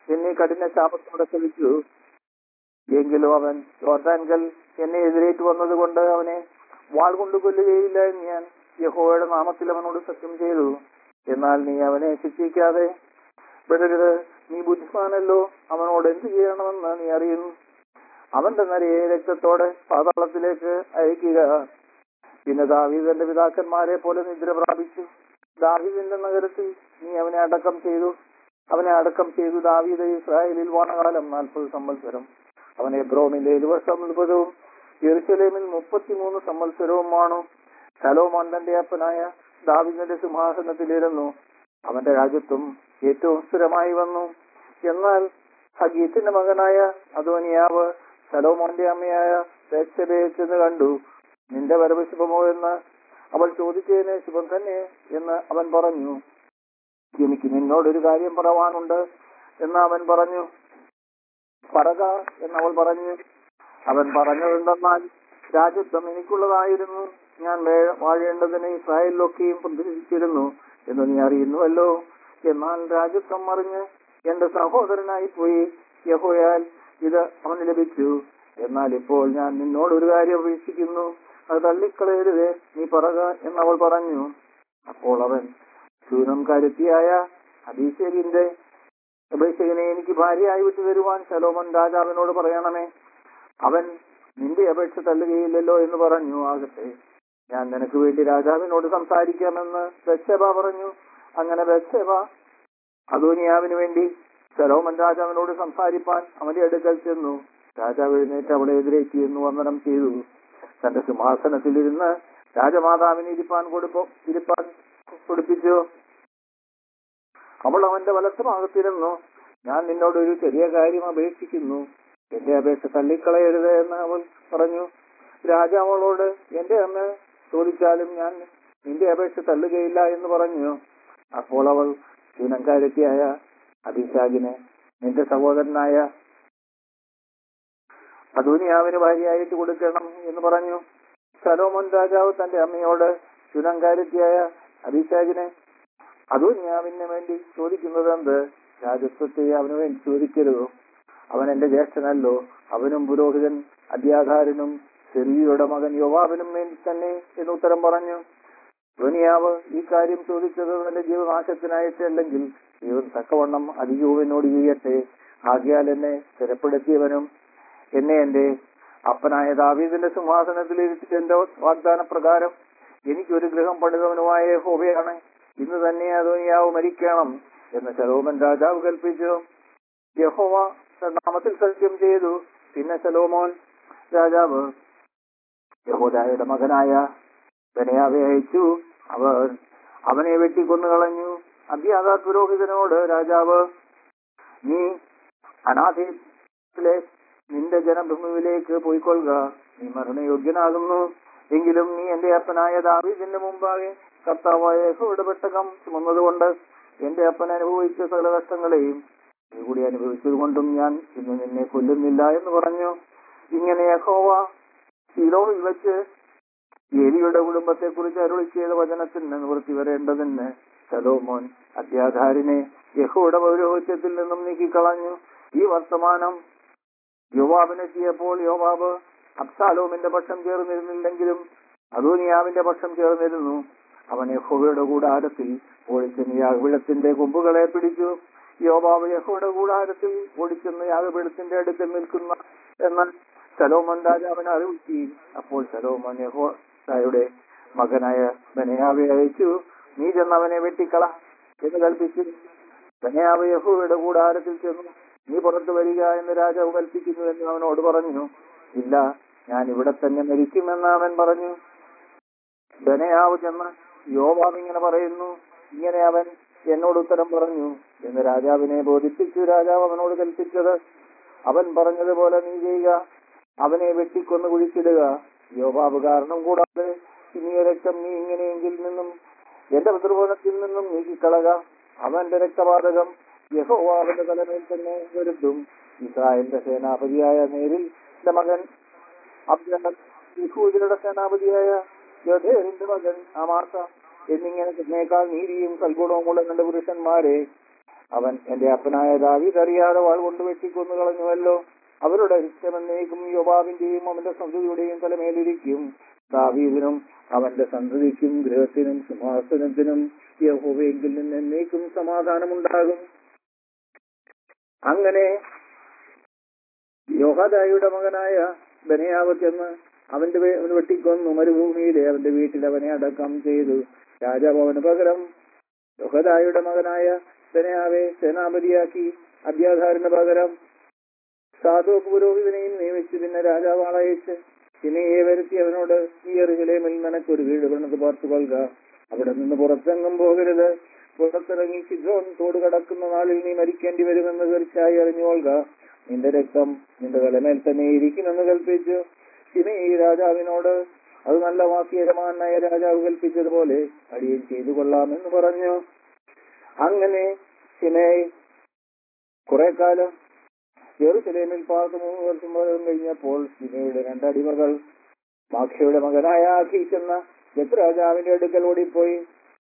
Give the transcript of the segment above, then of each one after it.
എന്നെ കഠിന ശാപത്തോടെ ചലിച്ചു. എങ്കിലും അവൻ യോർദാൻകൽ എന്നെ എതിരേറ്റ് വന്നത് കൊണ്ട് അവനെ വാൾ കൊണ്ട് കൊല്ലുകയില്ല എന്ന് ഞാൻ യഹോവയുടെ നാമത്തിൽ അവനോട് സത്യം ചെയ്തു. എന്നാൽ നീ അവനെ ശിക്ഷിക്കാതെ വിടരുത്. നീ ബുദ്ധിമാനല്ലോ, അവനോട് എന്ത് ചെയ്യണമെന്ന് നീ അറിയുന്നു. അവന്റെ നരയെ രക്തത്തോടെ പാതാളത്തിലേക്ക് അയക്കുക. പിന്നെ ദാവീദിന്റെ പിതാക്കന്മാരെ പോലെ നിദ്ര പ്രാപിച്ചു. ദാവീദിന്റെ നഗരത്തിൽ നീ അവനെ അടക്കം ചെയ്തു. ദാവീദ് ഇസ്രായേലിൽ വാണകാലം 40 സംവത്സരം. അവൻ എബ്രോനിൽ 7 വർഷം 30 യെരൂശലേമിൽ 33 സംവത്സരവുമാണ്. ശലോമോൻ തന്റെ അപ്പനായ ദാവീദിന്റെ സിംഹാസനത്തിലിരുന്നു. അവന്റെ രാജ്യത്വം ഏറ്റവും സ്ഥിരമായി വന്നു. എന്നാൽ ഹഗീത്തിന്റെ മകനായ അദോനിയാവ് ശലോമോന്റെ അമ്മയായ ബത്ശേബയെ ചെന്ന് കണ്ടു. നിന്റെ വരവ് ശുഭമോ എന്ന് അവൾ ചോദിച്ചതിന് ശുഭം തന്നെ എന്ന് അവൻ പറഞ്ഞു. എനിക്ക് നിന്നോടൊരു കാര്യം പറവാനുണ്ട് എന്ന് അവൻ പറഞ്ഞു. പറക എന്നവൾ പറഞ്ഞു. അവൻ പറഞ്ഞതെന്തെന്നാൽ, രാജ്യത്വം എനിക്കുള്ളതായിരുന്നു. ഞാൻ വാഴേണ്ടതിന് ഇസ്രായേലിലൊക്കെയും പ്രതിഷ്ഠിച്ചിരുന്നു എന്ന് നീ അറിയുന്നുവല്ലോ. എന്നാൽ രാജ്യത്വം മറിഞ്ഞ് എന്റെ സഹോദരനായി പോയി യഹോയാൽ ഇത് അവന് ലഭിച്ചു. എന്നാൽ ഇപ്പോൾ ഞാൻ നിന്നോടൊരു കാര്യം അപേക്ഷിക്കുന്നു, അത് തള്ളിക്കളയരുതേ, നീ പറക എന്നവൾ പറഞ്ഞു. അപ്പോൾ അവൻ, ശൂനം കരുത്തിയായ അഭിഷേകിനെ എനിക്ക് ഭാര്യയായി വിട്ടു തരുവാൻ ശലോമോൻ രാജാവിനോട് പറയണമേ. അവൻ നിന്റെ അപേക്ഷ തള്ളുകയില്ലല്ലോ എന്ന് പറഞ്ഞു. ആകട്ടെ, ഞാൻ നിനക്ക് വേണ്ടി രാജാവിനോട് സംസാരിക്കാമെന്ന് ബത്ശേബ പറഞ്ഞു. അങ്ങനെ ബത്ശേബ അദോനിയാവിന് വേണ്ടി ശലോമോൻ രാജാവിനോട് സംസാരിപ്പാൻ അവന്റെ അടുക്കൽ ചെന്നു. രാജാവ് എഴുന്നേറ്റ് അവളെ എതിരേറ്റ് എന്ന് വന്ദനം ചെയ്തു. തന്റെ സിംഹാസനത്തിലിരുന്ന് രാജമാതാവിന് ഇരിപ്പാൻ കൊടുപ്പിച്ചു. അവൾ അവന്റെ വലത്തുഭാഗത്തിരുന്നു. ഞാൻ നിന്നോട് ഒരു ചെറിയ കാര്യം അപേക്ഷിക്കുന്നു, എന്റെ അപേക്ഷ തള്ളിക്കളയരുത് എന്ന് അവൾ പറഞ്ഞു. രാജാവ് അവളോട്, എന്റെ അമ്മ ചോദിച്ചാലും ഞാൻ നിന്റെ അപേക്ഷ തള്ളുകയില്ല എന്ന് പറഞ്ഞു. അപ്പോൾ അവൾ ശൂനംകാരത്തിയായ അബീശാഗിനെ നിന്റെ സഹോദരനായ അദോനിയാവിന് ഭാര്യയായിട്ട് കൊടുക്കണം എന്ന് പറഞ്ഞു. ശലോമോൻ രാജാവ് തന്റെ അമ്മയോട്, ശൂനംകാരത്തിയായ അബീശാഗിനെ അദോനിയാവിന് വേണ്ടി ചോദിക്കുന്നത് എന്ത്? രാജത്വത്തെ അവന് വേണ്ടി ചോദിക്കരുതോ? അവൻ എന്റെ ജ്യേഷ്ഠനല്ലോ. അവനും പുരോഹിതൻ അബ്യാഥാരനും സെരൂയയുടെ മകൻ യോവാബിനും വേണ്ടി തന്നെ എന്ന് ഉത്തരം പറഞ്ഞു. അദോനിയാവ് ഈ കാര്യം ചോദിച്ചത് തന്റെ ജീവനാശത്തിനായിട്ടല്ലെങ്കിൽ ദൈവം തക്കവണ്ണം അതിജീവനോട് ചെയ്യട്ടെ. ആകയാൽ എന്നെ സ്ഥിരപ്പെടുത്തിയവനും എന്നെ എന്റെ അപ്പനായ ദാവീദിന്റെ സിംഹാസനത്തിൽ ഇരുത്തിന്റെ വാഗ്ദാന പ്രകാരം എനിക്കൊരു ഗൃഹം പണിതവനുമായ യഹോവയാണ്. ഇന്ന് തന്നെ അദോനിയാവ് മരിക്കണം എന്ന് ശലോമോൻ രാജാവ് കൽപ്പിച്ചു. യഹോവ നാമത്തിൽ സത്യം ചെയ്തു. പിന്നെ ശലോമോൻ രാജാവ് യഹോദായുടെ മകനായ ബെനായാവെ അയച്ചു. അവനെ വെട്ടിക്കൊന്നു കളഞ്ഞു. അബ്യാഥാർ പുരോഹിതനോട് രാജാവ്, നീ അനാഥയിലെ നിന്റെ ജനഭൂമിയിലേക്ക് പോയിക്കൊള്ളുക. നീ മരണയോഗ്യനാകുന്നു. എങ്കിലും നീ എന്റെ അപ്പനായ ദാവീദിന്റെ മുമ്പാകെ കർത്താവായ യഹോവയുടെ പെട്ടകം ചുമന്നതുകൊണ്ട് എന്റെ അപ്പൻ അനുഭവിച്ച സകല കഷ്ടങ്ങളെയും നീ കൂടി അനുഭവിച്ചതുകൊണ്ടും ഞാൻ ഇന്ന് നിന്നെ കൊല്ലുന്നില്ല എന്ന് പറഞ്ഞു. ഇങ്ങനെ യഹോവ ശീലോവിൽ വെച്ച് ഏലിയുടെ കുടുംബത്തെ കുറിച്ച് അരുളി ചെയ്ത വചനത്തിന് നിവൃത്തി വരേണ്ടതിന് ശലോമോൻ അബ്യാഥാരിനെ യഹോവയുടെ പൗരോഹിത്യത്തിൽ നിന്നും നീക്കിക്കളഞ്ഞു. ഈ വർത്തമാനം യോവാബിനെത്തിയപ്പോൾ യോവാബ് അബ്സാലോമിന്റെ പക്ഷം ചേർന്നിരുന്നില്ലെങ്കിലും അദോനിയാവിന്റെ പക്ഷം ചേർന്നിരുന്നു. അവൻ യഹോവയുടെ കൂടാരത്തിൽ ഓടിച്ചെന്ന് യാഗപീഠത്തിന്റെ കൊമ്പുകളെ പിടിച്ചു. യോവാബ് യഹോവയുടെ കൂടാരത്തിൽ ഓടിച്ചെന്ന് യാഗപീഠത്തിന്റെ അടുക്കൽ നിൽക്കുന്ന എന്നാൽ ശലോമോൻ രാജാവിനെ അറിയിച്ചു. അപ്പോൾ ശലോമോൻ യഹോവയുടെ മകനായ ബെനായാവെ അയച്ചു. നീ ചെന്നവനെ വെട്ടിക്കള എന്ന് കൽപ്പിച്ചു. ബെനായാവ് യഹോവയുടെ കൂടാരത്തിൽ ചെന്നു. നീ പുറത്തു വരിക എന്ന് രാജാവ് കൽപ്പിക്കുന്നു എന്ന് അവനോട് പറഞ്ഞു. ഇല്ല, ഞാൻ ഇവിടെ തന്നെ മരിക്കുമെന്ന് അവൻ പറഞ്ഞു. ബെനായാവ് ചെന്ന്, യോവാബ് ഇങ്ങനെ പറയുന്നു, ഇങ്ങനെ അവൻ എന്നോട് ഉത്തരം പറഞ്ഞു എന്ന് രാജാവിനെ ബോധിപ്പിച്ചു. രാജാവ് അവനോട് കൽപ്പിച്ചത് അവൻ പറഞ്ഞതുപോലെ നീ ചെയ്യുക. അവനെ വെട്ടിക്കൊന്ന് കുഴിച്ചിടുക. യോവാബ് കാരണം കൂടാതെ ഇനിയ രക്തം നീ ഇങ്ങനെയെങ്കിൽ നിന്നും എന്റെ പിതൃഭവനത്തിൽ നിന്നും നീക്കിക്കളക. അവന്റെ രക്തപാതകം യഹോവാവിന്റെ തലമേൽ തന്നെ വരുത്തും. ഇസ്രായേലിന്റെ സേനാപതിയായ നേരിന്റെ മകൻ യഹൂദയുടെ സേനാപതിയായ യോധേറിന്റെ മകൻ അമാസ എന്നിങ്ങനെ തന്നേക്കാൾ നീതിയും സൽഗുണവുമുള്ള രണ്ട് പുരുഷന്മാരെ അവൻ എന്റെ അപ്പനായ ദാവീദ് അറിയാതെ വാൾ കൊണ്ട് വെട്ടിക്കൊന്നു കളഞ്ഞുവല്ലോ. അവരുടെ രക്തമെന്നേക്കും യോവാബിന്റെയും അവന്റെ സന്തതിയുടെയും തലമേലിരിക്കും. ദാവീദിനും അവന്റെ സന്തതിക്കും ഗൃഹത്തിനും സിംഹാസനത്തിനും യഹോവയെങ്കിൽ നിന്ന് എന്നേക്കും സമാധാനമുണ്ടാകും. അങ്ങനെ യോഹദായുടെ മകനായ ബെനയാവ് ചെന്ന് അവന് വെട്ടിക്കൊന്നു. മരുഭൂമിയിലെ അവന്റെ വീട്ടിൽ അവനെ അടക്കം ചെയ്തു. രാജാവ് അവന് പകരം യോഹദായുടെ മകനായ ബെനയാവെ സേനാപതിയാക്കി. അബ്യാഥാരിന് പകരം സാദോക്ക് പുരോഹിതനെയും നിയമിച്ചു. പിന്നെ രാജാവ് ആളയച്ച് ശിമെയെ വരുത്തി അവനോട്, ഈ യെരൂശലേമിൽ നിനക്കൊരു വീട് പണിത് പാർത്തു കൊള്ളുക. അവിടെ നിന്ന് പുറത്തെങ്ങും പോകരുത്. പുറത്തിറങ്ങി കിദ്രോൻ തോട് കടക്കുന്ന നാളിൽ നീ മരിക്കേണ്ടി വരുമെന്ന് തീർച്ചയായി അറിഞ്ഞുകൊള്ളുക. നിന്റെ രക്തം നിന്റെ തലമേൽ തന്നെ ഇരിക്കുമെന്ന് കൽപ്പിച്ചു. ശിമെയി രാജാവിനോട്, അത് നല്ല വാക്യരമാനായ രാജാവ് കൽപ്പിച്ചതുപോലെ അടിയൻ ചെയ്തു കൊള്ളാമെന്ന് പറഞ്ഞു. അങ്ങനെ ശിമെയി കുറെ കാലം യെരൂശലേമിൽ പാർത്ത് 3 വർഷം കഴിഞ്ഞപ്പോൾ ശിമെയുടെ 2 അടിമകൾ മാഖയുടെ മകനായ ആഖീശ് എന്ന ഗത്ത് രാജാവിന്റെ അടുക്കൽ ഓടിപ്പോയി.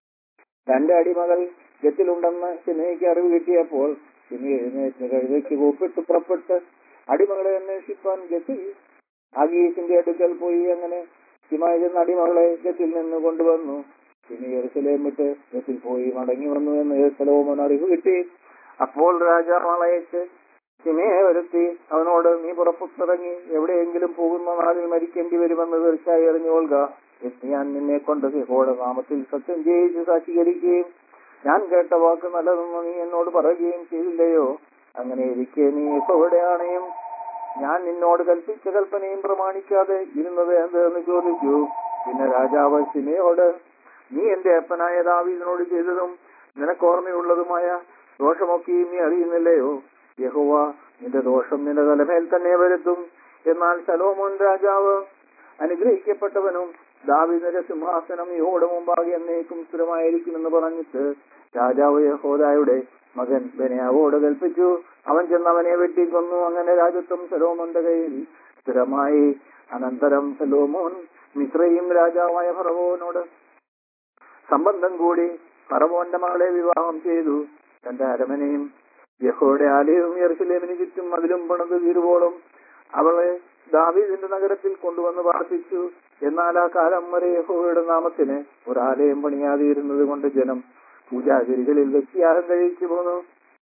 2 അടിമകൾ ഗത്തിലുണ്ടെന്ന് ശിമെയ്ക്ക് അറിവ് കിട്ടിയപ്പോൾ ശിമെ എഴുന്നേറ്റ് കഴുതയ്ക്ക് കൂപ്പിട്ട് പുറപ്പെട്ട് അടിമകളെ അന്വേഷിപ്പാൻ ഗത്തിൽ ആഖീശിന്റെ അടുക്കൽ പോയി. അങ്ങനെ ശിമായി ചെന്ന അടിമകളെ ഗത്തിൽ നിന്ന് കൊണ്ടുവന്നു. ശിമെ യെരൂശലേം വിട്ട് ഗത്തിൽ പോയി മടങ്ങി വന്നു എന്ന് ശലോമോൻ അറിവ് കിട്ടി. അപ്പോൾ രാജാവ് അയച്ച് ശിമെയെ വരുത്തി അവനോട്, നീ പുറത്തിറങ്ങി എവിടെയെങ്കിലും പോകുന്ന നാളിൽ മരിക്കേണ്ടി വരുമെന്ന് തീർച്ചയായി അറിഞ്ഞുകൊള്ളുക. ഞാൻ നിന്നെ കൊണ്ട് യഹോവയുടെ നാമത്തിൽ സത്യം ചെയ്യിച്ച് സാക്ഷീകരിക്കുകയും ഞാൻ കേട്ട വാക്ക് നല്ലതെന്ന് നീ എന്നോട് പറയുകയും ചെയ്തില്ലയോ? അങ്ങനെ ഇരിക്കെ നീ യഹോവയുടെ ആണയും ഞാൻ നിന്നോട് കൽപ്പിച്ച കൽപ്പനയും പ്രമാണിക്കാതെ ഇരുന്നത് എന്തെന്ന് ചോദിച്ചു. പിന്നെ രാജാവ് ശിമെയോട്, നീ എന്റെ അപ്പനായ ദാവീദിനോട് ചെയ്തതും നിനക്ക് ഓർമ്മയുള്ളതുമായ ദോഷമൊക്കെയും നീ അറിയുന്നില്ലയോ? യഹോവ നിന്റെ ദോഷം നിന്റെ തലമേൽ തന്നെ വരുത്തും. എന്നാൽ ശലോമോൻ രാജാവ് അനുഗ്രഹിക്കപ്പെട്ടവനും ദാവീദിന്റെ സിംഹാസനം യഹോവയുടെ മുമ്പാകെ എന്നേക്കും സ്ഥിരമായിരിക്കുമെന്ന് പറഞ്ഞിട്ട് രാജാവ് യഹോദായുടെ മകൻ ബെനയാവോട് കൽപ്പിച്ചു. അവൻ ചെന്ന് അവനെ വെട്ടിക്കൊന്നു. അങ്ങനെ രാജത്വം ശലോമോന്റെ കയ്യിൽ സ്ഥിരമായി. അനന്തരം ശലോമോൻ മിസ്രയീം രാജാവായ ഫറവോനോട് സംബന്ധം കൂടി ഫറവോന്റെ മകളെ വിവാഹം ചെയ്തു. തന്റെ അരമനയും യഹോവയുടെ ആലയവും യെരൂശലേമിന് ചുറ്റും മതിലും പണിത് തീരുവോളം അവളെ ദാവീദിന്റെ നഗരത്തിൽ കൊണ്ടുവന്ന് പാർപ്പിച്ചു. എന്നാൽ ആ കാലം വരെ യഹോവയുടെ നാമത്തിന് ഒരാലയം പണിയാതിരുന്നത് കൊണ്ട് ജനം പൂജാഗിരികളിൽ വെച്ച് യാഗം കഴിച്ചു പോന്നു.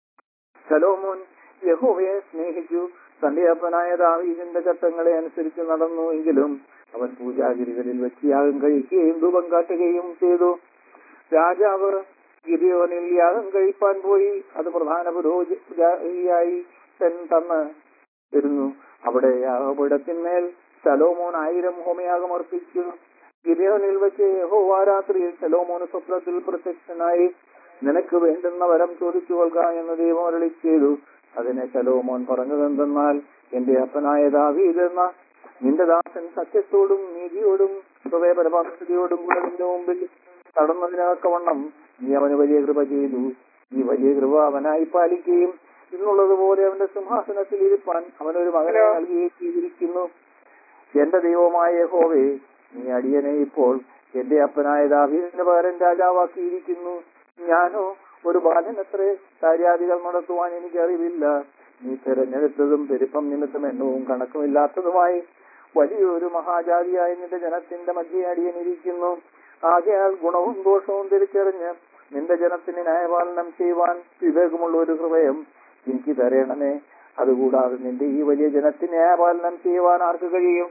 ശലോമോൻ യഹോവയെ സ്നേഹിച്ചു. തന്റെ അപ്പനായ ദാവീദിന്റെ ചട്ടങ്ങളെ അനുസരിച്ച് നടന്നു. എങ്കിലും അവൻ പൂജാഗിരികളിൽ വെച്ച് യാഗം കഴിക്കുകയും ധൂപം കാട്ടുകയും ചെയ്തു. രാജാവ് ഗിബെയോനിൽ യാഗം കഴിപ്പാൻ പോയി. അത് പ്രധാന പുരോഹിതയായി തന്ന് വരുന്നു. അവിടെ യാഗപീഠത്തിന്മേൽ ശലോമോൻ 1000 ഹോമയാഗം അർപ്പിച്ചു. ഗിബെയോനിൽ വെച്ച് യഹോവ രാത്രിയിൽ ശലോമോന് സ്വപ്നത്തിൽ പ്രത്യക്ഷനായി, നിനക്ക് വേണ്ടുന്ന വരം ചോദിച്ചു കൊള്ളുക എന്ന് ദൈവം അരുളി ചെയ്തു. അതിനെ ശലോമോൻ പറഞ്ഞതെന്തെന്നാൽ, എന്റെ അപ്പനായ ദാവീദ് എന്ന നിന്റെ ദാസൻ സത്യത്തോടും നീതിയോടും ഹൃദയപരമാർത്ഥതയോടും കൂടെ നിന്റെ മുമ്പിൽ നടന്നതിനൊക്കവണ്ണം നീ അവന് വലിയ കൃപ ചെയ്തു. ഈ വലിയ കൃപ അവനായി പാലിക്കുകയും ഇന്നുള്ളതുപോലെ അവന്റെ സിംഹാസനത്തിൽ ഇരുപ്പാൻ അവനൊരു മകനെ നൽകുകയും ചെയ്തിരിക്കുന്നു. എന്റെ ദൈവമായ യഹോവേ, നീ അടിയനെ ഇപ്പോൾ എന്റെ അപ്പനായ ദാവീദിന് പകരം രാജാവാക്കിയിരിക്കുന്നു. ഞാനോ ഒരു ബാലനത്രേ. കാര്യാദികൾ നടത്തുവാൻ എനിക്ക് അറിവില്ല. നീ തിരഞ്ഞെടുത്തതും പെരുപ്പം നിമിത്തം എണ്ണവും കണക്കുമില്ലാത്തതുമായി വലിയൊരു മഹാജാതിയായി നിന്റെ ജനത്തിന്റെ മധ്യേ അടിയനിരിക്കുന്നു. ആകയാൽ ഗുണവും ദോഷവും തിരിച്ചറിഞ്ഞ് നിന്റെ ജനത്തിന് ന്യായപാലനം ചെയ്യുവാൻ വിവേകമുള്ള ഒരു ഹൃദയം എനിക്ക് തരണമേ. അതുകൂടാതെ നിന്റെ ഈ വലിയ ജനത്തിന് ന്യായപാലനം ചെയ്യുവാൻ ആർക്ക് കഴിയും?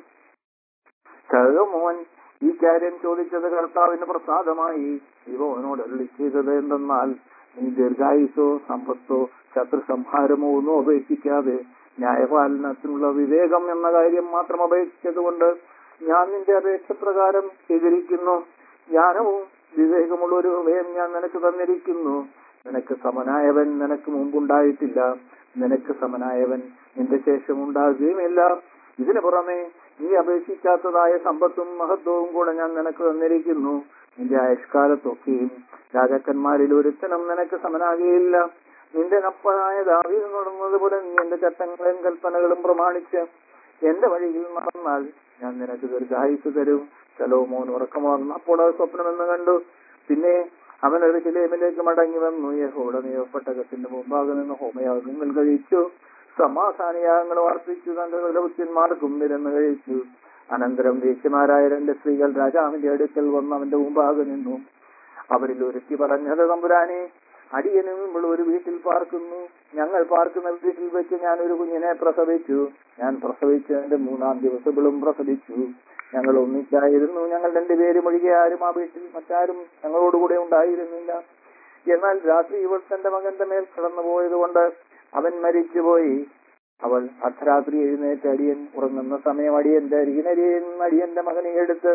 ശലോമോൻ ഈ കാര്യം ചോദിച്ചത് കർത്താവിന് പ്രസാദമായി. ദൈവനോട് അരുളി ചെയ്തത് എന്തെന്നാൽ, നീ ദീർഘായുസോ സമ്പത്തോ ശത്രു സംഹാരമോ ഒന്നും അപേക്ഷിക്കാതെ ന്യായപാലനത്തിനുള്ള വിവേകം എന്ന കാര്യം മാത്രം അപേക്ഷിച്ചതുകൊണ്ട് ഞാൻ നിന്റെ അപേക്ഷ പ്രകാരം ചെയ്തിരിക്കുന്നു. ജ്ഞാനവും വിവേകമുള്ള ഒരു ഹൃദയം ഞാൻ നിനക്ക് തന്നിരിക്കുന്നു. നിനക്ക് സമനായവൻ നിനക്ക് മുമ്പുണ്ടായിട്ടില്ല, നിനക്ക് സമനായവൻ നിന്റെ ശേഷം ഉണ്ടാകുകയുമില്ല. ഇതിനു പുറമെ നീ അപേക്ഷിക്കാത്തതായ സമ്പത്തും മഹത്വവും കൂടെ ഞാൻ നിനക്ക് തന്നിരിക്കുന്നു. നിന്റെ ആയുഷ്കാലത്തൊക്കെയും രാജാക്കന്മാരിൽ ഒരുത്തനും നിനക്ക് സമനാകുകയില്ല. നിന്റെ അപ്പനായ ദാവീദ് നടന്നതുപോലെ നീ എന്റെ ചട്ടങ്ങളും കൽപ്പനകളും പ്രമാണിച്ച് എന്റെ വഴിയിൽ നടന്നാൽ ഞാൻ നിനക്ക് ദീർഘായുസ് തരും. ശലോമോൻ ഉറക്കമാർന്നപ്പോൾ അത് സ്വപ്നമെന്ന് കണ്ടു. പിന്നെ അവൻ യെരൂശലേമിലേക്ക് മടങ്ങി വന്നു. യഹോവയുടെ നിയമപ്പെട്ടകത്തിന്റെ മുമ്പാകെ നിന്ന് ഹോമയാഗങ്ങൾ കഴിച്ചു, സമാധാനയാഗങ്ങൾ അർപ്പിച്ചു, തന്റെ കുലപുത്രന്മാർക്കും വിരുന്ന് കഴിച്ചു. അനന്തരം വേശ്യമാരായ 2 സ്ത്രീകൾ രാജാവിന്റെ അടുക്കൽ വന്ന് അവന്റെ മുമ്പാകെ നിന്നു. അവരിൽ ഒരുത്തി പറഞ്ഞത്, തമ്പുരാനെ, അടിയനും നമ്മൾ ഒരു വീട്ടിൽ പാർക്കുന്നു. ഞങ്ങൾ പാർക്കുന്ന വീട്ടിൽ വെച്ച് ഞാൻ ഒരു കുഞ്ഞിനെ പ്രസവിച്ചു. ഞാൻ പ്രസവിച്ച് എന്റെ 3-ാം ദിവസങ്ങളും പ്രസവിച്ചു. ഞങ്ങൾ ഒന്നിച്ചായിരുന്നു. ഞങ്ങൾ 2 പേരും ഒഴികെ ആരും ആ വീട്ടിൽ മറ്റാരും ഞങ്ങളോടുകൂടെ ഉണ്ടായിരുന്നില്ല. എന്നാൽ രാത്രി ഇവൾ തന്റെ മകന്റെ മേൽ കടന്നുപോയത് കൊണ്ട് അവൻ മരിച്ചുപോയി. അവൾ അർദ്ധരാത്രി എഴുന്നേറ്റ് അടിയൻ ഉറങ്ങുന്ന സമയം അടിയന്റെ അരികിനരിയിൽ നിന്ന് അടിയന്റെ മകനെ എടുത്ത്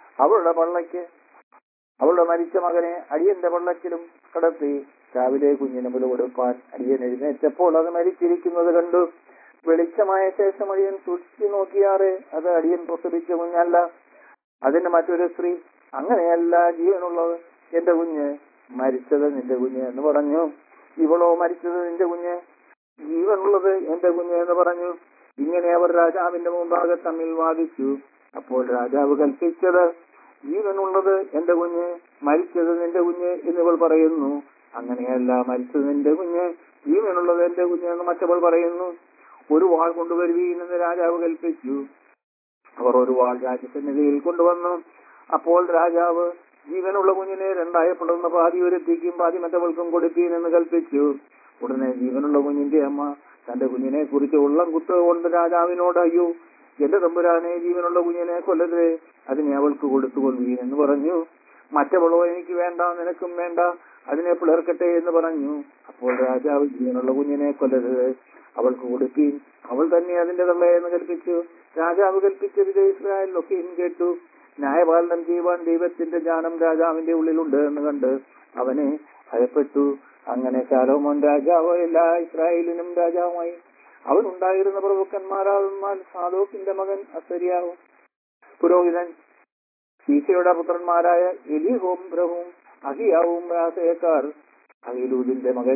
അവളുടെ മരിച്ച മകനെ അടിയന്റെ പള്ളക്കിലും കടത്തി. രാവിലെ കുഞ്ഞിന് മുല കൊടുപ്പാൻ അടിയൻ എഴുന്നേറ്റപ്പോൾ അത് മരിച്ചിരിക്കുന്നത് കണ്ടു. വെളിച്ചമായ ശേഷം അടിയൻ സൂക്ഷിച്ചു നോക്കിയാറെ അത് അടിയൻ പ്രസവിച്ച കുഞ്ഞല്ല, അതിന് മറ്റൊരു സ്ത്രീ. അങ്ങനെയല്ല, ജീവനുള്ളത് എന്റെ കുഞ്ഞ്, മരിച്ചത് നിന്റെ കുഞ്ഞ് എന്ന് പറഞ്ഞു. ഇവളോ, മരിച്ചത് നിന്റെ കുഞ്ഞ്, ജീവനുള്ളത് എന്റെ കുഞ്ഞ് എന്ന് പറഞ്ഞു. ഇങ്ങനെ അവർ രാജാവിന്റെ മുമ്പാകെ തമ്മിൽ വാദിച്ചു. അപ്പോൾ രാജാവ് കൽപ്പിച്ചത്, ജീവനുള്ളത് എന്റെ കുഞ്ഞ്, മരിച്ചത് നിന്റെ കുഞ്ഞ് എന്നിവൾ പറയുന്നു. അങ്ങനെയല്ല, മരിച്ചത് നിന്റെ കുഞ്ഞ്, ജീവനുള്ളത് എന്റെ കുഞ്ഞ് എന്ന് മറ്റവൾ പറയുന്നു. ഒരു വാൾ കൊണ്ടുവരുവീൻ എന്ന് രാജാവ് കൽപ്പിച്ചു. അവർ ഒരു വാൾ രാജസന്നിധിയിൽ കൊണ്ടുവന്നു. അപ്പോൾ രാജാവ്, ജീവനുള്ള കുഞ്ഞിനെ 2 പിളർന്ന പാതി ഒരുത്തിക്കും പാതി മറ്റവൾക്കും കൊടുപ്പീൻ എന്ന് കൽപ്പിച്ചു. ഉടനെ ജീവനുള്ള കുഞ്ഞിന്റെ അമ്മ തന്റെ കുഞ്ഞിനെ കുറിച്ച് ഉള്ളം കുത്തുകൊണ്ട് രാജാവിനോട്, അയ്യോ എന്റെ തമ്പുരാനെ, ജീവനുള്ള കുഞ്ഞിനെ കൊല്ലരുതേ, അതിനെ അവൾക്ക് കൊടുത്തുകൊള്ളുവീൻ എന്ന് പറഞ്ഞു. മറ്റവളോ, എനിക്ക് വേണ്ട, നിനക്കും വേണ്ട, അതിനെ പിളർക്കട്ടെ എന്ന് പറഞ്ഞു. അപ്പോൾ രാജാവ്, ജീവനുള്ള കുഞ്ഞിനെ കൊല്ലരുത്, അവൾക്ക് കൊടുപ്പീൻ, അവൾ തന്നെ അതിന്റെ തള്ളയെന്ന് കൽപ്പിച്ചു. രാജാവ് കൽപ്പിച്ചത് ഇസ്രായേലിലൊക്കെയും കേട്ടു. ന്യായപാലനം ചെയ്യുവാൻ ദൈവത്തിന്റെ ജ്ഞാനം രാജാവിന്റെ ഉള്ളിലുണ്ട് എന്ന് കണ്ട് അവനെ ഭയപ്പെട്ടു. അങ്ങനെ ശലോമോൻ രാജാവ് എല്ലാ ഇസ്രായേലിനും രാജാവായി. അവൻ ഉണ്ടായിരുന്ന പ്രഭുക്കന്മാരാകുന്നാൽ സാദോക്കിന്റെ മകൻ അസര്യാവും പുരോഹിതൻ, ശീശയുടെ പുത്രന്മാരായ എലീഹും ബ്രഹും അഹിയാവും രാസയക്കാർ, അഹിലൂദിന്റെ മകൻ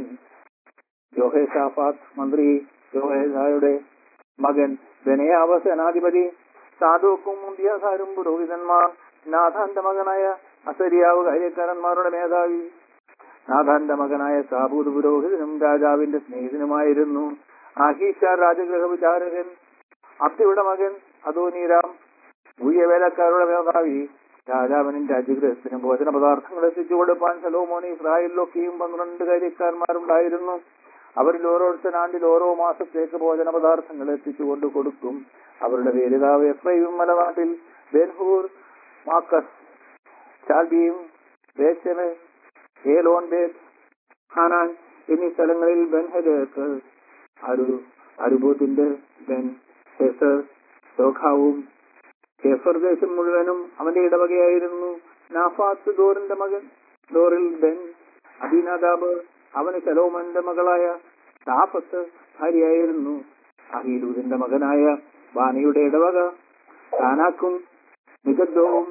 യോഹേശാഫാത്ത് മന്ത്രി, യോഹേദായുടെ മകൻ ബെനയാവ് സേനാധിപതി, സാദോക്കും മുന്തിയാസാരും പുരോഹിതന്മാർ, നാഥാന്റെ മകനായ അസര്യാവ് കാര്യക്കാരന്മാരുടെ മേധാവി. നാഥാന്റെ മകനായ സാബൂദ് പുരോഹിതനും രാജാവിന്റെ സ്നേഹിതനുമായിരുന്നു. ആഹീഷ രാജഗൃഹ വിചാരകൻ, അബ്ദിയുടെ മകൻ അദോനീരാം ഊയവേലക്കാരുടെ മേധാവി. രാജാവിനും രാജ്യഗൃഹത്തിനും ഭോജന പദാർത്ഥങ്ങൾ എത്തിച്ചു കൊടുപ്പാൻ ശലോമോന് ഇസ്രായേലിലൊക്കെയും 12 കാര്യക്കാരന്മാരുണ്ടായിരുന്നു. അവരിൽ ഓരോരുത്തൻ ആണ്ടിൽ ഓരോ മാസത്തേക്ക് ഭോജന പദാർത്ഥങ്ങൾ എത്തിച്ചുകൊണ്ട് കൊടുക്കും. അവരുടെ പേരിതാവ് എഫ്രൈം മലനാട്ടിൽ ബെൻഹൂർ, മാക്കസ്, ചാൽബീം, ബേശെമെ, ഏലോൻ ബേത്, ഹാനാൻ എന്നീ സ്ഥലങ്ങളിൽ ബെൻഹദർക്ക്, അരുബോത്തിന്റെ ബെൻ ഹെസർ, സോഖാവും. ഹെഫർ ദേശം മുഴുവനും അവന്റെ ഇടവകയായിരുന്നു. നാഫാത്ത് ദോറിന്റെ മകൻ, ദോറിൽ ബെൻ അബീനാദാബ്, അവന് ശലോമോന്റെ മകളായ താഫത്ത് ഭാര്യയായിരുന്നു. അഹീലൂദിന്റെ മകനായ ബാനയുടെ ഇടവക താനാക്കും മിഗദ്ദോവും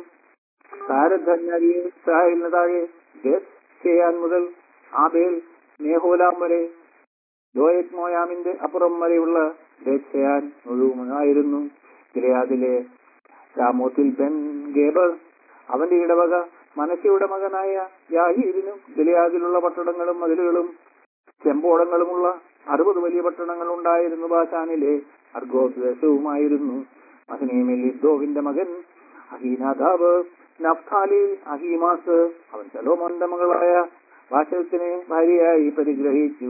ഇസ്രായേലിന് താഴെ ബേത് ഷെയാൻ മുതൽ ആബേൽ നെഹോലാം വരെ, ദോയത് മോയാമിന്റെ അപ്പുറം വരെയുള്ള ബേത് ഷെയാൻ മുഴുവനായിരുന്നു. ഗിലെയാദിലെ രാമോത്തിൽ ബെൻ ഗേബർ, അവന്റെ ഇടവക മനശ്ശെയുടെ മകനായ യാഹീരിനും ഗിലെയാദിലുള്ള പട്ടണങ്ങളും മതിലുകളും ചെമ്പോടങ്ങളുമുള്ള 60 വലിയ പട്ടണങ്ങൾ ഉണ്ടായിരുന്നു. ബാശാനിലെ അർഗോസ് ദേശവുമായിരുന്നു. മഹനീമിൽ ഇദ്ദോവിന്റെ മകൻ അഹീനാദാബ്, നഫ്താലിൽ അഹീമാസ്, അവൻ ശലോമോന്റെ മകളായ വാശത്തിനെ ഭാര്യയായി പരിഗ്രഹിച്ചു.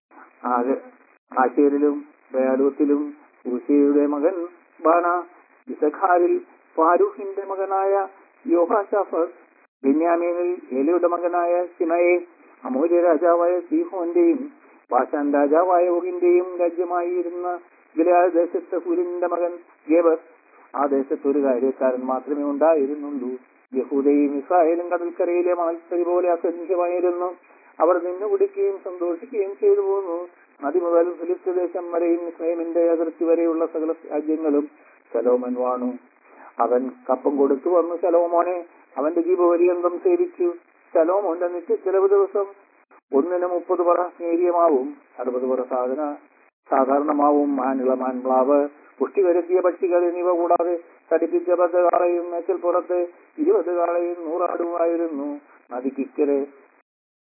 ആശേരിലും ബയാലൂത്തിലും ഉസിയുടെ മകൻ ബാന, ഇസഖാരിൽ ഫാരൂഖിന്റെ മകനായ യോഹാശാഫത്ത്, ബെന്യാമീനിൽ ഏലിയുടെ മകനായ ശിമയെ, അമോര്യ രാജാവായ സീഹോന്റെയും ബാശാൻ രാജാവായ ഓഗിന്റെയും രാജ്യമായിരുന്ന ഗിലെയാദ് ദേശത്ത് ഹൂരിന്റെ മകൻ ഗേബർ. ആ ദേശത്ത് ഒരു കാര്യക്കാരൻ മാത്രമേ ഉണ്ടായിരുന്നുള്ളൂ. യഹൂദയും ഇസ്രായേലും കടൽക്കരയിലെ മണൽത്തരി പോലെ അസംഖ്യമായിരുന്നു. അവർ നിന്നുകുടിക്കുകയും സന്തോഷിക്കുകയും ചെയ്തു പോന്നു. നദി മുതൽ ഫിലിസ്ത്യ ദേശം വരെയും ഇസ്രായേലിന്റെ അതിർത്തി വരെയുള്ള സകല രാജ്യങ്ങളും ശലോമോൻ വാണു. അവൻ കപ്പം കൊടുത്തു വന്നു ശലോമോനെ അവന്റെ ജീവപര്യന്തം സേവിച്ചു. ശലോമോന്റെ നിത്യച്ചെലവ് ദിവസം ഒന്നിന് 30 പറ നേരിയമാവും, 60 പറ സാധാരണമാവും, മാനിളമാൻ പ്ലാവ്, പുഷ്ടി വരുത്തിയ പക്ഷികൾ എന്നിവ കൂടാതെ തടിപ്പിച്ച 10 കാളയും മേച്ചൽപ്പുറത്ത് 20 കാളയും 100 ആടുമായിരുന്നു. നദിക്കിക്കരെ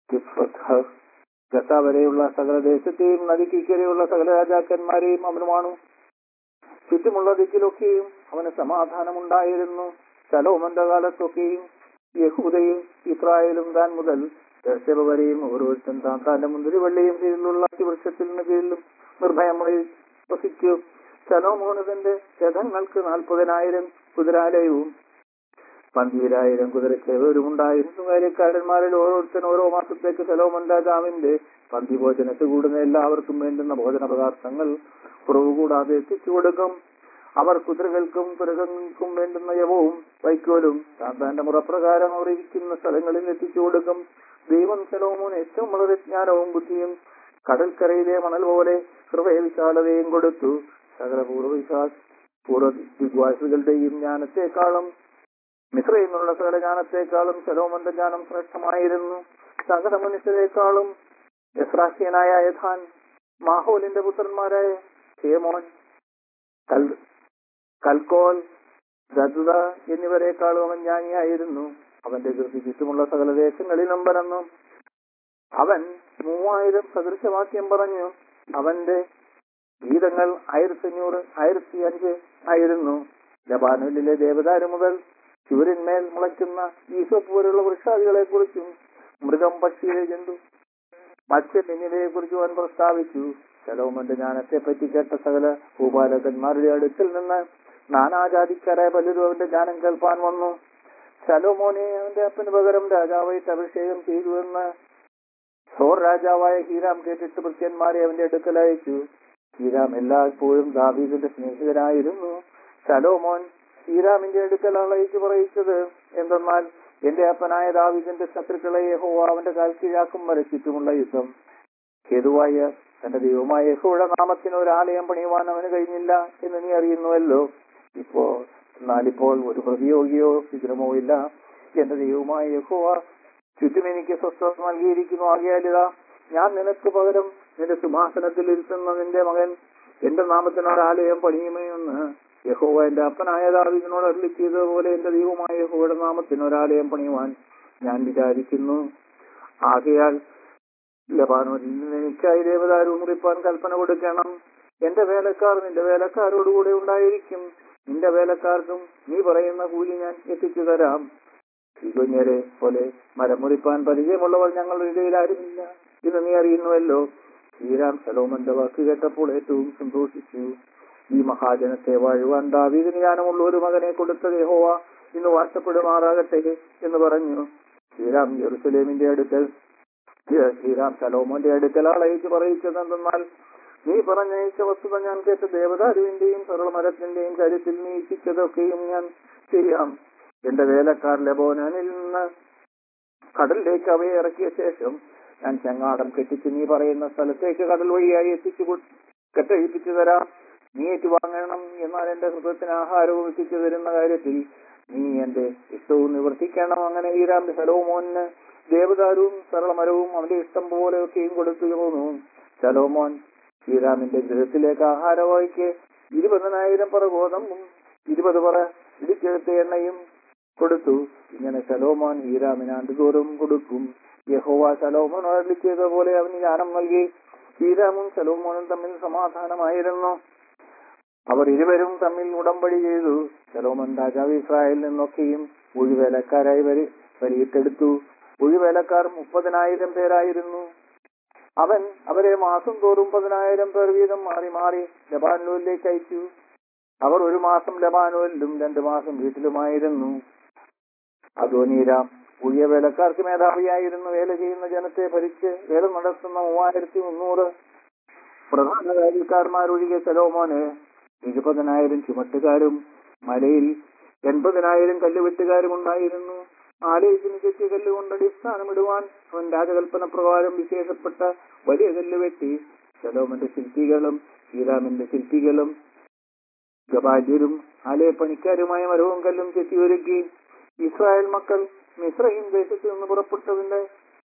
ഗസ വരെയുള്ള സകല ദേശത്തെയും നദിക്കിക്കരെയുള്ള സകല രാജാക്കന്മാരെയും അവനുമാണ്. ചുറ്റുമുള്ള ദിക്കിലൊക്കെയും അവന് സമാധാനമുണ്ടായിരുന്നു. ശലോമോന്റെ കാലത്തൊക്കെയും യഹൂദയും ഇസ്രായേലും താൻ മുതൽ ബേർശേബ വരെയും ഓരോരുത്തൻ താന്റെ മുന്തിരിവള്ളിയും കീഴിലുള്ള വൃക്ഷത്തിന് കീഴിലും നിർഭയമായി വസിച്ചു. ശലോമോന് തന്റെ രഥങ്ങൾക്ക് 40,000 കുതിരാലയവും 12,000 കുതിരച്ചേവരും ഉണ്ടായിരുന്നു. കാര്യക്കാരന്മാരിൽ ഓരോരുത്തൻ ഓരോ മാസത്തേക്ക് ശലോമോൻ രാജാവിന്റെ പന്തിഭോജനത്തിൽ കൂടുന്ന എല്ലാവർക്കും വേണ്ടുന്ന ഭോജന പദാർത്ഥങ്ങൾ കുറവ് കൂടാതെ എത്തിച്ചു കൊടുക്കും. അവർ കുതിരകൾക്കും കുരകൾക്കും വേണ്ടുന്ന യവവും വൈക്കോലും താന്റെ മുറപ്രകാരം അവർ ഇരിക്കുന്ന സ്ഥലങ്ങളിൽ എത്തിച്ചു കൊടുക്കും. ദൈവം ശലോമോന് ഏറ്റവും വളരെ ജ്ഞാനവും ബുദ്ധിയും കടൽക്കരയിലെ മണൽ പോലെ ഹൃദയവിശാലതയും കൊടുത്തു. സകല പൂർവ്വദിഗ്വാസികളുടെയും ജ്ഞാനത്തെക്കാളും മിസ്രയിൽ നിന്നുള്ള സകല ജ്ഞാനത്തെക്കാളും ശലോമോന്റെ ജ്ഞാനം ശ്രേഷ്ഠമായിരുന്നു. സകല മനുഷ്യരെക്കാളും എസ്രാഹ്യനായ യഥാൻ, മാഹോലിന്റെ പുത്രന്മാരായ ഹേമോൻ, കൽക്കോൽ, ഗദ്ദ എന്നിവരെക്കാളും അവൻ ജ്ഞാനിയായിരുന്നു. അവന്റെ കൃതി ചുറ്റുമുള്ള സകല ദേശങ്ങളിലും പരന്നു. അവൻ 3000 സദൃശവാക്യം പറഞ്ഞു. അവന്റെ ഗീതങ്ങൾ 1500 ആയിരുന്നു. ലബാനോനിലെ ദേവദാരു മുതൽ ചൂരിന്മേൽ മുളയ്ക്കുന്ന ഈസോപ്പ് പോലുള്ള വൃക്ഷാദികളെ കുറിച്ചും മൃഗം, പക്ഷിയെ, ജന്തു, മത്സ്യം എന്നിവയെ കുറിച്ചും അവൻ പ്രസ്താവിച്ചു. ശലോമോന്റെ ജ്ഞാനത്തെ പറ്റി കേട്ട സകല ഭൂപാലകന്മാരുടെ അടുത്തിൽ നിന്ന് നാനാജാതിക്കാരായ പലരും അവന്റെ ജ്ഞാനം കേൾപ്പാൻ വന്നു. ശലോമോനെ അവന്റെ അപ്പന് പകരം രാജാവായിട്ട് അഭിഷേകം ചെയ്തു എന്ന് സോർ രാജാവായ ഹീരാം കേട്ടിട്ട് ഭൃത്യന്മാരെ അവന്റെ അടുക്കൽ അയച്ചു. ഹീരാം എല്ലായ്പ്പോഴും ദാവീദിന്റെ സ്നേഹിതനായിരുന്നു. ശലോമോൻ ഹീരാമിന്റെ അടുക്കൽ അയച്ചു പറയിച്ചത് എന്തെന്നാൽ, എന്റെ അപ്പനായ ദാവീദിന്റെ ശത്രുക്കളെ യഹോവ അവന്റെ കാൽ കീഴാക്കും വരെ ചുറ്റുമുള്ള യുദ്ധം ഹേതുവായ തന്റെ ദൈവമായ യഹോവയുടെ നാമത്തിന് ഒരു ആലയം പണിയുവാൻ അവന് കഴിഞ്ഞില്ല എന്ന് നീ അറിയുന്നുവല്ലോ. എന്നാൽ ഒരു പ്രതിയോഗിയോ വിഗ്രഹമോ ഇല്ല. എന്റെ ദൈവമായ യഹോവ ചുറ്റും എനിക്ക് സ്വസ്ഥത നൽകിയിരിക്കുന്നു. ആകയാലിതാ ഞാൻ നിനക്ക് പകരം നിന്റെ സിംഹാസനത്തിൽ ഇരുത്തുന്ന നിന്റെ മകൻ എന്റെ നാമത്തിന് ഒരു ആലയം പണിയുമെന്ന് യഹോവ എന്റെ അപ്പനായ ദാവീദിനോട് അരുളി ചെയ്തതുപോലെ എന്റെ ദൈവമായ യഹോവയുടെ നാമത്തിന് ഒരാലയം പണിയുവാൻ ഞാൻ വിചാരിക്കുന്നു. ആകയാൽ ലബാനോനിൽ നിന്ന് എനിക്കായി ദേവദാരു മുറിപ്പാൻ കൽപ്പന കൊടുക്കണം. എന്റെ വേലക്കാർ നിന്റെ വേലക്കാരോടുകൂടെ ഉണ്ടായിരിക്കും. നിന്റെ വേലക്കാർക്കും നീ പറയുന്ന കൂലി ഞാൻ എത്തിച്ചു തരാം. കുഞ്ഞരെ പോലെ മരം മുറിപ്പാൻ പരിചയമുള്ളവർ ഞങ്ങളുടെ ഇടയിൽ ആരുമില്ല എന്ന് നീ അറിയുന്നുവല്ലോ. ഹീരാം ശലോമോന്റെ വാക്ക് കേട്ടപ്പോൾ ഏറ്റവും സന്തോഷിച്ചു. ഈ മഹാജനത്തെ വാഴുവാൻ ദാവീദിന് ജ്ഞാനമുള്ള ഒരു മകനെ കൊടുത്ത യഹോവ ഇന്ന് വാഴ്ത്തപ്പെടുമാറാകട്ടെ എന്ന് പറഞ്ഞു. ഹീരാം ശലോമോന്റെ അടുക്കൽ ആളയച്ച് പറയിച്ചതെന്നാൽ, നീ പറഞ്ഞയച്ച വസ്തുത ഞാൻ കേട്ട ദേവദാരുവിന്റെയും സരളമരത്തിന്റെയും കാര്യത്തിൽ നീ ഇച്ഛിച്ചതൊക്കെയും ഞാൻ ചെയ്യാം. എന്റെ വേലക്കാർ ലെബോനിൽ നിന്ന് കടലിലേക്ക് അവയെ ഇറക്കിയ ശേഷം ഞാൻ ചങ്ങാടം കെട്ടിച്ച് നീ പറയുന്ന സ്ഥലത്തേക്ക് കടൽ വഴിയായി കെട്ടഴിപ്പിച്ചു തരാം. നീ ഏറ്റുവാങ്ങണം. എന്നാൽ എന്റെ ഹൃദയത്തിന് ആഹാരവും എത്തിച്ചു തരുന്ന കാര്യത്തിൽ നീ എന്റെ ഇഷ്ടവും നിവർത്തിക്കണം. അങ്ങനെ ഹീരാം ശലോമോന് ദേവദാരുവും സരളമരവും അവന്റെ ഇഷ്ടം പോലെയൊക്കെയും കൊടുത്തു പോന്നു. ശലോമോൻ ഹീരാമിന്റെ ഗൃഹത്തിലേക്ക് ആഹാരവായിക്ക് 20,000 പറ ഗോതമ്പും 20 പറ ഇടിച്ചെടുത്ത എണ്ണയും കൊടുത്തു. ഇങ്ങനെ ശലോമോൻ ഹീരാമിന് ആണ്ടുതോറും കൊടുക്കും. യഹോവ ശലോമോൻ അരുളി ചെയ്തതുപോലെ അവന് ജ്ഞാനം നൽകി. ഹീരാമും ശലോമോനും തമ്മിൽ സമാധാനമായിരുന്നു. അവർ ഇരുവരും തമ്മിൽ ഉടമ്പടി ചെയ്തു. ശലോമോൻ രാജാവ് ഇസ്രായേലിൽ നിന്നൊക്കെയും ഒഴിവേലക്കാരായി വരിയിട്ടെടുത്തു. ഒഴിവേലക്കാർ 30,000 പേരായിരുന്നു. അവൻ അവരെ മാസം തോറും 10,000 പേർ വീതം മാറി മാറി ലബാനോനിലേക്ക് അയച്ചു. അവർ 1 മാസം ലബാനോനിലും 2 മാസം വീട്ടിലുമായിരുന്നു. അദോനീരാം പുതിയ വേലക്കാർക്ക് മേധാവിയായിരുന്നു. വേല ചെയ്യുന്ന ജനത്തെ ഭരിച്ച് വേല നടത്തുന്ന 3,300 പ്രധാന കാര്യക്കാരന്മാരൊഴികെ ശലോമോന് 20,000 ചുമട്ടുകാരും മലയിൽ 80,000 കല്ലുവെട്ടുകാരും ഉണ്ടായിരുന്നു. ആലയത്തിന് ചെത്തിയ കല്ലുകൊണ്ട് അടിസ്ഥാനമിടുവാൻ അവൻ രാജകൽപ്പന പ്രകാരം വിശേഷപ്പെട്ട വലിയ കല്ല് വെട്ടി. ശലോമോന്റെ ശില്പികളും ഹീരാമിന്റെ ശില്പികളും ഗബാല്യരും ആലയപ്പണിക്കാരുമായ മരവും കല്ലും ചെത്തി ഒരുക്കി. ഇസ്രായേൽ മക്കൾ മിസ്രയീം ദേശത്ത് നിന്ന് പുറപ്പെട്ടതിന്റെ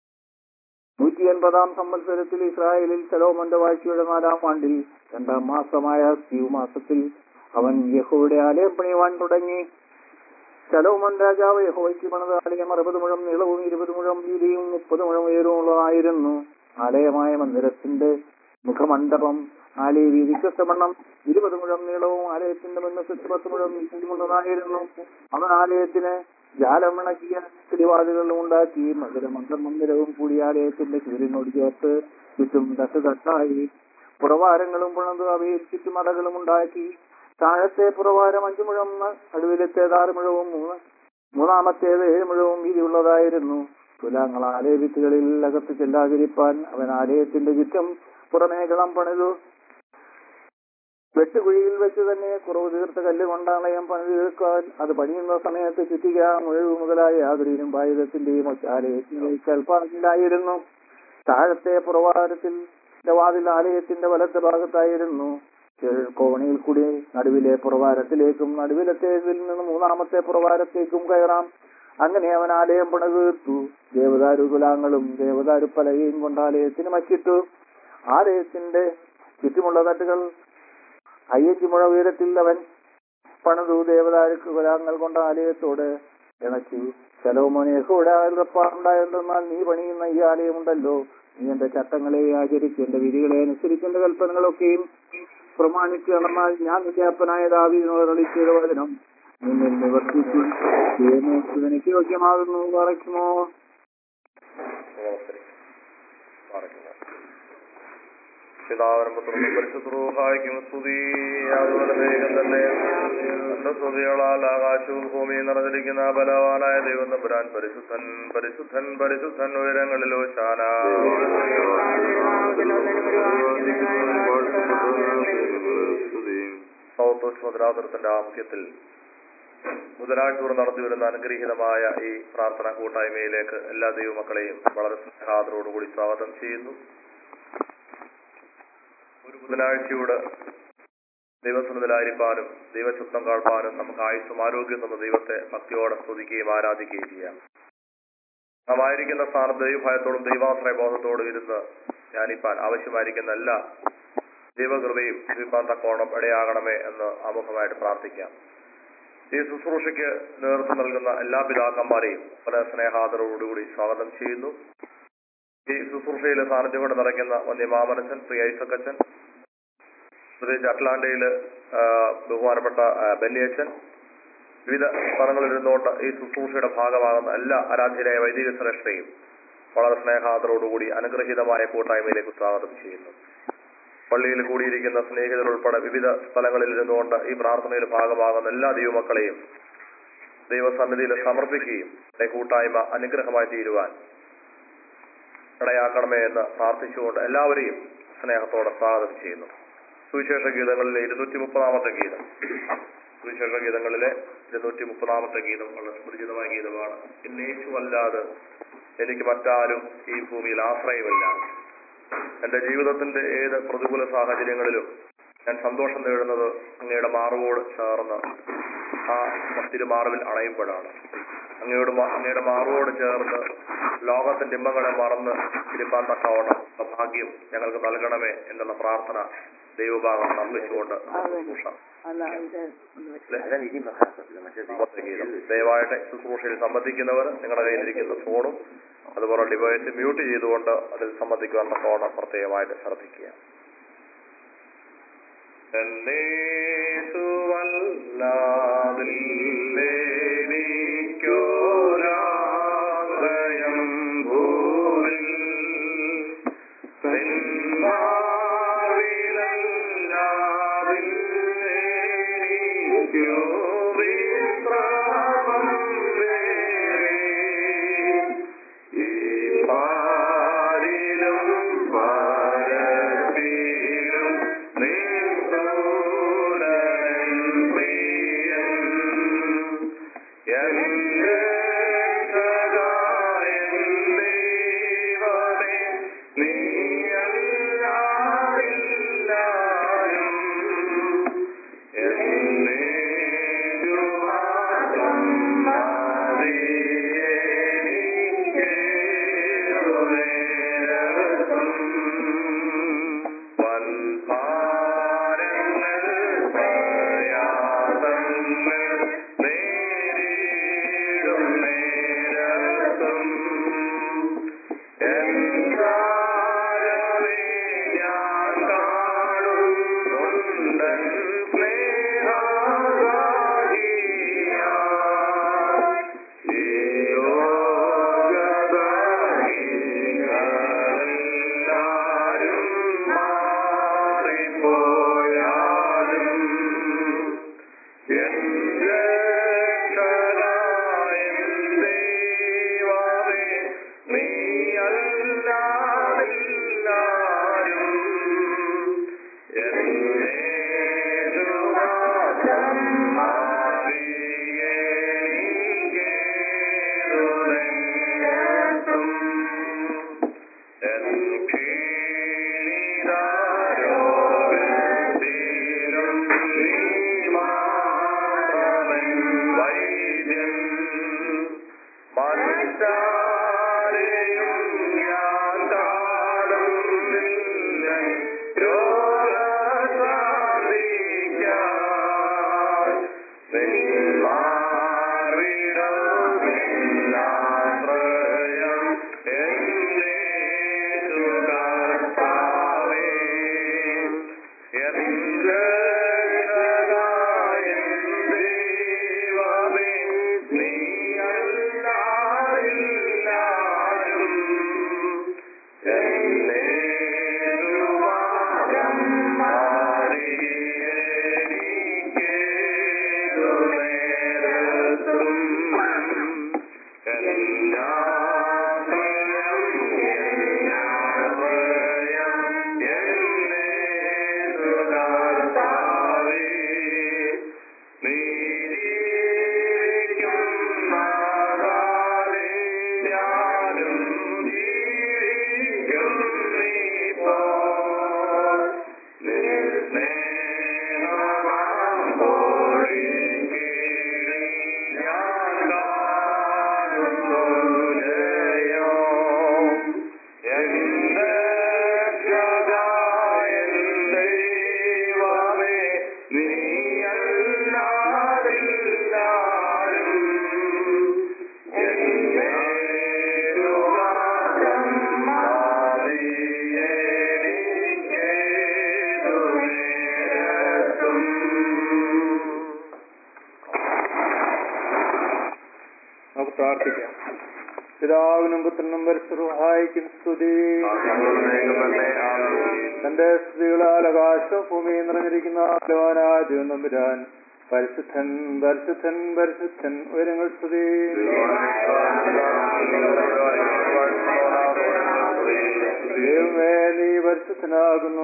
180 സംവത്സരത്തിൽ ഇസ്രായേലിൽ ശലോമോന്റെ വാഴ്ചയുടെ 4-ാം ആണ്ടിൽ 2-ാം മാസമായ സീവ് മാസത്തിൽ അവൻ യഹോവയുടെ ആലയം പണിയുവാൻ തുടങ്ങി. ശലോമോൻ രാജാവ് യഹോവയ്ക്ക് പണിത ആലയം 60 മുഴം നീളവും 20 മുഴം വീതിയും 30 മുഴം ഉയരവും ഉള്ളതായിരുന്നു. ആലയമായ മന്ദിരത്തിന്റെ മുഖമണ്ഡപം ആലയ വീതിക്കൊത്തവണ്ണം 20 മുഴം നീളവും ആലയത്തിന്റെ മുൻവശത്ത് 10 മുഴം വീതിയുമുള്ളതായിരുന്നു. അവൻ ആലയത്തിന് ജാലമിണക്കിയ കിടിവാതിലുകളും ഉണ്ടാക്കി. മന്ദിരവും കൂടി ആലയത്തിന്റെ ചുവരിനോട് ചേർത്ത് ചുറ്റും തട്ടായി പുറവാരങ്ങളും പുണർന്നു അവയിൽ ചുറ്റുമടകളും ഉണ്ടാക്കി. താഴത്തെ പുറവാരം 5 മുഴം, നടുവിലത്തേത് 6 മുഴവും, മൂന്നാമത്തേത് 7 മുഴവും വീതിയുള്ളതായിരുന്നു. തുലാങ്ങൾ ആലയഭിത്തികളിൽ അകത്ത് ചെല്ലാതിരിപ്പാൻ അവൻ ആലയത്തിന്റെ ചുറ്റും പുറമേകളം പണിതു. വെട്ടുകുഴിയിൽ വെച്ച് തന്നെ കുറവ് തീർത്ത കല്ലുകൊണ്ട് ആലയം പണിതു തീർക്കാൻ അത് പണിയുന്ന സമയത്ത് ചുറ്റിക, മുഴവ് മുതലായ യാതൊരു ഇരുമ്പായുധത്തിന്റെയും ആലയത്തിന്റെ കൽപ്പാറയിലായിരുന്നു. താഴത്തെ പുറവാരത്തിൽ വാതിൽ ആലയത്തിന്റെ വലത്തെ ഭാഗത്തായിരുന്നു. കോവണിയിൽ കൂടി നടുവിലെ പുറവാരത്തിലേക്കും നടുവിലത്തേതിൽ നിന്ന് മൂന്നാമത്തെ പുറവാരത്തേക്കും കയറാം. അങ്ങനെ അവൻ ആലയം പണിതു തീർത്തു. ദേവദാരുകുലാങ്ങളും ദേവദാരുപ്പലകയും കൊണ്ട് ആലയത്തിന് മച്ചിട്ടു. ആലയത്തിന്റെ ചുറ്റുമുള്ള തട്ടുകൾ 5 മുഴ ഉയരത്തിൽ അവൻ പണിതു. ദേവദാരുകുലാങ്ങൾ കൊണ്ട് ആലയത്തോട് ഇണച്ചു. ശലോമോൻ യഹോവയുടെ അരുളപ്പാടുണ്ടായെന്നാൽ, നീ പണിയുന്ന ഈ ആലയമുണ്ടല്ലോ, നീ എന്റെ ചട്ടങ്ങളെ ആചരിച്ച് എന്റെ വിധികളെ അനുസരിച്ച് എന്റെ കൽപ്പനകളൊക്കെയും പ്രമാണിച്ചു നടന്നാൽ ഞാൻ നിന്റെ അപ്പനായ ദാവീദിനോട് അരുളിച്ചെയ്ത വചനം നിന്നിൽ നിവർത്തിച്ചു. എനിക്ക് യോഗ്യമാകുന്നു. പറയ്ക്കുമോ? പിതാവിനും പുത്രനും പരിശുദ്ധ റൂഹായിക്കും സ്തുതി. അതുപോലെ വേഗം തന്നെ തന്റെ സ്തുതികളാൽ ആകാശവും ഭൂമിയും നിറഞ്ഞിരിക്കുന്ന ബലവാനായ ദൈവം തമ്പുരാൻ പരിശുദ്ധൻ പരിശുദ്ധൻ പരിശുദ്ധൻ ഉയരങ്ങളിൽ ഹോശാന. സൗത്ത് വെസ്റ്റ് മദ്രാസത്തിന്റെ ആമുഖ്യത്തിൽ ബുധനാഴ്ച നടത്തിവരുന്ന അനുഗ്രഹീതമായ ഈ പ്രാർത്ഥനാ കൂട്ടായ്മയിലേക്ക് എല്ലാ ദൈവമക്കളെയും വളരെ സ്നേഹാദരോടുകൂടി സ്വാഗതം ചെയ്യുന്നു. ഒരു ബുധനാഴ്ചയോട് ദൈവസന്നിധിയിലായിരിക്കാനും ദൈവശബ്ദം കേൾപ്പാനും നമുക്ക് ആയുസ്സും ആരോഗ്യം തന്ന ദൈവത്തെ ഭക്തിയോടെ സ്തുതിക്കുകയും ആരാധിക്കുകയും ചെയ്യാം. നാം ആയിരിക്കുന്ന സ്ഥാനത്ത് ദൈവഭയത്തോടും ദൈവാശ്രയ ബോധത്തോടും ഇരുന്ന് ധ്യാനിപ്പാൻ ആവശ്യമായിരിക്കുന്ന എല്ലാ ദൈവകൃപയും ജീവിപ്പാൻ തക്കോണം ഇടയാകണമേ എന്ന് ആമുഖമായിട്ട് പ്രാർത്ഥിക്കാം. ഈ ശുശ്രൂഷയ്ക്ക് നേതൃത്വം നൽകുന്ന എല്ലാ പിതാക്കന്മാരെയും വളരെ സ്നേഹാദരോടുകൂടി സ്വാഗതം ചെയ്യുന്നു. ഈ ശുശ്രൂഷയിലെ സാന്നിധ്യം കൊണ്ട് നിറയ്ക്കുന്ന വന്യമാമനച്ചൻ, പ്രിയ ഐസക്കച്ചൻ, പ്രത്യേകിച്ച് അറ്റ്ലാന്റയില് ബഹുമാനപ്പെട്ട ബെന്നിയച്ചൻ, വിവിധ സ്ഥലങ്ങളിലിരുന്നുകൊണ്ട് ഈ ശുശ്രൂഷയുടെ ഭാഗമാകുന്ന എല്ലാ ആരാധ്യരായ വൈദിക ശ്രേഷ്ഠയും വളരെ സ്നേഹാദരോടുകൂടി അനുഗ്രഹീതമായ കൂട്ടായ്മയിലേക്ക് സ്വാഗതം ചെയ്യുന്നു. പള്ളിയിൽ കൂടിയിരിക്കുന്ന സ്നേഹിതരുൾപ്പെടെ വിവിധ സ്ഥലങ്ങളിൽ ഇരുന്നുകൊണ്ട് ഈ പ്രാർത്ഥനയിൽ ഭാഗമാകുന്ന എല്ലാ ദൈവമക്കളെയും ദൈവസന്നിധിയിൽ സമർപ്പിക്കുകയും കൂട്ടായ്മ അനുഗ്രഹമായി തീരുവാൻ ഇടയാക്കണമേ എന്ന് പ്രാർത്ഥിച്ചുകൊണ്ട് എല്ലാവരെയും സ്നേഹത്തോടെ സ്വാഗതം ചെയ്യുന്നു. സുവിശേഷ ഗീതങ്ങളിലെ 230 ഗീതം, സുവിശേഷ ഗീതങ്ങളിലെ 230 ഗീതം വളരെ സുപരിചിതമായ ഗീതമാണ്. എന്നേശുവല്ലാതെ എനിക്ക് മറ്റാരും ഈ ഭൂമിയിൽ ആശ്രയമില്ല. എന്റെ ജീവിതത്തിന്റെ ഏത് പ്രതികൂല സാഹചര്യങ്ങളിലും ഞാൻ സന്തോഷം നേടുന്നത് അങ്ങയുടെ മാർവോട് ചേർന്ന് ആ തിരുമാർവിൽ അണയുമ്പോഴാണ്. അങ്ങയുടെ മാർവോട് ചേർന്ന് ലോകത്തിന്റെ ഇമ്പങ്ങളെ മറന്ന് തിരുപ്പാൻ തക്കവണ്ണം ഭാഗ്യം ഞങ്ങൾക്ക് നൽകണമേ എന്നുള്ള പ്രാർത്ഥന ദൈവഭാഗം അർപ്പിച്ചുകൊണ്ട് ദയവായിട്ട് ശുശ്രൂഷയിൽ സംബന്ധിക്കുന്നവർ നിങ്ങളുടെ കയ്യിലിരിക്കുന്ന ഫോണും അതുപോലെ ഡിവൈസ് മ്യൂട്ട് ചെയ്തുകൊണ്ട് അതിൽ സംബന്ധിക്കുവാൻ തക്കവണ്ണം പ്രത്യേകമായിട്ട് ശ്രദ്ധിക്കുക. പോയാലും എന്റെ രക്ഷകനായ ദൈവമേ, നീയല്ലാതെല്ലാരും എന്നെ സുഖം മാറിയേതും എൻ കീഴാരോഗത്തിനും നീ മാത്രമൻ വൈദ്യൻ. മറ്റാരെയും ഞാൻ കാണുന്നില്ല രോഗശാന്തിക്കാൻ. നിന്മാർവിടമെന്നാശ്രയം എന്നെ സുഖർത്താവേ. എന്റെ രക്ഷകനായ ദൈവമേ, നീയല്ലാതെല്ലാരും എന്നെ സുഖം മാറിയേതും നേരത്തും എന്നാശ്രയം എന്നെ സുഖർത്താവേ. നീ ജീവിക്കുന്നകാലേ ഞാനും ജീവിക്കും. നീപ്പോൾ നിൻ സ്നേഹമാം കോഴിക്കീഴിൽ ഞാൻ കാണുന്നു ജയം. എന്റെ രക്ഷകനായ ദൈവമേ, നീയല്ലാതെല്ലാരും എന്നെ സുഖം മാറിയേതും നേരത്തും. നമുക്ക് പ്രാർത്ഥിക്കാം. പിതാവിനും പുത്രനും പരിശുദ്ധനും സ്തുതി. തന്റെ സ്തുതികളാൽ ആകാശവും ഭൂമിയും നിറഞ്ഞിരിക്കുന്ന ബലവാനായ ദൈവം തമ്പുരാൻ പരിശുദ്ധൻ പരിശുദ്ധൻ പരിശുദ്ധൻ ഉയരങ്ങൾ സ്തുതി. ദൈവമേ, നീ പരിശുദ്ധനാകുന്നു.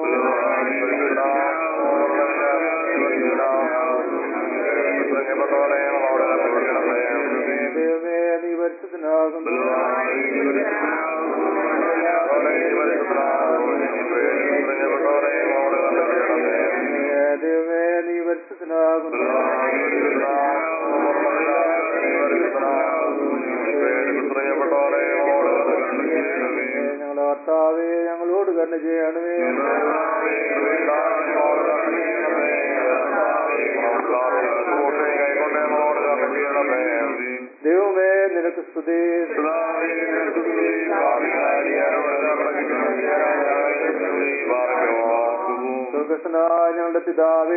ദൈവമേ, നീ പരിശുദ്ധനാകുന്നു. ദൈവമേ, നീ പരിശുദ്ധനാകുന്നു. ഞങ്ങളുടെ കർത്താവേ, ഞങ്ങളോട് കരുണ ചെയ്യണമേ. ദൈവമേ, നിനക്ക് സ്തുതി. സ്വർഗ്ഗസ്ഥനായ ഞങ്ങളുടെ പിതാവേ,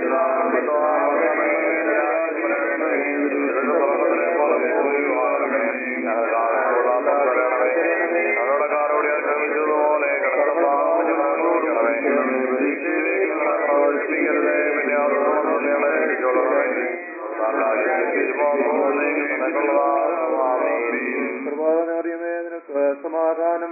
ഞങ്ങളുടെ ആക്രമിച്ചതുപോലെ കൃപാനറിയമേ, നിനക്ക് സമാധാനം.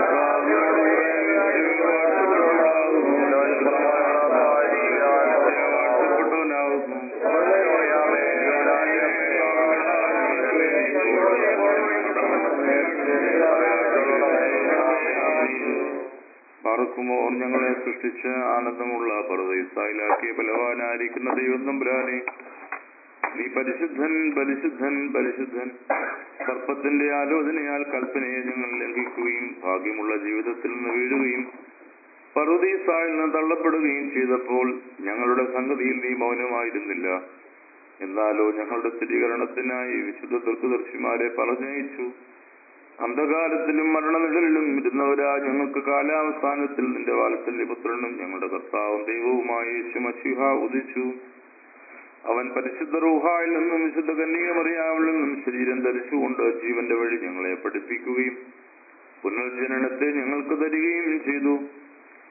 പാർക്കുമോർ ഞങ്ങളെ സൃഷ്ടിച്ച് ആനന്ദമുള്ള പർദീസായിലാക്കിയ ബലവാനായിരിക്കുന്ന ദൈവം തമ്പുരാനെ, നീ പരിശുദ്ധൻ പരിശുദ്ധൻ പരിശുദ്ധൻ. സർപ്പത്തിന്റെ ആലോചനയാൽ കൽപ്പനയെ ഞങ്ങൾ ലംഘിക്കുകയും ഭാഗ്യമുള്ള ജീവിതത്തിൽ നിന്ന് വീഴുകയും പർദീസായിൽ നിന്ന് തള്ളപ്പെടുകയും ചെയ്തപ്പോൾ ഞങ്ങളുടെ സംഗതിയിൽ നീ മൗനമായിരുന്നില്ല. എന്നാലോ ഞങ്ങളുടെ സ്ഥിരീകരണത്തിനായി വിശുദ്ധ ദീർഘദർശിമാരെ പറഞ്ഞയച്ചു. അന്ധകാലത്തിലും മരണനിഴലിലും ഇരുന്നവരാ ഞങ്ങൾക്ക് കാലാവസാനത്തിൽ നിന്റെ വാത്സല്യപുത്രനും ഞങ്ങളുടെ കർത്താവും ദൈവവുമായ യേശു മശീഹ ഉദിച്ചു. അവൻ പരിശുദ്ധ റൂഹായിൽ നിന്നും വിശുദ്ധ കന്യകമറിയാവിൽ നിന്നും ശരീരം ധരിച്ചുകൊണ്ട് ജീവന്റെ വഴി ഞങ്ങളെ പഠിപ്പിക്കുകയും പുനർജനനത്തെ ഞങ്ങൾക്ക് തരികയും ചെയ്തു.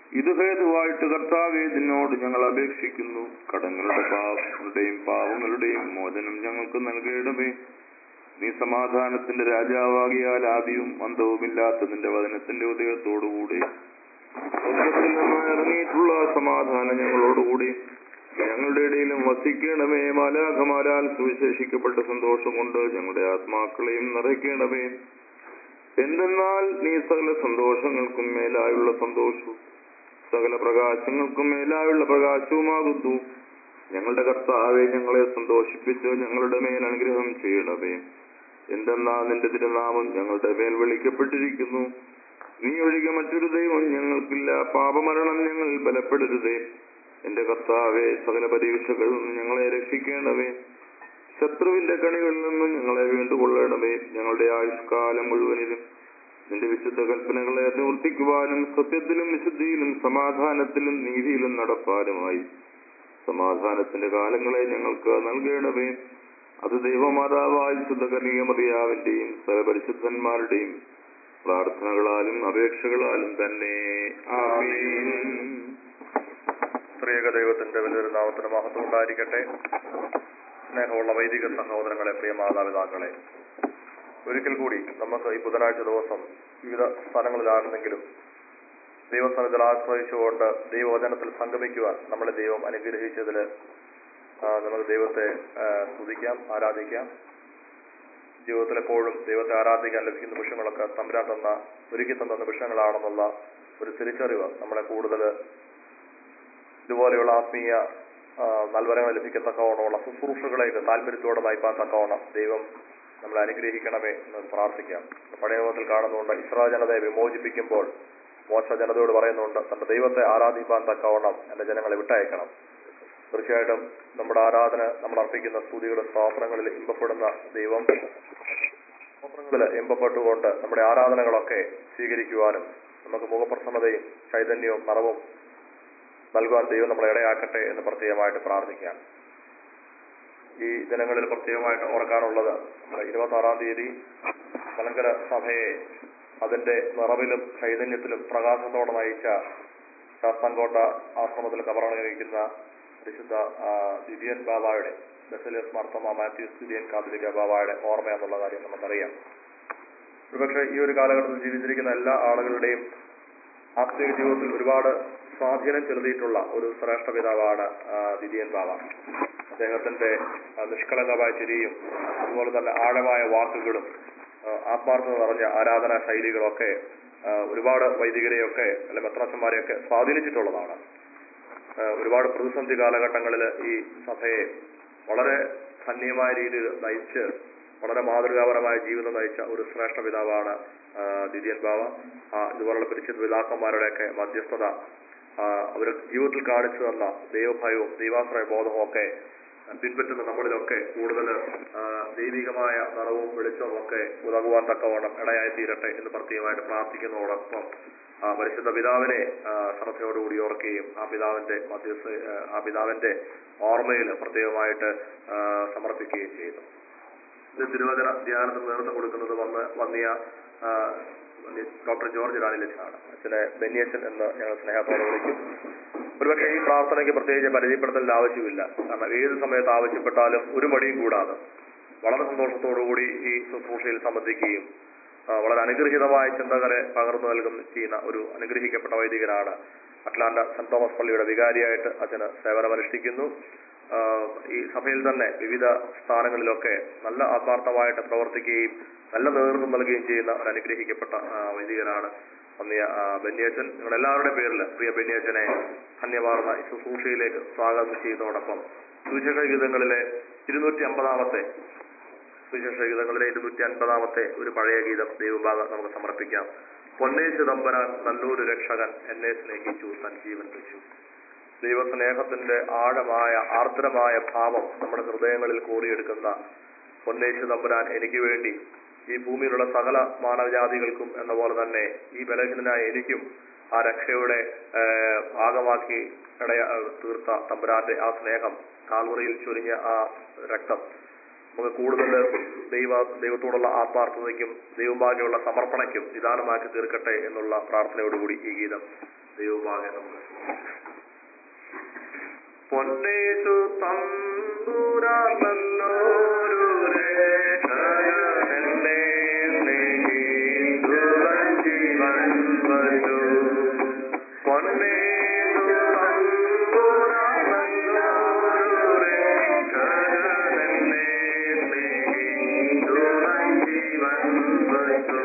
ഇത് ഹേതുവായിട്ട് കർത്താവേ നിന്നോട് ഞങ്ങൾ അപേക്ഷിക്കുന്നു. കടങ്ങളുടെയും പാവങ്ങളുടെയും മോചനം ഞങ്ങൾക്ക് നൽകണമേ. നീ സമാധാനത്തിന്റെ രാജാവാകിയാൽ ആദിയും അന്തവുമില്ലാത്ത നിന്റെ വചനത്തിന്റെ ഉദയത്തോടുകൂടി സ്വർഗ്ഗത്തിൽ നിന്ന് ഇറങ്ങിയിട്ടുള്ള സമാധാനം ഞങ്ങളോടുകൂടി ഞങ്ങളുടെ ഇടയിലും വസിക്കണമേ. മാലാഖമാരാൽ സുവിശേഷിക്കപ്പെട്ട സന്തോഷം കൊണ്ട് ഞങ്ങളുടെ ആത്മാക്കളെയും നിറയ്ക്കണമേ. എന്തെന്നാൽ നീ സകല സന്തോഷങ്ങൾക്കും മേലായുള്ള സന്തോഷവും സകല പ്രകാശങ്ങൾക്കും മേലായുള്ള പ്രകാശവുമാകുന്നു. ഞങ്ങളുടെ കർത്താവെ, ഞങ്ങളെ സന്തോഷിപ്പിച്ച് ഞങ്ങളുടെ മേൽ അനുഗ്രഹം ചെയ്യണമേ. എന്തെന്നാൽ നിന്റെ തിരുനാമം ഞങ്ങളുടെ മേൽ വിളിക്കപ്പെട്ടിരിക്കുന്നു. നീ ഒഴികെ മറ്റൊരു ദൈവം ഞങ്ങൾക്കില്ല. പാപമരണം ഞങ്ങൾ ബലപ്പെടരുതേ. എന്റെ കർത്താവെ, സകല പരീക്ഷകളിൽ നിന്ന് ഞങ്ങളെ രക്ഷിക്കണമേ. ശത്രുവിന്റെ കണികളിൽ നിന്ന് ഞങ്ങളെ വീണ്ടുകൊള്ളണമേ. ഞങ്ങളുടെ ആയുഷ്കാലം മുഴുവനിലും നിന്റെ വിശുദ്ധ കൽപ്പനകളെ നിവർത്തിക്കുവാനും സത്യത്തിലും വിശുദ്ധിയിലും സമാധാനത്തിലും നീതിയിലും നടപ്പാനുമായി സമാധാനത്തിന്റെ കാലങ്ങളെ ഞങ്ങൾക്ക് നൽകണമേ. അത് ദൈവമാതാവായ വിശുദ്ധ കന്യകമറിയാവിന്റെയും സകല പരിശുദ്ധന്മാരുടെയും പ്രാർത്ഥനകളാലും അപേക്ഷകളാലും തന്നെ. ആമേൻ. ത്രിയേക ദൈവത്തിന്റെ വലിയൊരു നാമത്തിന് മഹത്വം ഉണ്ടായിരിക്കട്ടെ. സ്നേഹമുള്ള വൈദിക സഹോദരങ്ങളെ, പ്രിയ മാതാപിതാക്കളെ, ഒരിക്കൽ കൂടി നമുക്ക് ഈ ബുധനാഴ്ച ദിവസം വിവിധ സ്ഥലങ്ങളിലാണെന്നെങ്കിലും ദൈവസന്നിധിയിൽ ആശ്രയിച്ചുകൊണ്ട് ദൈവവചനത്തിൽ സംഗമിക്കുവാൻ നമ്മളെ ദൈവം അനുഗ്രഹിച്ചതിൽ നമുക്ക് ദൈവത്തെ സ്തുതിക്കാം, ആരാധിക്കാം. ജീവിതത്തിൽ എപ്പോഴും ദൈവത്തെ ആരാധിക്കാൻ ലഭിക്കുന്ന നിമിഷങ്ങളൊക്കെ തമ്പുരാൻ ഒരുക്കി തന്ന നിമിഷങ്ങളാണെന്നുള്ള ഒരു തിരിച്ചറിവ് നമ്മളെ കൂടുതൽ ഇതുപോലെയുള്ള ആത്മീയ നൽവരങ്ങൾ ലഭിക്കത്തക്കവണ്ണമുള്ള ശുശ്രൂഷകളേക്ക് താല്പര്യത്തോടെ നയിപ്പാൻ തക്കവണ്ണം ദൈവം നമ്മളെ അനുഗ്രഹിക്കണമേ എന്ന് പ്രാർത്ഥിക്കാം. പഴയ നിയമത്തിൽ കാണുന്നുണ്ട്, ഇസ്രായേൽ ജനതയെ വിമോചിപ്പിക്കുമ്പോൾ മോശ ജനതയോട് പറയുന്നുണ്ട്, തന്റെ ദൈവത്തെ ആരാധിപ്പാൻ തക്കവണ്ണം എന്റെ ജനങ്ങളെ വിട്ടയക്കണം. തീർച്ചയായിട്ടും നമ്മുടെ ആരാധന, നമ്മൾ അർപ്പിക്കുന്ന സ്തുതികളുടെ സ്തോത്രങ്ങളിൽ ഇമ്പപ്പെടുന്ന ദൈവം സ്തോത്രങ്ങളിൽ ഇമ്പപ്പെട്ടുകൊണ്ട് നമ്മുടെ ആരാധനകളൊക്കെ സ്വീകരിക്കുവാനും നമുക്ക് മുഖപ്രസന്നതയും ചൈതന്യവും നിറവും നൽകുവാൻ ദൈവം നമ്മളെ ഇടയാക്കട്ടെ എന്ന് പ്രത്യേകമായിട്ട് പ്രാർത്ഥിക്കാം. ഈ ദിനങ്ങളിൽ പ്രത്യേകമായിട്ട് ഓർക്കാനുള്ളത്, 26-ാം തീയതി മലങ്കര സഭയെ അതിന്റെ നിറവിലും ചൈതന്യത്തിലും പ്രകാശത്തോടെ നയിച്ച ശാസ്താംകോട്ട ആശ്രമത്തിൽ കബറടങ്ങിയിരിക്കുന്ന വിശുദ്ധ ദിദിയൻ ബാബായുടെ, ബസേലിയസ് മാർത്തോമാ മാത്യൂസ് ദിദിയൻ കാതോലിക്ക ബാബായുടെ ഓർമ്മ എന്നുള്ള കാര്യം നമുക്കറിയാം. ഒരുപക്ഷെ ഈ ഒരു കാലഘട്ടത്തിൽ ജീവിച്ചിരിക്കുന്ന എല്ലാ ആളുകളുടെയും ആത്മീയ ജീവിതത്തിൽ ഒരുപാട് സ്വാധീനം ചെലുത്തിയിട്ടുള്ള ഒരു ശ്രേഷ്ഠ പിതാവാണ് ദിദിയൻ ബാബ. അദ്ദേഹത്തിന്റെ നിഷ്കളങ്കമായ ചിരിയും അതുപോലെ തന്നെ ആഴമായ വാക്കുകളും ആത്മാർത്ഥത നിറഞ്ഞ ആരാധനാ ശൈലികളൊക്കെ ഒരുപാട് വൈദികരെയൊക്കെ അല്ലെ മെത്രാച്ചന്മാരെയൊക്കെ സ്വാധീനിച്ചിട്ടുള്ളതാണ്. ഒരുപാട് പ്രതിസന്ധി കാലഘട്ടങ്ങളിൽ ഈ സഭയെ വളരെ ധന്യമായ രീതിയിൽ നയിച്ച് വളരെ മാതൃകാപരമായ ജീവിതം നയിച്ച ഒരു ശ്രേഷ്ഠ പിതാവാണ് ദിദിയൻ ബാബ. ഇതുപോലുള്ള പരിശുദ്ധ പിതാക്കന്മാരുടെയൊക്കെ മധ്യസ്ഥത, അവർ ജീവിതത്തിൽ കാണിച്ചു തന്ന ദൈവഭയവും ദൈവാശ്രയ ബോധവും ഒക്കെ പിൻപറ്റുന്ന നമ്മളിലൊക്കെ കൂടുതൽ ദൈവികമായ നിറവും വെളിച്ചവും ഒക്കെ ഉതകുവാൻ തക്കവണ്ണം ഇടയായി തീരട്ടെ എന്ന് പ്രത്യേകമായിട്ട് പ്രാർത്ഥിക്കുന്നതോടൊപ്പം പരിശുദ്ധ പിതാവിനെ ശ്രദ്ധയോടുകൂടി ഓർക്കുകയും ആ പിതാവിന്റെ ഓർമ്മയിൽ പ്രത്യേകമായിട്ട് സമർപ്പിക്കുകയും ചെയ്യുന്നു. ഇത് തിരുവചന ധ്യാനത്തിന് നേതൃത്വം കൊടുക്കുന്നത് വന്നിയ ഡോക്ടർ ജോർജ് റാണിലച്ചാണ്. അച്ഛനെ ബെന്നിയച്ചൻ എന്ന് ഞങ്ങൾ സ്നേഹത്തോടെ വിളിക്കും. ഒരുപക്ഷെ ഈ പ്രാർത്ഥനയ്ക്ക് പ്രത്യേകിച്ച് പരിചയപ്പെടുത്തലിന്റെ ആവശ്യമില്ല. കാരണം ഏത് സമയത്ത് ആവശ്യപ്പെട്ടാലും ഒരു മടിയും കൂടാതെ വളരെ സന്തോഷത്തോടുകൂടി ഈ ശുശ്രൂഷയിൽ സംബന്ധിക്കുകയും വളരെ അനുഗ്രഹീതമായ ചിന്തകളെ പകർന്നു ചെയ്യുന്ന ഒരു അനുഗ്രഹിക്കപ്പെട്ട വൈദികനാണ്. അറ്റ്ലാന്റ സെന്റ് തോമസ് പള്ളിയുടെ വികാരിയായിട്ട് അച്ഛന് സേവനമനുഷ്ഠിക്കുന്നു. ഈ സഭയിൽ തന്നെ വിവിധ സ്ഥാനങ്ങളിലൊക്കെ നല്ല ആത്മാർത്ഥമായിട്ട് പ്രവർത്തിക്കുകയും നല്ല നേതൃത്വം നൽകുകയും ചെയ്യുന്ന ഒരു അനുഗ്രഹിക്കപ്പെട്ട വൈദികനാണ് ബെന്നിയച്ചൻ. നിങ്ങളെല്ലാവരുടെ പേരിൽ പ്രിയ ബെന്നിയച്ചനെ ധന്യമാർന്ന ഈ ശുശ്രൂഷയിലേക്ക് സ്വാഗതം ചെയ്യുന്നതോടൊപ്പം സുവിശേഷ ഗീതങ്ങളിലെ 250-ാമത്തെ ഒരു പഴയ ഗീതം ദൈവഭാഗം നമുക്ക് സമർപ്പിക്കാം. പൊന്നേശു തമ്പുരാൻ നല്ലൊരു രക്ഷകൻ, എന്നെ സ്നേഹിച്ചു തൻ ജീവൻ വെച്ചു. ദൈവസ്നേഹത്തിന്റെ ആഴമായ ആർദ്രമായ ഭാവം നമ്മുടെ ഹൃദയങ്ങളിൽ കോറിയെടുക്കുന്ന പൊന്നേശു തമ്പുരാൻ എനിക്ക് വേണ്ടി ഈ ഭൂമിയിലുള്ള സകല മാനവജാതികൾക്കും എന്ന പോലെ തന്നെ ഈ ബലഹീനനായ എനിക്കും ആ രക്ഷയുടെ ഭാഗമാക്കി തീർത്ത തമ്പുരാന്റെ ആ സ്നേഹം, കാൽവറിയിൽ ചൊരിഞ്ഞ ആ രക്തം നമുക്ക് കൂടുതൽ ദൈവത്തോടുള്ള ആത്മാർത്ഥതയ്ക്കും ദൈവഭാഗ്യമുള്ള സമർപ്പണയ്ക്കും നിദാനമാക്കി തീർക്കട്ടെ എന്നുള്ള പ്രാർത്ഥനയോടുകൂടി ഈ ഗീതം ദൈവഭാഗ്യം നമുക്ക് പൊന്നേശു തമ്പുരാൻ നല്ലൊരു രക്ഷകനെന്നെ സ്നേഹിച്ചുവൻ ജീവൻ വച്ചു. പൊന്നേശു തമ്പുരാൻ നല്ലൊരു രക്ഷകനെന്നെ സ്നേഹിച്ചുവൻ ജീവൻ വച്ചു.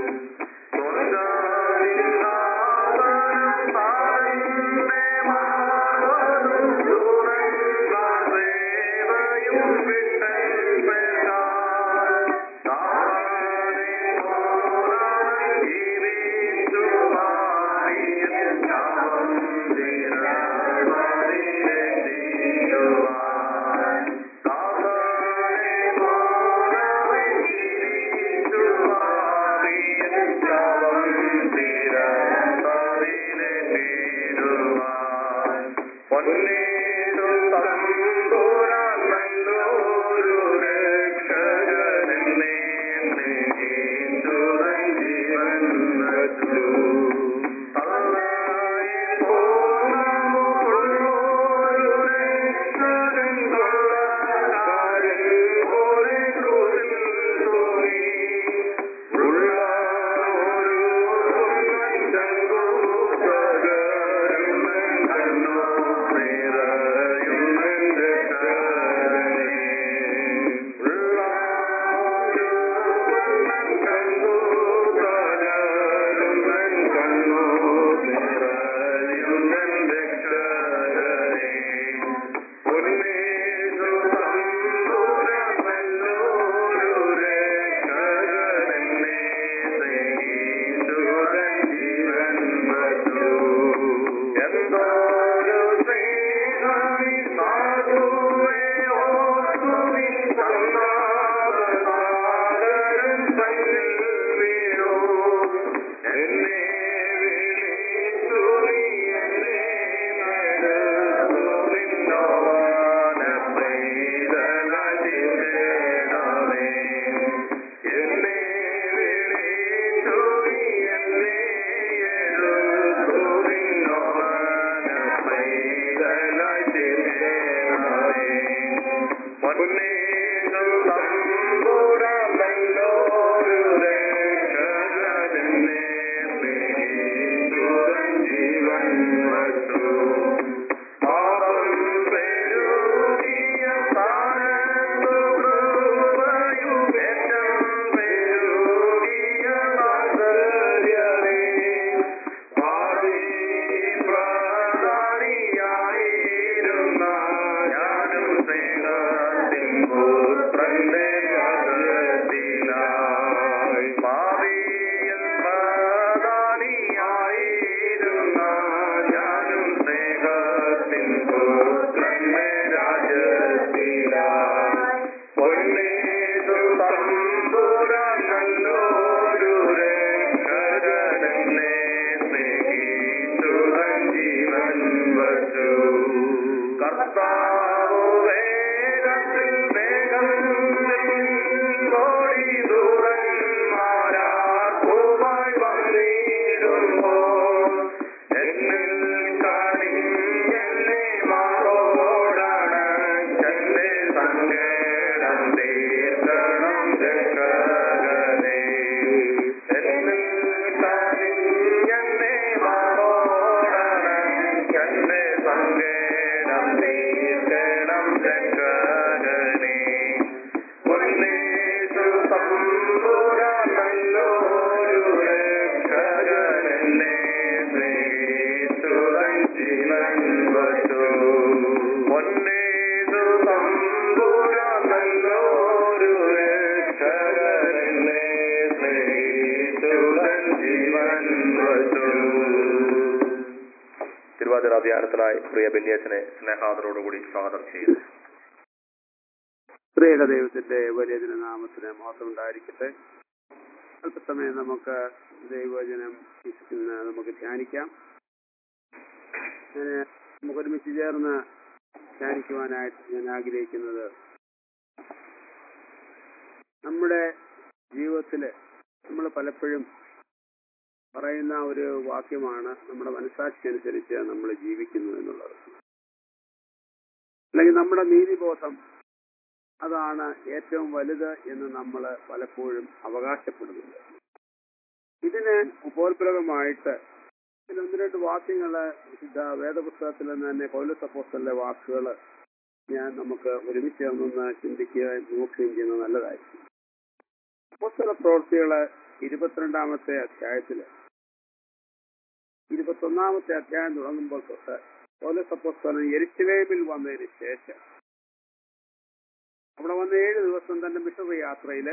തിരുവാതിരാധ്യാനത്തിനായി പ്രിയ ബെന്യാസിനെ സ്നേഹാദരോടുകൂടി സ്വാഗതം ചെയ്യുന്നു. പ്രിയക ദൈവത്തിന്റെ വലിയ നാമത്തിന് മഹത്വം ഉണ്ടായിരിക്കട്ടെ. അല്പസമയം നമുക്ക് ദൈവവചനം നമുക്ക് ധ്യാനിക്കാം. നമുക്ക് ഒരുമിച്ച് ചേർന്ന് ധ്യാനിക്കുവാനായിട്ട് ഞാൻ ആഗ്രഹിക്കുന്നത്, നമ്മുടെ ജീവിതത്തില് നമ്മൾ പലപ്പോഴും പറയുന്ന ഒരു വാക്യമാണ് നമ്മുടെ മനസ്സാക്ഷി അനുസരിച്ച് നമ്മൾ ജീവിക്കുന്നു എന്നുള്ളത്. അല്ലെങ്കിൽ നമ്മുടെ നീതിബോധം അതാണ് ഏറ്റവും വലുത് എന്ന് നമ്മൾ പലപ്പോഴും അവകാശപ്പെടുന്നുണ്ട്. ഇതിന് ഉപോത്പ്ലവമായിട്ട് ഒന്ന് രണ്ട് വാക്യങ്ങള് വിശുദ്ധ വേദപുസ്തകത്തിൽ നിന്ന് തന്നെ പൗലോസ് അപ്പോസ്തലന്റെ വാക്കുകൾ നമുക്ക് ഒരുമിച്ച് ഒന്ന് ചിന്തിക്കുകയും നോക്കുകയും ചെയ്യുന്നത് നല്ലതായിരിക്കും. അപ്പോസ്തല പ്രവൃത്തികള് 22-ാമത്തെ അധ്യായത്തില് 21-ാമത്തെ അധ്യായം തുടങ്ങുമ്പോൾ തൊട്ട് പൗലോസ് അപ്പോസ്തലൻ യെരുശലേമിൽ വന്നതിന് ശേഷം അവിടെ വന്ന് 7 ദിവസം തന്റെ മിഷണറി യാത്രയില്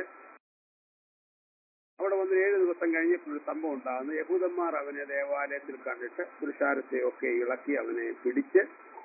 അവിടെ വന്ന് 7 ദിവസം കഴിഞ്ഞപ്പോൾ സംഭവം ഉണ്ടാകുന്നു. യഹൂദന്മാർ അവനെ ദേവാലയത്തിൽ കണ്ടിട്ട് പുരുഷാരത്തെ ഒക്കെ ഇളക്കി അവനെ പിടിച്ച്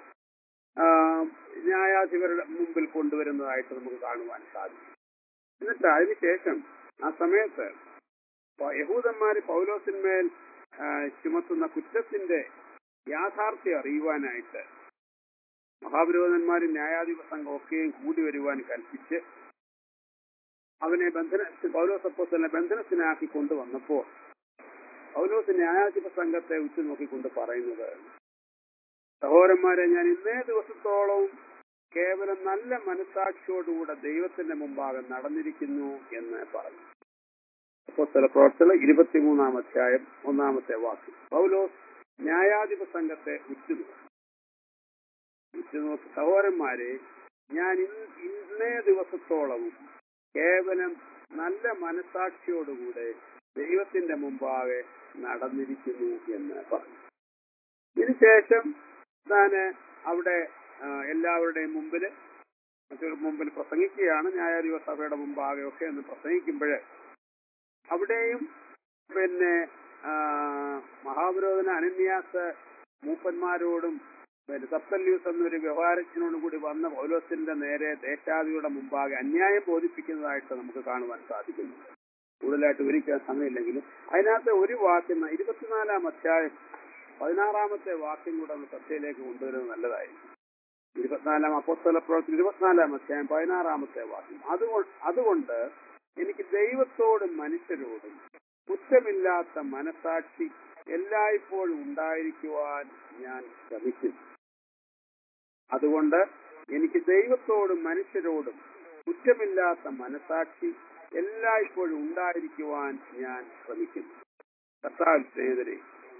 ന്യായാധിപരുടെ മുമ്പിൽ കൊണ്ടുവരുന്നതായിട്ട് നമുക്ക് കാണുവാൻ സാധിക്കും. എന്നിട്ട് അതിനുശേഷം ആ സമയത്ത് യഹൂദന്മാർ പൗലോസിന്മേൽ ചുമത്തുന്ന കുറ്റത്തിന്റെ യാഥാർത്ഥ്യം അറിയുവാനായിട്ട് മഹാപുരോഹിതന്മാരും ന്യായാധിപ സംഘം ഒക്കെയും കൂടി വരുവാൻ കൽപ്പിച്ച് അവനെ പൗലോസ് അപ്പോസ്തലനെ ബന്ധനത്തിനാക്കി കൊണ്ടുവന്നപ്പോൾ പൗലോസ് ന്യായാധിപ സംഘത്തെ ഉറ്റുനോക്കിക്കൊണ്ട് പറയുന്നത്, സഹോദരന്മാരെ, ഞാൻ ഇന്നേ ദിവസത്തോളം കേവലം നല്ല മനസ്സാക്ഷിയോടുകൂടെ ദൈവത്തിന്റെ മുമ്പാകെ നടന്നിരിക്കുന്നു എന്ന് പറഞ്ഞു. അപ്പോസ്തല പ്രവൃത്തികൾ 23-ാം അധ്യായം 1-ാമത്തെ വാക്യം. പൗലോസ് ന്യായാധിപ സംഘത്തെ ഉറ്റുനോക്കി, സഹോദരന്മാരെ, ഞാൻ ഇന്നേ ദിവസത്തോളവും കേവലം നല്ല മനസ്സാക്ഷിയോടുകൂടെ ദൈവത്തിന്റെ മുമ്പാകെ നടന്നിരിക്കുന്നു എന്ന് പറഞ്ഞു. ഇതിനുശേഷം താന് അവിടെ എല്ലാവരുടെയും മുമ്പിൽ പ്രസംഗിക്കുകയാണ്. ന്യായാധിപ സഭയുടെ മുമ്പാകെ ഒക്കെ എന്ന് പ്രസംഗിക്കുമ്പോൾ അവിടെയും പിന്നെ മഹാപുരോഹിതൻ അനന്യാസ് മൂപ്പന്മാരോടും സപ്തല്യൂസ് എന്നൊരു വ്യവഹാരത്തിനോടും കൂടി വന്ന പൗലോസിന്റെ നേരെ ദേശാധിപതിയുടെ മുമ്പാകെ അന്യായം ബോധിപ്പിക്കുന്നതായിട്ട് നമുക്ക് കാണുവാൻ സാധിക്കുന്നു. കൂടുതലായിട്ട് വിവരിക്കാൻ സമയമില്ലെങ്കിലും അതിനകത്ത് ഒരു വാക്യം 24-ാം അധ്യായം 16-ാമത്തെ വാക്യം കൂടെ ഒന്ന് ചർച്ചയിലേക്ക് കൊണ്ടുവരുന്നത് നല്ലതായിരിക്കും. 24-ാം അപ്പോസ്തല പ്രവൃത്തി 24-ാം അധ്യായം 16-ാമത്തെ വാക്യം. അതുകൊണ്ട് എനിക്ക് ദൈവത്തോടും മനുഷ്യരോടും കുറ്റമില്ലാത്ത മനസാക്ഷി എല്ലായ്പ്പോഴും ഉണ്ടായിരിക്കുവാൻ ഞാൻ ശ്രമിക്കുന്നു. അതുകൊണ്ട് എനിക്ക് ദൈവത്തോടും മനുഷ്യരോടും കുറ്റമില്ലാത്ത മനസാക്ഷി എല്ലായ്പ്പോഴും ഉണ്ടായിരിക്കുവാൻ ഞാൻ ശ്രമിക്കുന്നു. കർത്താവിൽ സ്നേഹിതരെ,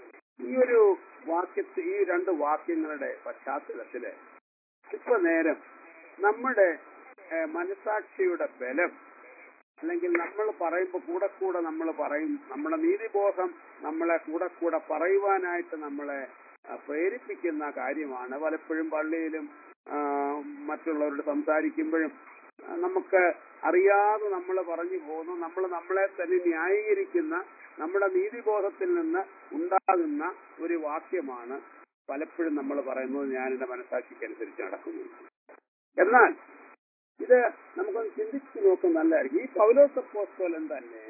ഈ 2 വാക്യങ്ങളുടെ പശ്ചാത്തലത്തില് അല്പനേരം നമ്മുടെ മനസാക്ഷിയുടെ ബലം, അല്ലെങ്കിൽ നമ്മൾ പറയുമ്പോൾ കൂടെ നമ്മൾ പറയും, നമ്മുടെ നീതിബോധം നമ്മളെ കൂടെ പറയുവാനായിട്ട് നമ്മളെ പ്രേരിപ്പിക്കുന്ന കാര്യമാണ്. പലപ്പോഴും പള്ളിയിലും മറ്റുള്ളവരോട് സംസാരിക്കുമ്പോഴും നമുക്ക് അറിയാതെ നമ്മൾ പറഞ്ഞു പോകുന്നു, നമ്മളെ തന്നെ ന്യായീകരിക്കുന്ന നമ്മുടെ നീതിബോധത്തിൽ നിന്ന് ഉണ്ടാകുന്ന ഒരു വാക്യമാണ് പലപ്പോഴും നമ്മൾ പറയുന്നത്, ഞാൻ എന്റെ മനസാക്ഷിക്കനുസരിച്ച് നടക്കുന്നു. എന്നാൽ ഇത് നമുക്കൊന്ന് ചിന്തിച്ചു നോക്കുന്ന നല്ലതായിരിക്കും. ഈ പൗലോസ് അപ്പോസ്തലൻ തന്നെ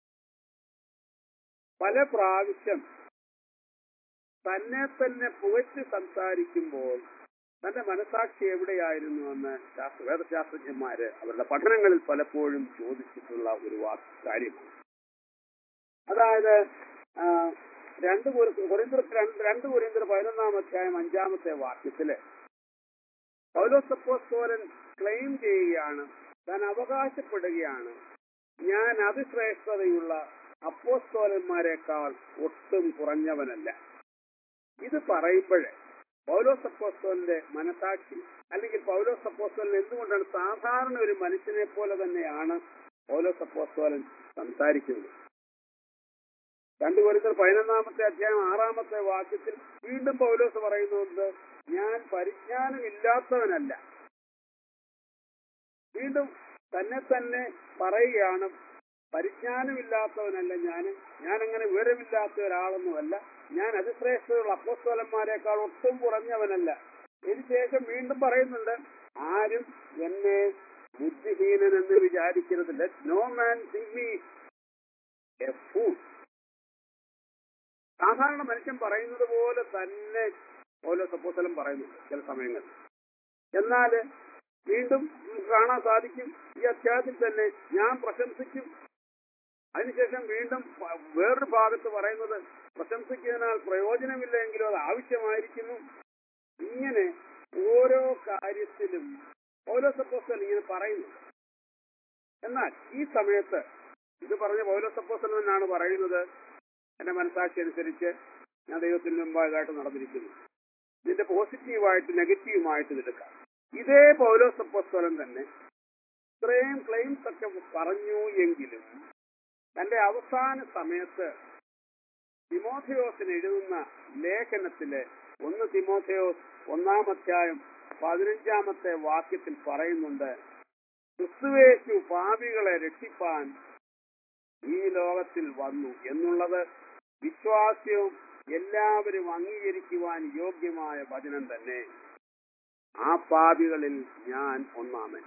പല പ്രാവശ്യം തന്നെ പുകഴ്ത്തി സംസാരിക്കുമ്പോൾ തന്റെ മനസാക്ഷി എവിടെയായിരുന്നുവെന്ന് വേദശാസ്ത്രജ്ഞന്മാര് അവരുടെ പഠനങ്ങളിൽ പലപ്പോഴും ചോദിച്ചിട്ടുള്ള ഒരു കാര്യമാണ്. അതായത് 2 കൊരിന്ത്യർ 11-ാം അധ്യായം 5-ാമത്തെ വാക്യത്തില് പൗലോസ് അപ്പോസ്തലൻ ക്ലെയിം ചെയ്യുകയാണ്, താൻ അവകാശപ്പെടുകയാണ്, ഞാൻ അതിശ്രേഷ്ഠതയുള്ള അപ്പോസ്തലന്മാരെക്കാൾ ഒട്ടും കുറഞ്ഞവനല്ല. ഇത് പറയുമ്പോഴേ പൗലോസ് അപ്പോസ്തലന്റെ മനസാക്ഷി, അല്ലെങ്കിൽ പൗലോസ് അപ്പോസ്തലൻ എന്തുകൊണ്ടാണ് സാധാരണ ഒരു മനുഷ്യനെ പോലെ തന്നെയാണ് പൗലോസ് അപ്പോസ്തലൻ സംസാരിക്കുന്നത്. 2 കൊരിന്ത്യർ 11-ാമത്തെ അധ്യായം 6-ാമത്തെ വാക്യത്തിൽ വീണ്ടും പൗലോസ് പറയുന്നത്, ഞാൻ പരിജ്ഞാനമില്ലാത്തവനല്ല. വീണ്ടും തന്നെ പറയുകയാണ്, പരിജ്ഞാനമില്ലാത്തവനല്ല ഞാൻ അങ്ങനെ വിവരമില്ലാത്ത ഒരാളൊന്നുമല്ല, ഞാൻ അതിശ്രേഷ്ഠതയുള്ള അപ്പോസ്തലന്മാരെക്കാൾ ഒട്ടും കുറഞ്ഞവനല്ല. ഇതിനുശേഷം വീണ്ടും പറയുന്നുണ്ട്, ആരും എന്നെ ബുദ്ധിഹീനൻ എന്ന് വിചാരിക്കരുത്. Let no man think me a fool. സാധാരണ മനുഷ്യൻ പറയുന്നത് പോലെ തന്നെ പൗലോസ് അപ്പോസ്തലൻ പറയുന്നുണ്ട് ചില സമയങ്ങളിൽ. എന്നാൽ വീണ്ടും കാണാൻ സാധിക്കും ഈ അധ്യായത്തിൽ തന്നെ, ഞാൻ പ്രശംസിക്കും, അതിനുശേഷം വീണ്ടും വേറൊരു ഭാഗത്ത് പറയുന്നത് പ്രശംസിക്കുന്നതിനാൽ പ്രയോജനമില്ല എങ്കിലും അത് ആവശ്യമായിരിക്കുന്നു. ഇങ്ങനെ ഓരോ കാര്യത്തിലും പൗലോസ് അപ്പോസ്തലൻ ഇങ്ങനെ പറയുന്നു. എന്നാൽ ഈ സമയത്ത് ഇത് പറഞ്ഞ പൗലോസ് അപ്പോസ്തലൻ തന്നെയാണ് പറയുന്നത്, എന്റെ മനസാക്ഷി അനുസരിച്ച് ഞാൻ ദൈവത്തിന് മുമ്പായിട്ട് നടന്നിരിക്കുന്നു. ഇതിന്റെ പോസിറ്റീവായിട്ട് നെഗറ്റീവുമായിട്ട് എടുക്കാം. ഇതേ പൗലോസ് അപ്പോസ്തലൻ തന്നെ ഇത്രയും ക്ലെയിംസ് ഒക്കെ പറഞ്ഞു എങ്കിലും തന്റെ അവസാന സമയത്ത് തിമോഥെയോസിന് എഴുതുന്ന ലേഖനത്തില് 1 തിമോഥെയോസ് 1-ാം അധ്യായം 15-ാമത്തെ വാക്യത്തിൽ പറയുന്നുണ്ട്, ക്രിസ്തുയേശു പാപികളെ രക്ഷിപ്പാൻ ഈ ലോകത്തിൽ വന്നു എന്നുള്ളത് വിശ്വാസ്യവും എല്ലാവരും അംഗീകരിക്കുവാൻ യോഗ്യമായ വചനം തന്നെ. ആ പാപികളിൽ ഞാൻ ഒന്നാമൻ.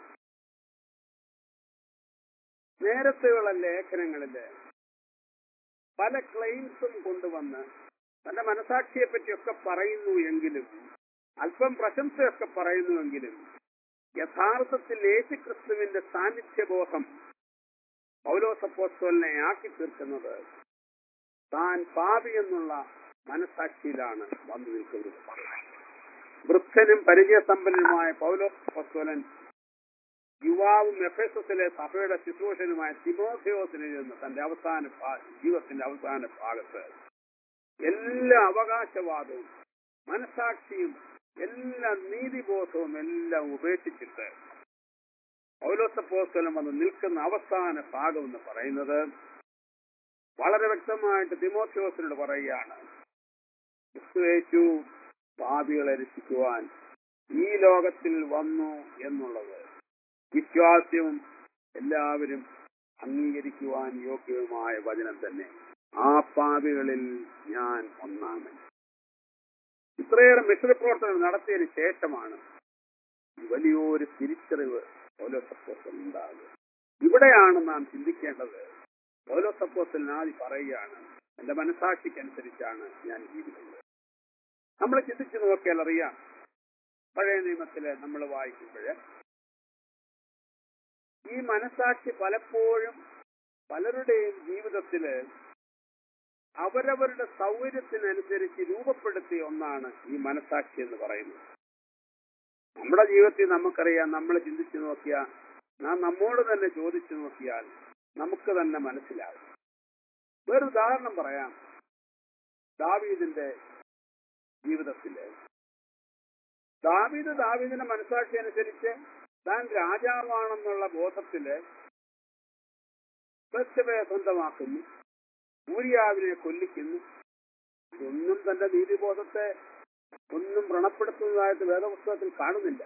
നേരത്തെയുള്ള ലേഖനങ്ങളില് പല ക്ലെയിംസും കൊണ്ടുവന്ന് തന്റെ മനസാക്ഷിയെ പറ്റിയൊക്കെ പറയുന്നു എങ്കിലും, അല്പം പ്രശംസയൊക്കെ പറയുന്നുവെങ്കിലും, യഥാർത്ഥത്തിൽ യേശുക്രിസ്തുവിന്റെ സാന്നിധ്യബോധം പൗലോസ് അപ്പോസ്തലനെ ആക്കി തീർക്കുന്നത് താൻ പാപി എന്നുള്ള മനസാക്ഷിയിലാണ് വന്നു നിൽക്കുന്നത്. വൃദ്ധനും പരിചയസമ്പന്നനുമായ പൗലോസ് അപ്പോസ്തലൻ യുവാവും എഫെസസിലെ സഭയുടെ ശുശ്രൂഷനുമായ തിമോഥെയോസിന് എഴുതുന്ന തന്റെ ജീവിതത്തിന്റെ അവസാന ഭാഗത്ത് എല്ലാ അവകാശവാദവും മനസാക്ഷിയും എല്ലാ നീതിബോധവും എല്ലാം ഉപേക്ഷിച്ചിട്ട് പൗലോസ് അപ്പോസ്തലൻ വന്ന് നിൽക്കുന്ന അവസാന ഭാഗം എന്ന് പറയുന്നത് വളരെ വ്യക്തമായിട്ട് തിമോഥെയോസിനോട് പറയുകയാണ്, ക്രിസ്തുയേശു പാപികളെ രക്ഷിക്കുവാൻ ഈ ലോകത്തിൽ വന്നു എന്നുള്ളത് വിശ്വാസ്യവും എല്ലാവരും അംഗീകരിക്കുവാൻ യോഗ്യവുമായ വചനം തന്നെ. ആ പാപികളിൽ ഞാൻ ഒന്നാമൻ. ഇത്രയേറെ മിശ്രപ്രവർത്തനം നടത്തിയതിനു ശേഷമാണ് വലിയൊരു തിരിച്ചറിവ് പൗലോസ് അപ്പോസ്തലൻ ഉണ്ടാകുക. ഇവിടെയാണ് നാം ചിന്തിക്കേണ്ടത്. പൗലോസ് അപ്പോസ്തലൻ ആദ്യം പറയുകയാണ്, എന്റെ മനസാക്ഷിക്കനുസരിച്ചാണ് ഞാൻ ജീവിക്കുന്നത്. നമ്മൾ ചിന്തിച്ചു നോക്കിയാൽ അറിയാം, പഴയ നിയമത്തില് നമ്മൾ വായിക്കുമ്പോൾ ഈ മനസാക്ഷി പലപ്പോഴും പലരുടെയും ജീവിതത്തില് അവരവരുടെ സൗകര്യത്തിനനുസരിച്ച് രൂപപ്പെടുത്തിയ ഒന്നാണ് ഈ മനസാക്ഷി എന്ന് പറയുന്നത്. നമ്മുടെ ജീവിതത്തിൽ നമുക്കറിയാം, നമ്മൾ ചിന്തിച്ചു നോക്കിയാൽ, നാം നമ്മോട് തന്നെ ചോദിച്ചു നോക്കിയാൽ നമുക്ക് തന്നെ മനസ്സിലാകും. വേറൊരു ഉദാഹരണം പറയാം. ദാവീദിന്റെ ജീവിതത്തില് ദാവീദിന്റെ മനസാക്ഷി അനുസരിച്ച് താൻ രാജാവാണെന്നുള്ള ബോധത്തില് ബത്ശബയെ സ്വന്തമാക്കുന്നു, ഊരിയാവിനെ കൊല്ലിക്കുന്നു. ഇതൊന്നും തന്റെ നീതിബോധത്തെ ഒന്നും വ്രണപ്പെടുത്തുന്നതായിട്ട് വേദപുസ്തകത്തിൽ കാണുന്നില്ല.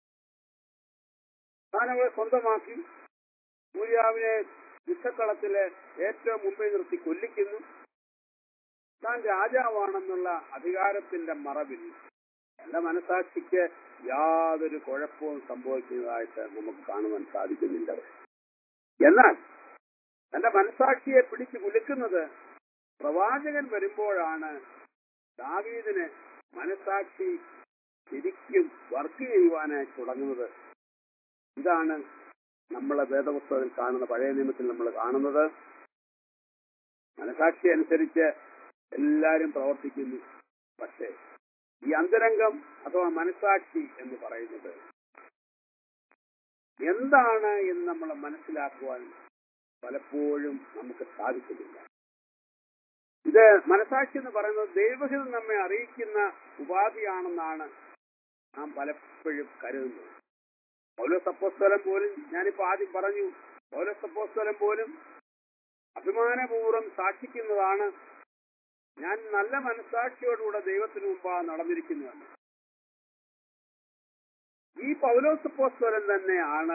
താൻ അവളെ സ്വന്തമാക്കി ഊരിയാവിനെ യുദ്ധക്കളത്തിലെ ഏറ്റവും മുമ്പിൽ നിർത്തി കൊല്ലിക്കുന്നു. താൻ രാജാവാണെന്നുള്ള അധികാരത്തിന്റെ മറവിൽ എന്റെ മനസാക്ഷിക്ക് യാതൊരു കുഴപ്പവും സംഭവിക്കുന്നതായിട്ട് നമുക്ക് കാണുവാൻ സാധിക്കുന്നില്ല. എന്നാൽ തന്റെ മനസാക്ഷിയെ പിടിച്ചു കുലുക്കുന്നത് പ്രവാചകൻ വരുമ്പോഴാണ് ദാവീദിന് മനസാക്ഷി ശരിക്കും വർക്ക് ചെയ്യുവാനായി തുടങ്ങുന്നത്. ഇതാണ് നമ്മളെ വേദപുസ്തകത്തിൽ കാണുന്ന, പഴയ നിയമത്തിൽ നമ്മൾ കാണുന്നത്. മനസാക്ഷി അനുസരിച്ച് എല്ലാവരും പ്രവർത്തിക്കുന്നു. പക്ഷേ ഈ അന്തരംഗം അഥവാ മനസാക്ഷി എന്ന് പറയുന്നത് എന്താണ് എന്ന് നമ്മൾ മനസ്സിലാക്കുവാൻ പലപ്പോഴും നമുക്ക് സാധിക്കുന്നില്ല. ഇത് മനസാക്ഷി എന്ന് പറയുന്നത് ദൈവഹിതം നമ്മെ അറിയിക്കുന്ന ഉപാധിയാണെന്നാണ് നാം പലപ്പോഴും കരുതുന്നത്. പൗലോസ് അപ്പോസ്തലൻ പോലും, ഞാനിപ്പോ ആദ്യം പറഞ്ഞു, പൗലോസ് അപ്പോസ്തലൻ പോലും അഭിമാനപൂർവ്വം സാക്ഷിക്കുന്നതാണ്, ഞാൻ നല്ല മനസാക്ഷിയോടുകൂടെ ദൈവത്തിന് മുമ്പാണ് നടന്നിരിക്കുന്നുവെന്ന്. ഈ പൗലോസ് അപ്പോസ്തലൻ തന്നെയാണ്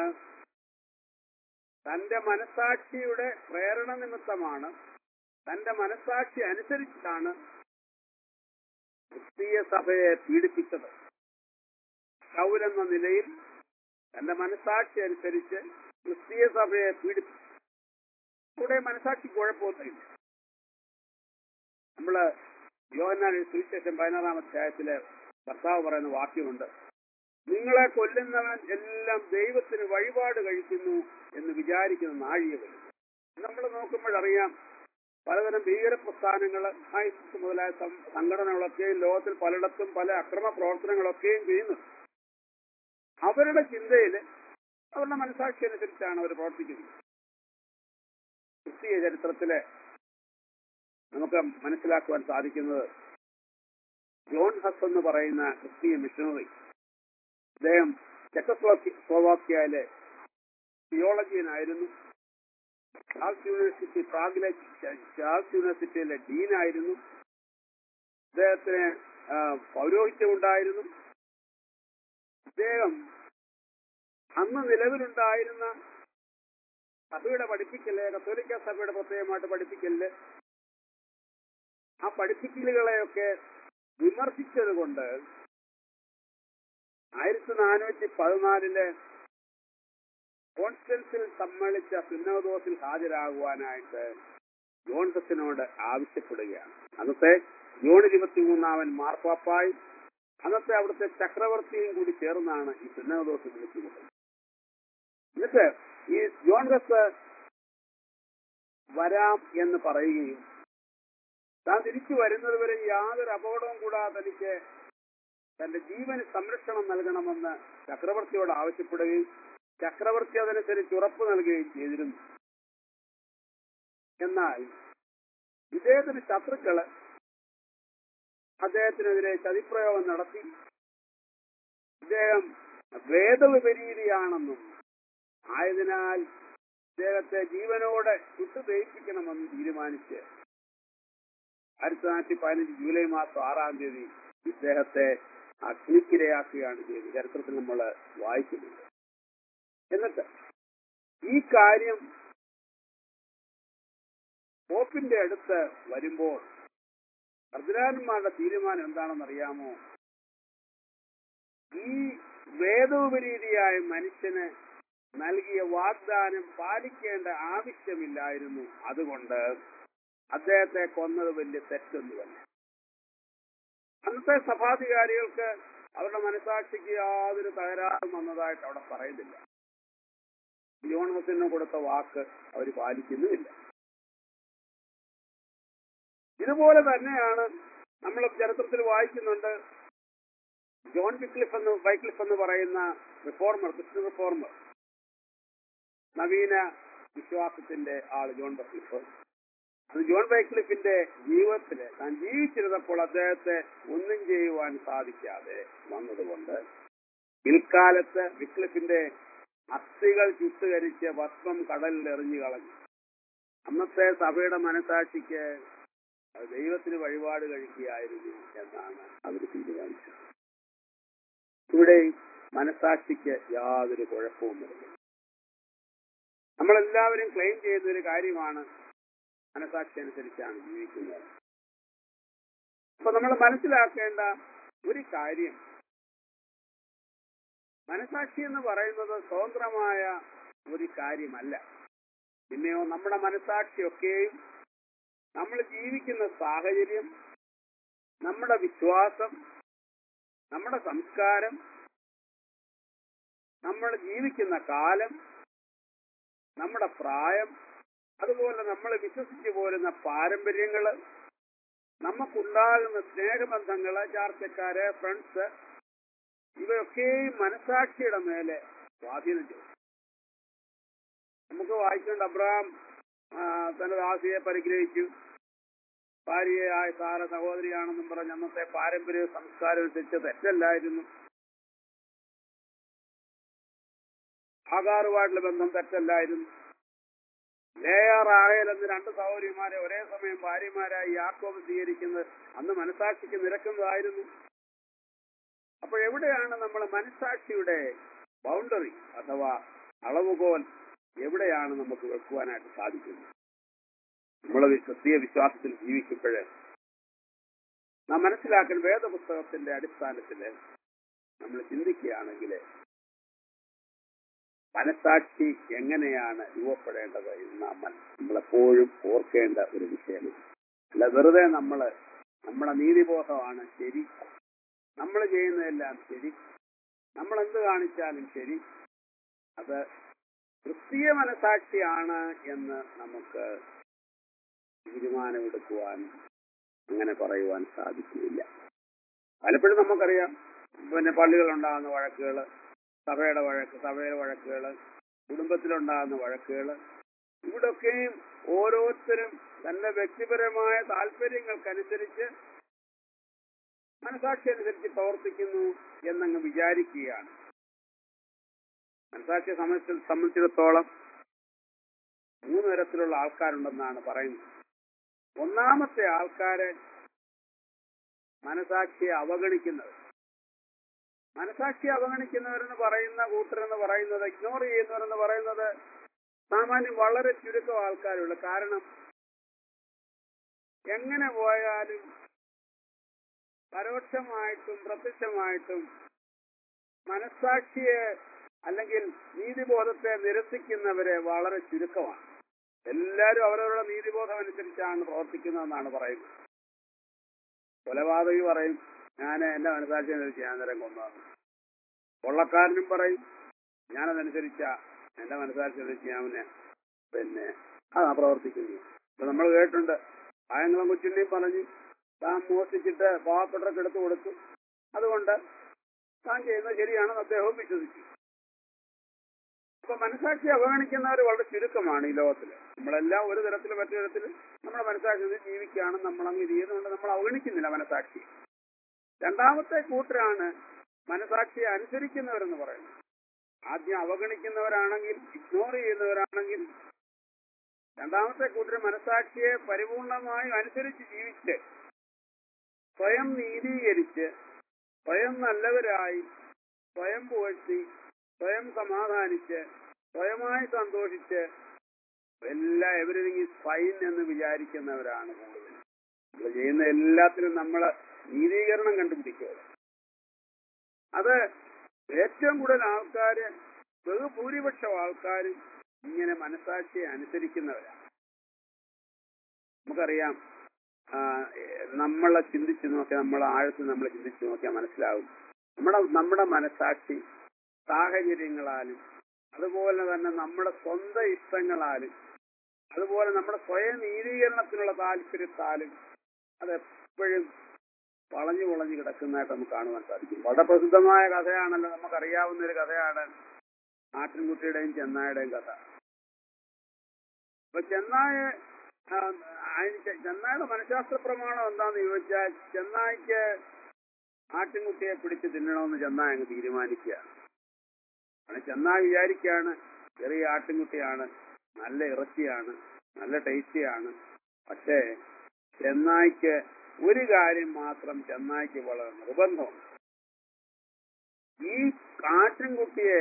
തന്റെ മനസാക്ഷിയുടെ പ്രേരണ നിമിത്തമാണ്, തന്റെ മനസാക്ഷി അനുസരിച്ചാണ് ക്രിസ്തീയ സഭയെ പീഡിപ്പിച്ചത്. ശൗലെന്ന നിലയിൽ തന്റെ മനസാക്ഷി അനുസരിച്ച് ക്രിസ്തീയ സഭയെ പീഡിപ്പിച്ചു. ഇവിടെ മനസാക്ഷി കുഴപ്പമൊന്നുമില്ല. നമ്മള് യോഹന്നാൻ സുവിശേഷം 16-ാം അധ്യായത്തിലെ കർത്താവ് പറയുന്ന വാക്യമുണ്ട്, നിങ്ങളെ കൊല്ലുന്നവൻ എല്ലാം ദൈവത്തിന് വഴിപാട് കഴിക്കുന്നു എന്ന് വിചാരിക്കുന്ന നാഴിക വരും. നമ്മൾ നോക്കുമ്പോഴറിയാം പലതരം ഭീകര പ്രസ്ഥാനങ്ങൾ ഐസിസ് മുതലായ സംഘടനകളൊക്കെയും ലോകത്തിൽ പലയിടത്തും പല അക്രമ പ്രവർത്തനങ്ങളൊക്കെയും ചെയ്യുന്നു. അവരുടെ ചിന്തയിൽ അവരുടെ മനസാക്ഷി അനുസരിച്ചാണ് അവർ പ്രവർത്തിക്കുന്നത്. ക്രിസ്തീയ ചരിത്രത്തില് നമുക്ക് മനസ്സിലാക്കുവാൻ സാധിക്കുന്നത് ജോൺ ഹസ് എന്ന് പറയുന്ന ക്രിസ്തീയ മിഷണറി, അദ്ദേഹം ചെക്കോസ്ലോവാക്യയിലെ തിയോളജിയനായിരുന്നു. ചാൾസ് യൂണിവേഴ്സിറ്റി പ്രാഗിലെ ചാൾസ് യൂണിവേഴ്സിറ്റിയിലെ ഡീനായിരുന്നു. അദ്ദേഹത്തിന് പൗരോഹിത്യമുണ്ടായിരുന്നു. അദ്ദേഹം അന്ന് നിലവിലുണ്ടായിരുന്ന സഭയുടെ പഠിപ്പിക്കല്, കത്തോലിക്ക സഭയുടെ പ്രത്യേകമായിട്ട് പഠിപ്പിക്കല്, ആ പഠിപ്പിക്കലുകളെയൊക്കെ വിമർശിച്ചത് കൊണ്ട് 1414 കോൺസ്റ്റൻസിൽ സമ്മേളിച്ച സിനോദോസിൽ ഹാജരാകുവാനായിട്ട് ജോൺ ഹസിനോട് ആവശ്യപ്പെടുകയാണ്. അന്നത്തെ ജോൺ 23 മാർപ്പാപ്പായും അന്നത്തെ അവിടുത്തെ ചക്രവർത്തിയും കൂടി ചേർന്നാണ് ഈ സിനോദോസ് വിളിക്കുന്നത്. എന്നിട്ട് ഈ ജോൺ ഹസ് വരാം എന്ന് പറയുകയും താൻ തിരിച്ചു വരുന്നത് വരെ യാതൊരു അപകടവും കൂടാതെ തനിക്ക് തന്റെ ജീവന് സംരക്ഷണം നൽകണമെന്ന് ചക്രവർത്തിയോട് ആവശ്യപ്പെടുകയും ചക്രവർത്തി അതനുസരിച്ച് ഉറപ്പ് നൽകുകയും ചെയ്തിരുന്നു. എന്നാൽ ഇദ്ദേഹത്തിന് ശത്രുക്കള് അദ്ദേഹത്തിനെതിരെ ചതിപ്രയോഗം നടത്തി ഇദ്ദേഹം വേദവിപരീതിയാണെന്നും ആയതിനാൽ ഇദ്ദേഹത്തെ ജീവനോടെ ചുട്ടുദയിപ്പിക്കണമെന്ന് തീരുമാനിച്ച് 1915 ജൂലൈ മാസം 6-ാം തീയതി ഇദ്ദേഹത്തെ അഗ്നിക്കിരയാക്കുകയാണ് ചെയ്തത്. ചരിത്രത്തിൽ നമ്മൾ വായിക്കുന്നുണ്ട്. എന്നിട്ട് ഈ കാര്യം പോപ്പിന്റെ അടുത്ത് വരുമ്പോൾ കർദിനാളന്മാരുടെ തീരുമാനം എന്താണെന്ന് അറിയാമോ? ഈ വേദോപരീതിയായ മനുഷ്യന് നൽകിയ വാഗ്ദാനം പാലിക്കേണ്ട ആവശ്യമില്ലായിരുന്നു. അതുകൊണ്ട് അദ്ദേഹത്തെ കൊന്നത് വലിയ തെറ്റൊന്നുമല്ല. അന്നത്തെ സഭാധികാരികൾക്ക് അവരുടെ മനസാക്ഷിക്ക് യാതൊരു തകരാറും വന്നതായിട്ട് അവിടെ പറയുന്നില്ല. ജോൺ ഹസിന് കൊടുത്ത വാക്ക് അവർ പാലിക്കുന്നുമില്ല. ഇതുപോലെ തന്നെയാണ് നമ്മൾ ചരിത്രത്തിൽ വായിക്കുന്നുണ്ട്. ജോൺ വൈക്ലിഫ് എന്ന് പറയുന്ന റിഫോർമർ, ക്രിസ്ത്യൻ റിഫോർമർ, നവീന വിശ്വാസത്തിന്റെ ആള് ജോൺ വൈക്ലിഫ്. അത് ജോൺ വൈക്ലിഫിന്റെ ജീവിതത്തില് താൻ ജീവിച്ചിരുന്നപ്പോൾ അദ്ദേഹത്തെ ഒന്നും ചെയ്യുവാൻ സാധിക്കാതെ വന്നതുകൊണ്ട് പിൽക്കാലത്ത് വിക്ലിഫിന്റെ അസ്ഥികൾ ചുട്ടുകരിച്ച് ഭസ്മം കടലിൽ എറിഞ്ഞു കളഞ്ഞു. അന്നത്തെ സഭയുടെ മനസാക്ഷിക്ക് ദൈവത്തിന് വഴിപാട് കഴിക്കുകയായിരുന്നു എന്നാണ് അവർ തീരുമാനിച്ചത്. ഇവിടെ മനസാക്ഷിക്ക് യാതൊരു കുഴപ്പവുമില്ല. നമ്മളെല്ലാവരും ക്ലെയിം ചെയ്യുന്ന ഒരു കാര്യമാണ് മനസാക്ഷി അനുസരിച്ചാണ് ജീവിക്കുന്നത്. അപ്പൊ നമ്മൾ മനസ്സിലാക്കേണ്ട ഒരു കാര്യം, മനസാക്ഷി എന്ന് പറയുന്നത് സ്വതന്ത്രമായ ഒരു കാര്യമല്ല. പിന്നെയോ നമ്മുടെ മനസാക്ഷിയൊക്കെയും നമ്മൾ ജീവിക്കുന്ന സാഹചര്യം, നമ്മുടെ വിശ്വാസം, നമ്മുടെ സംസ്കാരം, നമ്മൾ ജീവിക്കുന്ന കാലം, നമ്മുടെ പ്രായം, അതുപോലെ നമ്മൾ വിശ്വസിച്ചു പോരുന്ന പാരമ്പര്യങ്ങള്, നമുക്കുണ്ടാകുന്ന സ്നേഹബന്ധങ്ങള്, ചാർച്ചക്കാര്, ഫ്രണ്ട്സ്, ഇവയൊക്കെയും മനസാക്ഷിയുടെ മേലെ സ്വാധീനം ചെയ്യും. നമുക്ക് വായിക്കേണ്ട അബ്രഹാം തന്റെ ദാസിയെ പരിഗ്രഹിച്ചു, ഭാര്യയായ സാര സഹോദരിയാണെന്നും പറഞ്ഞ് അന്നത്തെ പാരമ്പര്യ സംസ്കാരം അനുസരിച്ച് തെറ്റല്ലായിരുന്നു. ഹാഗാറുമായിട്ടുള്ള ബന്ധം തെറ്റല്ലായിരുന്നു. ലേയാ റാഹേൽ എന്ന് 2 സഹോദരിമാരെ ഒരേ സമയം ഭാര്യമാരായി യാക്കോബ് സ്വീകരിക്കുന്നത് അന്ന് മനസാക്ഷിക്ക് നിരക്കുന്നതായിരുന്നു. അപ്പോഴെവിടെയാണ് നമ്മൾ മനസാക്ഷിയുടെ ബൗണ്ടറി അഥവാ അളവുകോൽ എവിടെയാണ് നമുക്ക് വെക്കുവാനായിട്ട് സാധിക്കുന്നത്? നമ്മൾ ക്രിസ്തീയ വിശ്വാസത്തിൽ ജീവിക്കുമ്പോഴേ നാം മനസ്സിലാക്കുന്ന വേദപുസ്തകത്തിന്റെ അടിസ്ഥാനത്തില് നമ്മൾ ചിന്തിക്കുകയാണെങ്കിൽ മനസാക്ഷി എങ്ങനെയാണ് രൂപപ്പെടേണ്ടത് എന്ന് നമ്മളെപ്പോഴും ഓർക്കേണ്ട ഒരു വിഷയമാണ്. അല്ല വെറുതെ നമ്മുടെ നീതിബോധമാണ് ശരി, നമ്മൾ ചെയ്യുന്നതെല്ലാം ശരി, നമ്മൾ എന്ത് കാണിച്ചാലും ശരി, അത് ക്രിസ്തീയ മനസാക്ഷിയാണ് എന്ന് നമുക്ക് തീരുമാനമെടുക്കുവാൻ, അങ്ങനെ പറയുവാൻ സാധിക്കില്ല. പലപ്പോഴും നമുക്കറിയാം, പിന്നെ പള്ളികളുണ്ടാകുന്ന വഴക്കുകൾ, സഭയിലെ വഴക്കുകൾ, കുടുംബത്തിലുണ്ടാകുന്ന വഴക്കുകൾ, ഇവിടൊക്കെയും ഓരോരുത്തരും തന്റെ വ്യക്തിപരമായ താല്പര്യങ്ങൾക്കനുസരിച്ച് മനസാക്ഷി അനുസരിച്ച് പ്രവർത്തിക്കുന്നു എന്നങ്ങ് വിചാരിക്കുകയാണ്. മനസാക്ഷിയെ സംബന്ധിച്ചിടത്തോളം 3 തരത്തിലുള്ള ആൾക്കാരുണ്ടെന്നാണ് പറയുന്നത്. ഒന്നാമത്തെ ആൾക്കാര് മനസാക്ഷിയെ അവഗണിക്കുന്നത്. മനസാക്ഷിയെ അവഗണിക്കുന്നവരെന്ന് പറയുന്ന കൂട്ടരെന്ന് പറയുന്നത്, ഇഗ്നോർ ചെയ്യുന്നവരെന്ന് പറയുന്നത് സാമാന്യം വളരെ ചുരുക്കം ആൾക്കാരുള്ളൂ. കാരണം എങ്ങനെ പോയാലും പരോക്ഷമായിട്ടും പ്രത്യക്ഷമായിട്ടും മനസാക്ഷിയെ അല്ലെങ്കിൽ നീതിബോധത്തെ നിരസിക്കുന്നവരെ വളരെ ചുരുക്കമാണ്. എല്ലാവരും അവരവരുടെ നീതിബോധം അനുസരിച്ചാണ് പ്രവർത്തിക്കുന്നതെന്നാണ് പറയുന്നത്. കൊലപാതകി പറയും, ഞാൻ എന്റെ മനസാക്ഷി അനുസരിച്ച് ഞാൻ നേരം കൊന്നതാണ്. കൊള്ളക്കാരനും പറയും, ഞാനതനുസരിച്ച എന്റെ മനസാക്ഷി അനുസരിച്ച് ഞാൻ പിന്നെ അതാ പ്രവർത്തിക്കുന്നു. ഇപ്പൊ നമ്മൾ കേട്ടിട്ടുണ്ട്, ആയങ്ങളും കൊച്ചിൻ്റെയും പറഞ്ഞു താൻ മോഷ്ടിച്ചിട്ട് പാവപ്പെട്ടവർക്ക് എടുത്തു കൊടുത്തു, അതുകൊണ്ട് താൻ ചെയ്യുന്നത് ശരിയാണെന്ന് അദ്ദേഹവും വിശ്വസിച്ചു. അപ്പൊ മനസാക്ഷി അവഗണിക്കുന്നവർ വളരെ ചുരുക്കമാണ് ഈ ലോകത്തിൽ. നമ്മളെല്ലാം ഒരു തരത്തിൽ മറ്റൊരു തരത്തിൽ നമ്മുടെ മനസാക്ഷി ജീവിക്കുകയാണ്. നമ്മളങ്ങ് ഇത് ചെയ്യുന്നതുകൊണ്ട് നമ്മൾ അവഗണിക്കുന്നില്ല മനസാക്ഷി. രണ്ടാമത്തെ കൂട്ടരാണ് മനസാക്ഷിയെ അനുസരിക്കുന്നവരെന്ന് പറയുന്നത്. ആദ്യം അവഗണിക്കുന്നവരാണെങ്കിൽ, ഇഗ്നോർ ചെയ്യുന്നവരാണെങ്കിൽ, രണ്ടാമത്തെ കൂട്ടർ മനസാക്ഷിയെ പരിപൂർണമായും അനുസരിച്ച് ജീവിച്ച് സ്വയം നീതീകരിച്ച് സ്വയം നല്ലവരായി സ്വയം പുകഴ്ത്തി സ്വയം സമാധാനിച്ച് സ്വയമായി സന്തോഷിച്ച് എവരിതിങ് ഈസ് ഫൈൻ എന്ന് വിചാരിക്കുന്നവരാണ് കൂടുതൽ. നമ്മൾ ചെയ്യുന്ന എല്ലാത്തിനും നമ്മൾ നീതീകരണം കണ്ടുപിടിക്കുക. അത് ഏറ്റവും കൂടുതൽ ആൾക്കാര്, ബഹുഭൂരിപക്ഷം ആൾക്കാരും ഇങ്ങനെ മനസാക്ഷിയെ അനുസരിക്കുന്നവരാണ്. നമുക്കറിയാം, നമ്മളെ ചിന്തിച്ചു നോക്കിയാൽ, നമ്മളെ ആഴത്തിൽ നമ്മൾ ചിന്തിച്ചു നോക്കിയാൽ മനസ്സിലാവും, നമ്മുടെ മനസാക്ഷി സാഹചര്യങ്ങളാലും അതുപോലെ തന്നെ നമ്മുടെ സ്വന്തം ഇഷ്ടങ്ങളാലും അതുപോലെ നമ്മുടെ സ്വയം നീതീകരണത്തിനുള്ള താല്പര്യത്താലും അതെപ്പോഴും വളഞ്ഞു കിടക്കുന്നതായിട്ട് നമുക്ക് കാണുവാൻ സാധിക്കും. വളരെ പ്രസിദ്ധമായ കഥയാണല്ലോ, നമുക്കറിയാവുന്ന ഒരു കഥയാണ് ആട്ടിൻകുട്ടിയുടെയും ചെന്നായുടെയും കഥ. അപ്പൊ ചെന്നായുടെ മനഃശാസ്ത്ര പ്രമാണം എന്താന്ന് ചോദിച്ചാൽ, ചെന്നായ്ക്ക് ആട്ടിൻകുട്ടിയെ പിടിച്ച് തിന്നണമെന്ന് ചെന്നായ അങ്ങ് തീരുമാനിക്കുകയാണ്. ചെന്നായ വിചാരിക്കുകയാണ്, ചെറിയ ആട്ടിൻകുട്ടിയാണ്, നല്ല ഇറച്ചിയാണ്, നല്ല ടേസ്റ്റിയാണ്. പക്ഷേ ചെന്നായ്ക്ക് ഒരു കാര്യം മാത്രം ചെന്നായ്ക്ക് വളരെ നിർബന്ധമുണ്ട്. ഈ ആട്ടിൻകുട്ടിയെ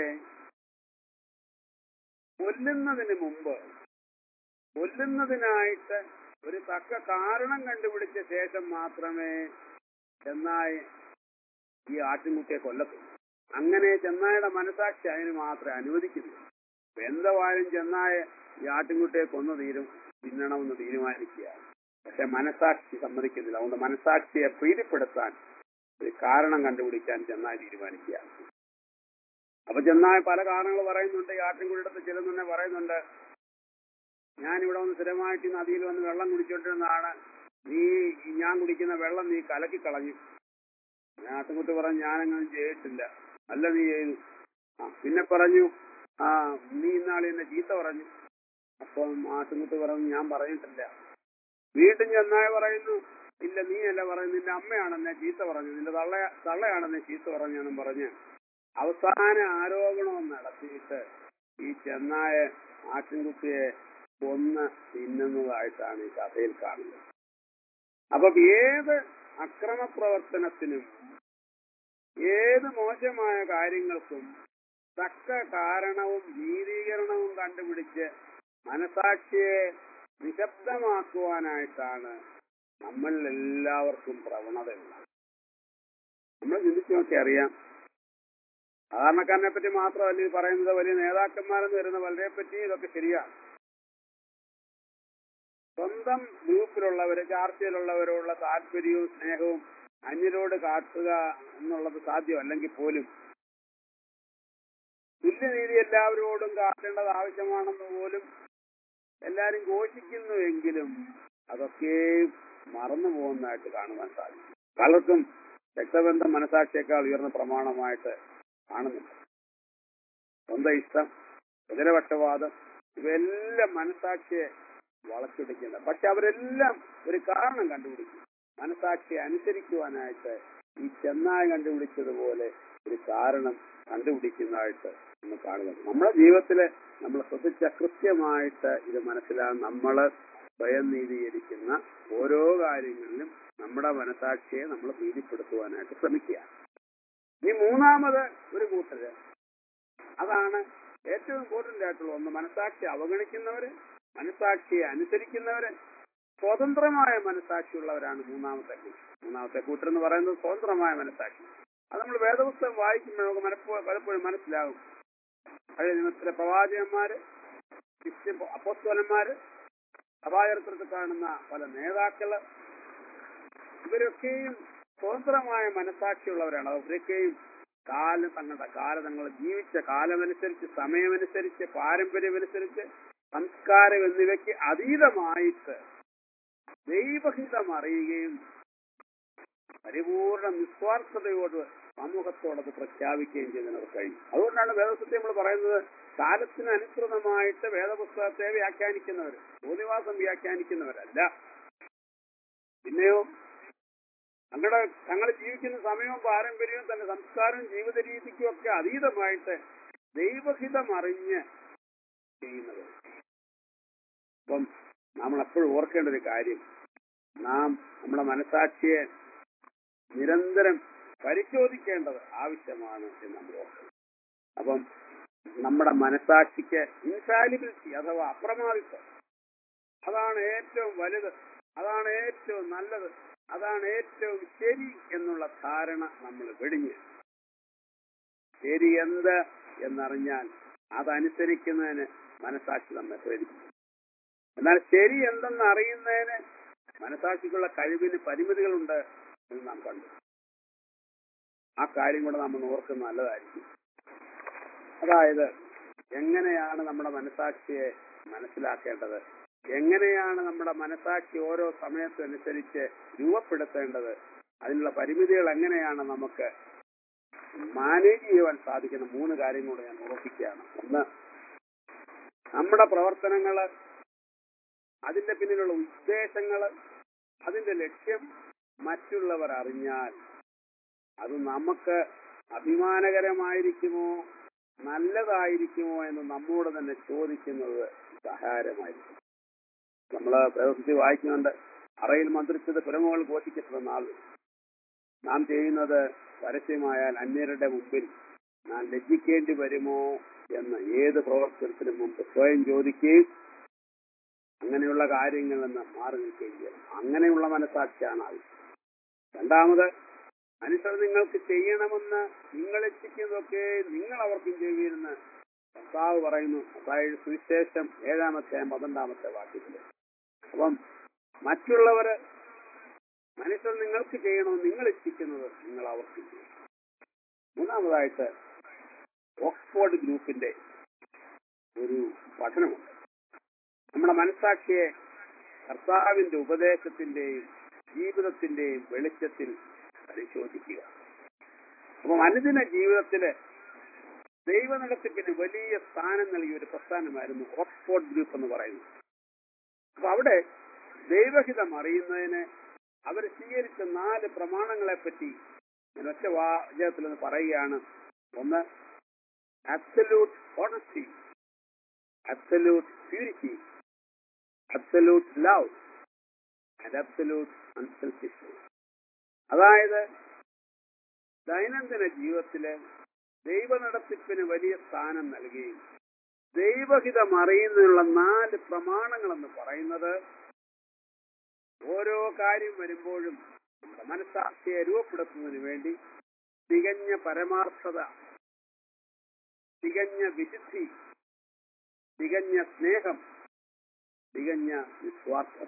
കൊല്ലുന്നതിന് മുമ്പ്, കൊല്ലുന്നതിനായിട്ട് ഒരു തക്ക കാരണം കണ്ടുപിടിച്ച ശേഷം മാത്രമേ ചെന്നായ് ഈ ആട്ടിൻകുട്ടിയെ കൊല്ലത്തുള്ളൂ. അങ്ങനെ ചെന്നായുടെ മനസാക്ഷി അതിന് മാത്രമേ അനുവദിക്കുള്ളൂ. എന്തായാലും ചെന്നായ ഈ ആട്ടിൻകുട്ടിയെ തിന്നണമെന്ന് തീരുമാനിക്കുകയാണ്. പക്ഷെ മനസാക്ഷി സമ്മതിക്കുന്നില്ല. അതുകൊണ്ട് മനസാക്ഷിയെ പ്രീതിപ്പെടുത്താൻ ഒരു കാരണം കണ്ടുപിടിക്കാൻ ചെന്നായ തീരുമാനിക്കുകയാണ്. അപ്പൊ ചെന്നായ പല കാരണങ്ങൾ പറയുന്നുണ്ട്. ഈ ആട്ടിൻകുട്ടിയുടെ ചിലത് തന്നെ പറയുന്നുണ്ട്, ഞാനിവിടെ വന്ന് സ്ഥിരമായിട്ട് ഈ നദിയിൽ വന്ന് വെള്ളം കുടിച്ചോണ്ടിരുന്നതാണ്, ഞാൻ കുടിക്കുന്ന വെള്ളം നീ കലക്കി കളഞ്ഞു. ആട്ടിൻകുട്ടി പറഞ്ഞു, ഞാനങ്ങനെ ചെയ്തിട്ടില്ല. അല്ല, നീ ചെയ്തു. പിന്നെ പറഞ്ഞു, നീ ഇന്നാളെ എന്നെ ചീത്ത പറഞ്ഞു. അപ്പം ആട്ടിൻകുട്ടി പറഞ്ഞു, ഞാൻ പറഞ്ഞിട്ടില്ല. വീണ്ടും ചെന്നായ പറയുന്നു, ഇല്ല, നീ അല്ല പറയുന്നു, നിന്റെ അമ്മയാണെന്നെ ചീത്ത പറഞ്ഞു, നിന്റെ തള്ളയാണെന്നെ ചീത്ത പറഞ്ഞു എന്നും പറഞ്ഞ് അവസാന ആരോപണം നടത്തിയിട്ട് ഈ ചെന്നായ ആട്ടിൻകുട്ടിയെ കൊന്ന് തിന്നുന്നതായിട്ടാണ് ഈ കഥയിൽ കാണുന്നത്. അപ്പൊ ഏത് അക്രമപ്രവർത്തനത്തിനും ഏത് മോശമായ കാര്യങ്ങൾക്കും തക്ക കാരണവും നീതീകരണവും കണ്ടുപിടിച്ച് മനസാക്ഷിയെ നിശബ്ദമാക്കുവാനായിട്ടാണ് നമ്മളിൽ എല്ലാവർക്കും പ്രവണതയുള്ളത്. നമ്മൾ ചിന്തിച്ചു നോക്കി അറിയാം. സാധാരണക്കാരനെ പറ്റി മാത്രമല്ല ഈ പറയുന്നത്, വലിയ നേതാക്കന്മാരെന്ന് വരുന്ന വളരെ പറ്റി ഇതൊക്കെ ശരിയാണ്. സ്വന്തം ഗ്രൂപ്പിലുള്ളവര്, ചാർച്ചയിലുള്ളവരോടുള്ള താല്പര്യവും സ്നേഹവും അന്യരോട് കാട്ടുക എന്നുള്ളത് സാധ്യമല്ലെങ്കിൽ പോലും തുല്യനീതിയെ എല്ലാവരോടും കാട്ടേണ്ടത് ആവശ്യമാണെന്ന് പോലും എല്ലാരും ഘോഷിക്കുന്നുവെങ്കിലും അതൊക്കെ മറന്നു പോകുന്നതായിട്ട് കാണുവാൻ സാധിക്കും. പലർക്കും രക്തബന്ധം മനസാക്ഷിയേക്കാൾ ഉയർന്ന പ്രമാണമായിട്ട് കാണുന്നില്ല. സ്വന്തം ഇഷ്ടം, കുതിരപക്ഷവാദം, ഇവയെല്ലാം മനസാക്ഷിയെ വളച്ചൊടിക്കില്ല. പക്ഷെ അവരെല്ലാം ഒരു കാരണം കണ്ടുപിടിക്കും. മനസാക്ഷിയെ അനുസരിക്കുവാനായിട്ട് ഈ ചെന്നായ കണ്ടുപിടിച്ചതുപോലെ ഒരു കാരണം കണ്ടുപിടിക്കുന്നതായിട്ട് നമ്മൾ കാണുന്നത്. നമ്മുടെ ജീവിതത്തില് നമ്മൾ ശ്രദ്ധിച്ച കൃത്യമായിട്ട് ഇത് മനസ്സിലാകും. നമ്മൾ സ്വയം നീതീകരിക്കുന്ന ഓരോ കാര്യങ്ങളിലും നമ്മുടെ മനസാക്ഷിയെ നമ്മൾ പ്രീതിപ്പെടുത്തുവാനായിട്ട് ശ്രമിക്കുക. ഈ മൂന്നാമത് ഒരു കൂട്ടര്, അതാണ് ഏറ്റവും ഇമ്പോർട്ടന്റ് ആയിട്ടുള്ള ഒന്ന്. മനസാക്ഷി അവഗണിക്കുന്നവര്, മനസാക്ഷിയെ അനുസരിക്കുന്നവര്, സ്വതന്ത്രമായ മനസാക്ഷിയുള്ളവരാണ് മൂന്നാമത്തെ കൂട്ടർ എന്ന് പറയുന്നത്. സ്വതന്ത്രമായ മനസാക്ഷി, അത് നമ്മൾ വേദപുസ്തകം വായിക്കുമ്പോൾ നമുക്ക് പലപ്പോഴും മനസ്സിലാകും. പഴയ നിയമത്തിലെ പ്രവാചകന്മാര്, അപ്പോസ്തലന്മാര്, സഭാചരിത്രത്തിൽ കാണുന്ന പല നേതാക്കള്, ഇവരൊക്കെയും സ്വതന്ത്രമായ മനസാക്ഷിയുള്ളവരാണ്. അവരൊക്കെയും തങ്ങൾ ജീവിച്ച കാലമനുസരിച്ച്, സമയമനുസരിച്ച്, പാരമ്പര്യമനുസരിച്ച്, സംസ്കാരം എന്നിവയ്ക്ക് അതീതമായിട്ട് ദൈവഹിതം അറിയുകയും പരിപൂർണ നിസ്വാർത്ഥതയോട് സമൂഹത്തോടത് പ്രഖ്യാപിക്കുകയും ചെയ്യുന്നവർ കഴിയും. അതുകൊണ്ടാണ് വേദപുസ്തകത്തെ നമ്മൾ പറയുന്നത് കാലത്തിന് അനുസൃതമായിട്ട് വേദപുസ്തകത്തെ വ്യാഖ്യാനിക്കുന്നവർ, ഭൂനിവാസം വ്യാഖ്യാനിക്കുന്നവരല്ല. പിന്നെയോ തങ്ങൾ ജീവിക്കുന്ന സമയവും പാരമ്പര്യവും തന്റെ സംസ്കാരവും ജീവിത രീതിക്കും ഒക്കെ അതീതമായിട്ട് ദൈവഹിതം അറിഞ്ഞ് ചെയ്യുന്നവർ. അപ്പം നമ്മൾ എപ്പോഴും ഓർക്കേണ്ട ഒരു കാര്യം, നാം നമ്മുടെ മനസാക്ഷിയെ നിരന്തരം പരിശോധിക്കേണ്ടത് ആവശ്യമാണ് എന്ന് നമ്മൾ ഓർക്കണം. അപ്പം നമ്മുടെ മനസാക്ഷിക്ക് ഇൻഫാലിബിലിറ്റി അഥവാ അപ്രമാദിത്വം, അതാണ് ഏറ്റവും വലുത്, അതാണ് ഏറ്റവും നല്ലത്, അതാണ് ഏറ്റവും ശരി എന്നുള്ള ധാരണ നമ്മൾ വെടിഞ്ഞ് ശരി എന്ത് എന്നറിഞ്ഞാൽ അതനുസരിക്കുന്നതിന് മനസാക്ഷി നമ്മെ പ്രേരിപ്പിക്കും. എന്നാൽ ശരി എന്തെന്ന് അറിയുന്നതിന് മനസാക്ഷിക്കുള്ള കഴിവിന് പരിമിതികളുണ്ട് എന്ന് നാം കണ്ടു. ആ കാര്യം കൂടെ നമ്മൾ ഓർക്കുന്നത് നല്ലതായിരിക്കും. അതായത് എങ്ങനെയാണ് നമ്മുടെ മനസാക്ഷിയെ മനസ്സിലാക്കേണ്ടത്, എങ്ങനെയാണ് നമ്മുടെ മനസാക്ഷി ഓരോ സമയത്തനുസരിച്ച് രൂപപ്പെടുത്തേണ്ടത്, അതിനുള്ള പരിമിതികൾ എങ്ങനെയാണ് നമുക്ക് മാനേജ് ചെയ്യുവാൻ സാധിക്കുന്ന 3 കാര്യങ്ങളോട് ഞാൻ ഉറപ്പിക്കുകയാണ്. ഒന്ന്, നമ്മുടെ പ്രവർത്തനങ്ങള്, അതിന്റെ പിന്നിലുള്ള ഉദ്ദേശങ്ങള്, അതിന്റെ ലക്ഷ്യം മറ്റുള്ളവർ അറിഞ്ഞാൽ അത് നമുക്ക് അഭിമാനകരമായിരിക്കുമോ നല്ലതായിരിക്കുമോ എന്ന് നമ്മോട് തന്നെ ചോദിക്കുന്നത് സഹായകരമായിരിക്കും. നമ്മള് പ്രവൃത്തി വായിക്കുന്നുണ്ട്, അറയിൽ മന്ത്രിച്ചത് പുരമുകൾ ഘോഷിക്കപ്പെട്ട നാൾ. നാം ചെയ്യുന്നത് പരസ്യമായാൽ അന്യരുടെ മുമ്പിൽ നാം ലജ്ജിക്കേണ്ടി വരുമോ എന്ന് ഏത് പ്രവർത്തനത്തിനും മുമ്പ് സ്വയം ചോദിക്കുകയും അങ്ങനെയുള്ള കാര്യങ്ങളിൽ നിന്ന് മാറി നിൽക്കുകയും ചെയ്യണം. അങ്ങനെയുള്ള മനസാക്ഷിയാണ് ആവശ്യം. രണ്ടാമത്, മനുഷ്യർ നിങ്ങൾക്ക് ചെയ്യണമെന്ന് നിങ്ങൾ ഇച്ഛിക്കുന്നതൊക്കെ നിങ്ങൾ അവർക്കും ചെയ്യുമെന്ന് കർത്താവ് പറയുന്നു. അതായത് സുവിശേഷം 7-12 വാക്യത്തില്. അപ്പം മറ്റുള്ളവര് മനുഷ്യർ നിങ്ങൾക്ക് ചെയ്യണമെന്ന് നിങ്ങൾ ഇച്ഛിക്കുന്നത് നിങ്ങൾ അവർക്ക് ചെയ്യും. മൂന്നാമതായിട്ട്, ഓക്സ്ഫോർഡ് ഗ്രൂപ്പിന്റെ ഒരു പഠനമുണ്ട്. നമ്മുടെ മനസാക്ഷിയെ കർത്താവിന്റെ ഉപദേശത്തിന്റെയും ജീവിതത്തിന്റെയും വെളിച്ചത്തിൽ പരിശോധിക്കുക. അപ്പം അനുദിന ജീവിതത്തില് ദൈവ നടത്തിപ്പിന് വലിയ സ്ഥാനം നൽകിയ ഒരു പ്രസ്ഥാനമായിരുന്നു ഓക്സ്ഫോർഡ് ഗ്രൂപ്പ് എന്ന് പറയുന്നത്. അപ്പൊ അവിടെ ദൈവഹിതം അറിയുന്നതിന് അവർ സ്വീകരിച്ച 4 പ്രമാണങ്ങളെ പറ്റി ഞാൻ ഒറ്റ വാചകത്തിൽ നിന്ന് പറയുകയാണ്. ഒന്ന്, absolute honesty, absolute purity, absolute love and absolute unselfishness. അതായത് ദൈനംദിന ജീവിതത്തില് ദൈവ നടത്തിപ്പിന് വലിയ സ്ഥാനം നൽകുകയും ദൈവഹിതം അറിയുന്നതിനുള്ള 4 പ്രമാണങ്ങളെന്ന് പറയുന്നത് ഓരോ കാര്യം വരുമ്പോഴും നമ്മുടെ മനസാക്ഷിയെ രൂപപ്പെടുത്തുന്നതിന് വേണ്ടി തികഞ്ഞ പരമാർത്ഥത, തികഞ്ഞ വിശുദ്ധി, തികഞ്ഞ സ്നേഹം, തികഞ്ഞ നിസ്വാർത്ഥത.